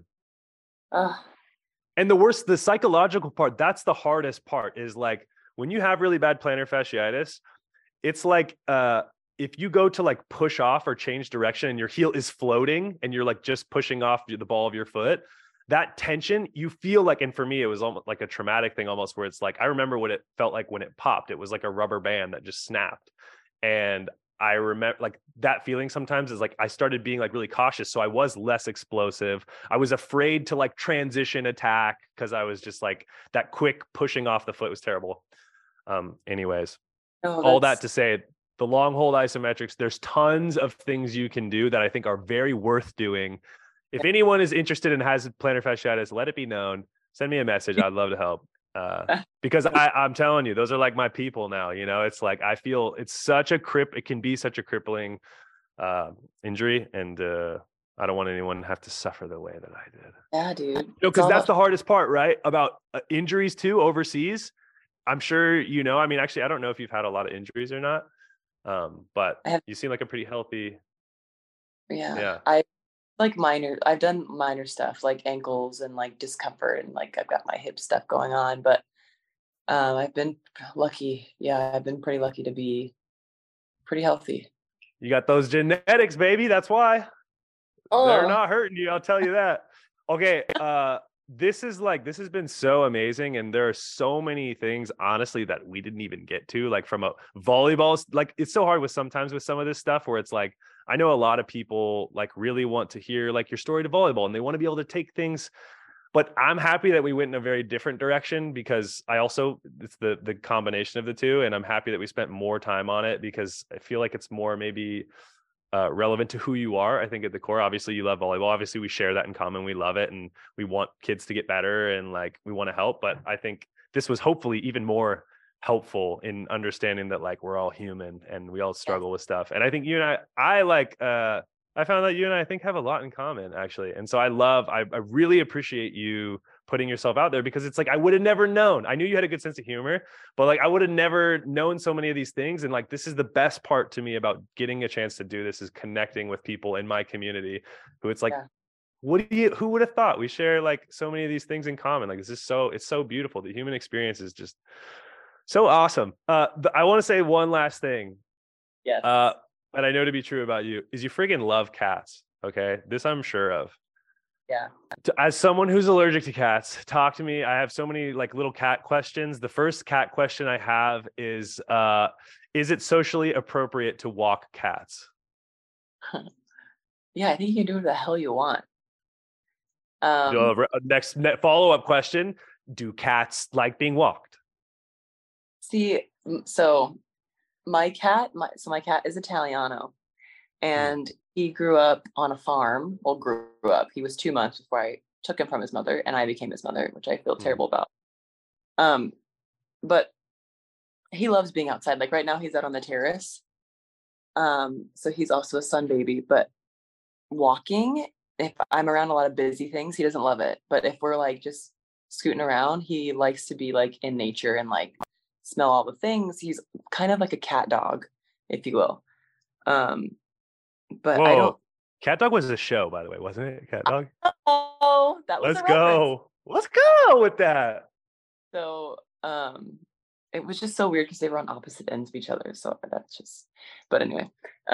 And the psychological part, that's the hardest part, is like when you have really bad plantar fasciitis, it's like if you go to like push off or change direction and your heel is floating and you're like just pushing off the ball of your foot, that tension you feel like, and for me, it was almost like a traumatic thing almost, where it's like, I remember what it felt like when it popped. It was like a rubber band that just snapped. And I remember like that feeling sometimes is like, I started being like really cautious. So I was less explosive. I was afraid to like transition attack because I was just like that quick pushing off the foot was terrible. Anyways, all that to say, the long hold isometrics, there's tons of things you can do that I think are very worth doing. If anyone is interested and has plantar fasciitis, let it be known. Send me a message. I'd love to help. Because I'm telling you, those are like my people now. You know, it's like I feel it's such a it can be such a crippling injury, and I don't want anyone to have to suffer the way that I did. Yeah, dude. You know, because that's the hardest part, right? About injuries too overseas. I'm sure you know. I mean, actually, I don't know if you've had a lot of injuries or not, but you seem like a pretty healthy. Yeah. I've done minor stuff like ankles and like discomfort, and like I've got my hip stuff going on, but I've been lucky. Yeah, I've been pretty lucky to be pretty healthy. You got those genetics, baby. That's why. They're not hurting you. I'll tell you that. Okay. This has been so amazing. And there are so many things, honestly, that we didn't even get to, like from a volleyball, like it's so hard with sometimes with some of this stuff where it's like, I know a lot of people like really want to hear like your story to volleyball and they want to be able to take things, but I'm happy that we went in a very different direction, because it's the combination of the two, and I'm happy that we spent more time on it, because I feel like it's more maybe relevant to who you are. I think at the core, obviously you love volleyball. Obviously we share that in common. We love it, and we want kids to get better, and like we want to help. But I think this was hopefully even more helpful in understanding that like we're all human and we all struggle with stuff. And I think you and I found that you and I think have a lot in common, actually. And so I really appreciate you putting yourself out there, because it's like I would have never known. I knew you had a good sense of humor, but like I would have never known so many of these things. And like this is the best part to me about getting a chance to do this, is connecting with people in my community who it's like, who would have thought we share like so many of these things in common? Like it's so beautiful. The human experience is just so awesome. I want to say one last thing. Yes. That I know to be true about you is you friggin' love cats. Okay. This I'm sure of. Yeah. As someone who's allergic to cats, talk to me. I have so many like little cat questions. The first cat question I have is it socially appropriate to walk cats? Yeah, I think you can do what the hell you want. Next follow-up question. Do cats like being walked? See, so my cat is Italiano, and he grew up on a farm. Well, grew up. He was 2 months before I took him from his mother, and I became his mother, which I feel terrible about. But he loves being outside. Like right now, he's out on the terrace. So he's also a sun baby. But walking, if I'm around a lot of busy things, he doesn't love it. But if we're like just scooting around, he likes to be like in nature and like smell all the things. He's kind of like a cat dog, if you will. But I don't. Cat Dog was a show, by the way, wasn't it? Cat Dog. Oh, that was. Let's go. Let's go with that. So, it was just so weird because they were on opposite ends of each other. So that's just. But anyway,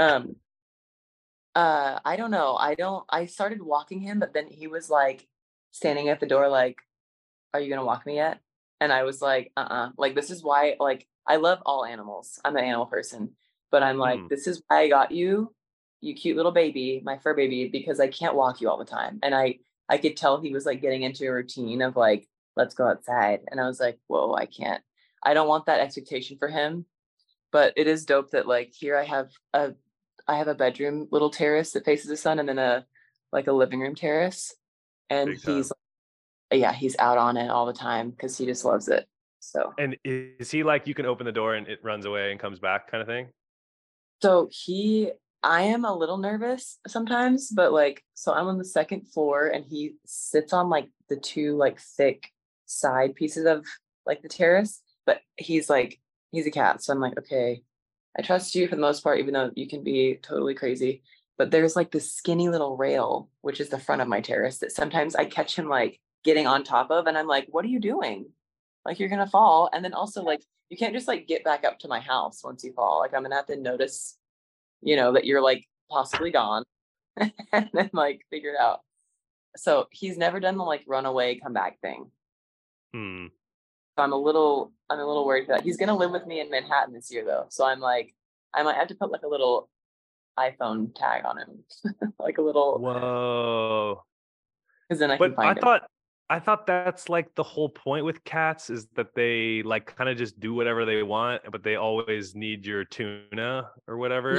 I don't know. I started walking him, but then he was like standing at the door, like, "Are you gonna walk me yet?" And I was like, Like, this is why. Like, I love all animals. I'm an animal person, but I'm like, this is why I got you. You cute little baby, my fur baby, because I can't walk you all the time. And I could tell he was like getting into a routine of like, let's go outside. And I was like, whoa, I can't. I don't want that expectation for him. But it is dope that like here I have a bedroom little terrace that faces the sun, and then a living room terrace. And he's out on it all the time because he just loves it. So. And is he like, you can open the door and it runs away and comes back kind of thing? So I am a little nervous sometimes, but like, so I'm on the second floor and he sits on like the two like thick side pieces of like the terrace, but he's a cat. So I'm like, okay, I trust you for the most part, even though you can be totally crazy. But there's like this skinny little rail, which is the front of my terrace, that sometimes I catch him like getting on top of. And I'm like, what are you doing? Like, you're going to fall. And then also like, you can't just like get back up to my house once you fall. Like, I'm going to have to notice, that you're like possibly gone and then like figure it out. So he's never done the like run away, come back thing. So I'm a little worried for that. He's going to live with me in Manhattan this year though. So I'm like, I might have to put like a little iPhone tag on him, like a little. Whoa. Because then I can find him. I thought that's like the whole point with cats, is that they like kind of just do whatever they want, but they always need your tuna or whatever.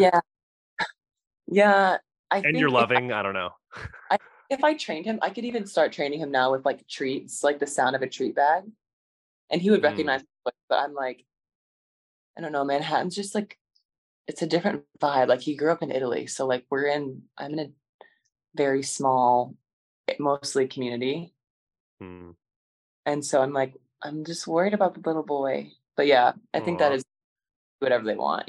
Yeah. And you're loving, I don't know. If I trained him, I could even start training him now with like treats, like the sound of a treat bag. And he would recognize it, but I'm like, I don't know, Manhattan's just like, it's a different vibe. Like he grew up in Italy. So like I'm in a very small, mostly community. And so I'm like, I'm just worried about the little boy. But yeah, I think that is whatever they want,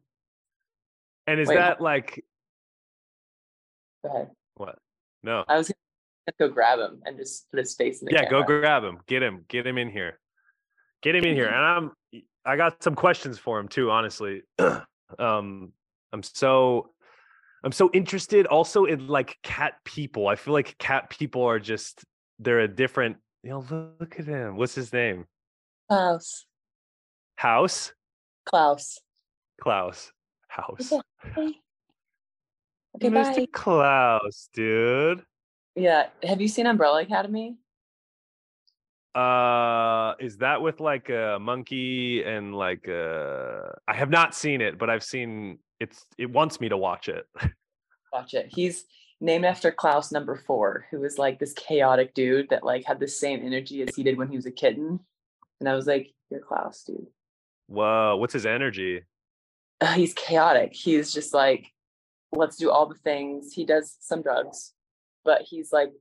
And is that like, go ahead. What? No. I was gonna go grab him and just put his face in the camera. Go grab him. Get him in here. And I got some questions for him too, honestly. I'm so interested also in like cat people. I feel like cat people are just, they're a different, look at him. What's his name? Klaus. House? Klaus. House. Okay, Mr. bye. Klaus, dude. Yeah. Have you seen Umbrella Academy? Is that with like a monkey and like I have not seen it, but I've seen it wants me to watch it. Watch it. He's named after Klaus number 4, who was like this chaotic dude that like had the same energy as he did when he was a kitten. And I was like, you're Klaus, dude. Whoa, what's his energy? He's chaotic. He's just like, let's do all the things. He does some drugs, but he's like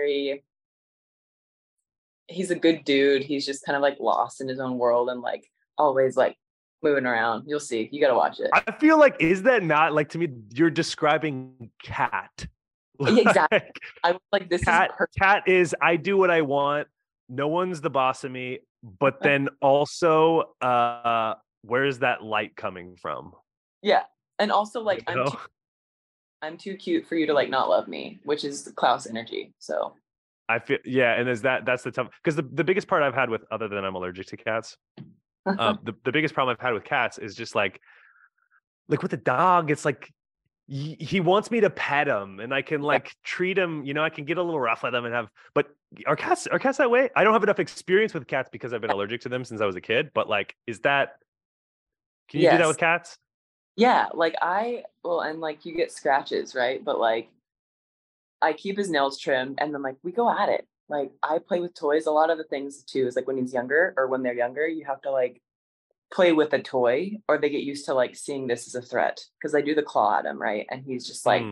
he's a good dude. He's just kind of like lost in his own world and like always like moving around. You'll see. You got to watch it. I feel like, is that not like, to me, you're describing Cat. Exactly. I was like, this Cat, is perfect. Cat is, I do what I want. No one's the boss of me. But then also, where's that light coming from? Yeah. And also like, You know? I'm too cute for you to like not love me, which is Klaus energy. So I feel, yeah. And that's the tough, because the biggest part I've had with, other than I'm allergic to cats, the biggest problem I've had with cats is just like with a dog, it's like he wants me to pet him and I can like treat him, I can get a little rough with him and but are cats that way? I don't have enough experience with cats because I've been allergic to them since I was a kid, but like, can you do that with cats? Yeah, like and like you get scratches, right? But like I keep his nails trimmed and then like we go at it. Like I play with toys. A lot of the things too is like when he's younger or when they're younger, you have to like play with a toy or they get used to like seeing this as a threat because I do the claw at him, right? And he's just like,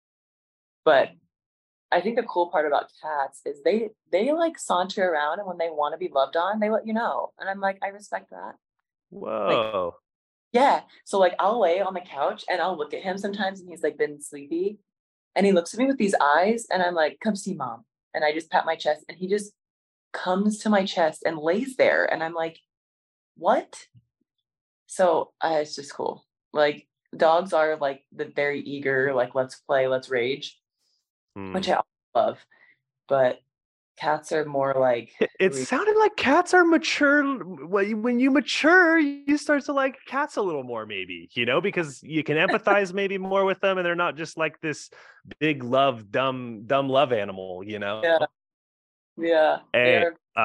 but I think the cool part about cats is they like saunter around and when they want to be loved on, they let you know. And I'm like, I respect that. Whoa. Like, yeah. So like I'll lay on the couch and I'll look at him sometimes and he's like been sleepy and he looks at me with these eyes and I'm like, come see mom. And I just pat my chest and he just comes to my chest and lays there. And I'm like, what? So it's just cool. Like dogs are like the very eager, like, let's play, let's rage, which I love. But cats are more like, it sounded like cats are mature. When you mature, you start to like cats a little more, maybe, because you can empathize maybe more with them and they're not just like this big dumb love animal, Yeah. Hey,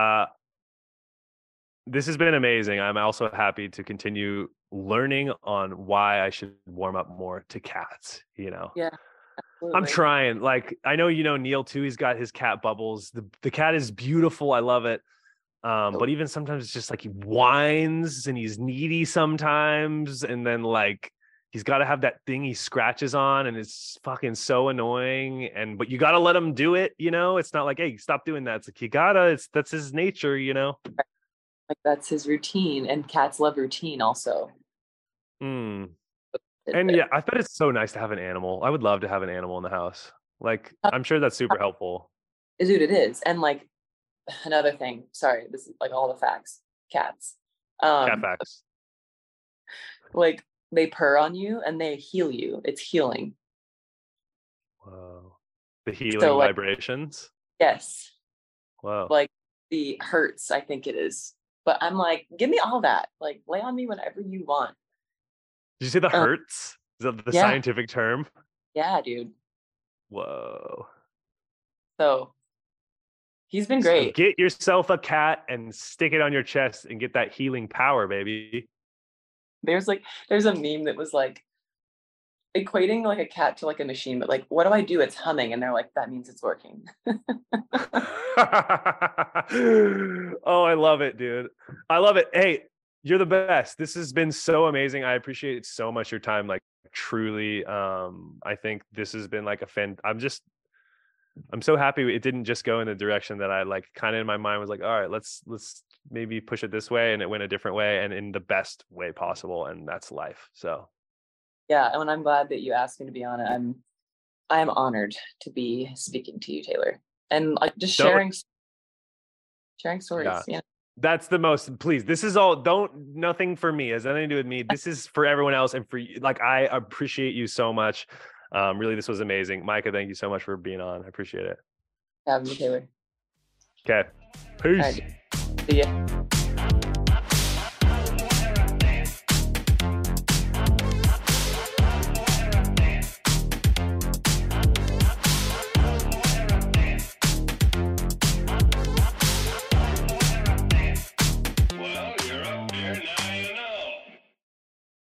this has been amazing. I'm also happy to continue learning on why I should warm up more to cats, Yeah. Absolutely. I'm trying. Like, I know Neil too. He's got his cat Bubbles. The cat is beautiful. I love it. But even sometimes it's just like he whines and he's needy sometimes, and then like he's got to have that thing he scratches on, and it's fucking so annoying. But you got to let him do it. It's not like, hey, stop doing that. It's like that's his nature. Like that's his routine, and cats love routine also. And yeah, I bet it's so nice to have an animal. I would love to have an animal in the house. Like, I'm sure that's super helpful. Dude, it is. And like another thing, sorry, this is like all the facts. Cats. Cat facts. Like they purr on you and they heal you. It's healing. Wow. The healing vibrations? Yes. Wow. Like the hurts, I think it is. But I'm like, give me all that. Like lay on me whenever you want. Did you say the hertz? Is that the scientific term? Yeah, dude. Whoa. So he's been great. So get yourself a cat and stick it on your chest and get that healing power, baby. There's a meme that was like equating like a cat to like a machine, but like, what do I do? It's humming. And they're like, that means it's working. Oh, I love it, dude. I love it. Hey, you're the best. This has been so amazing. I appreciate so much your time. Like truly, I think this has been like I'm so happy it didn't just go in the direction that I like kind of in my mind was like, all right, let's maybe push it this way, and it went a different way and in the best way possible. And that's life. So yeah. And I'm glad that you asked me to be on it. I'm honored to be speaking to you, Taylor, and like just sharing stories. Yeah. That's the most, please. This is all, nothing for me. It has nothing to do with me. This is for everyone else. And for you, like, I appreciate you so much. Really, this was amazing. Micah, thank you so much for being on. I appreciate it. Having me, Taylor. Okay. Peace. All right. See ya.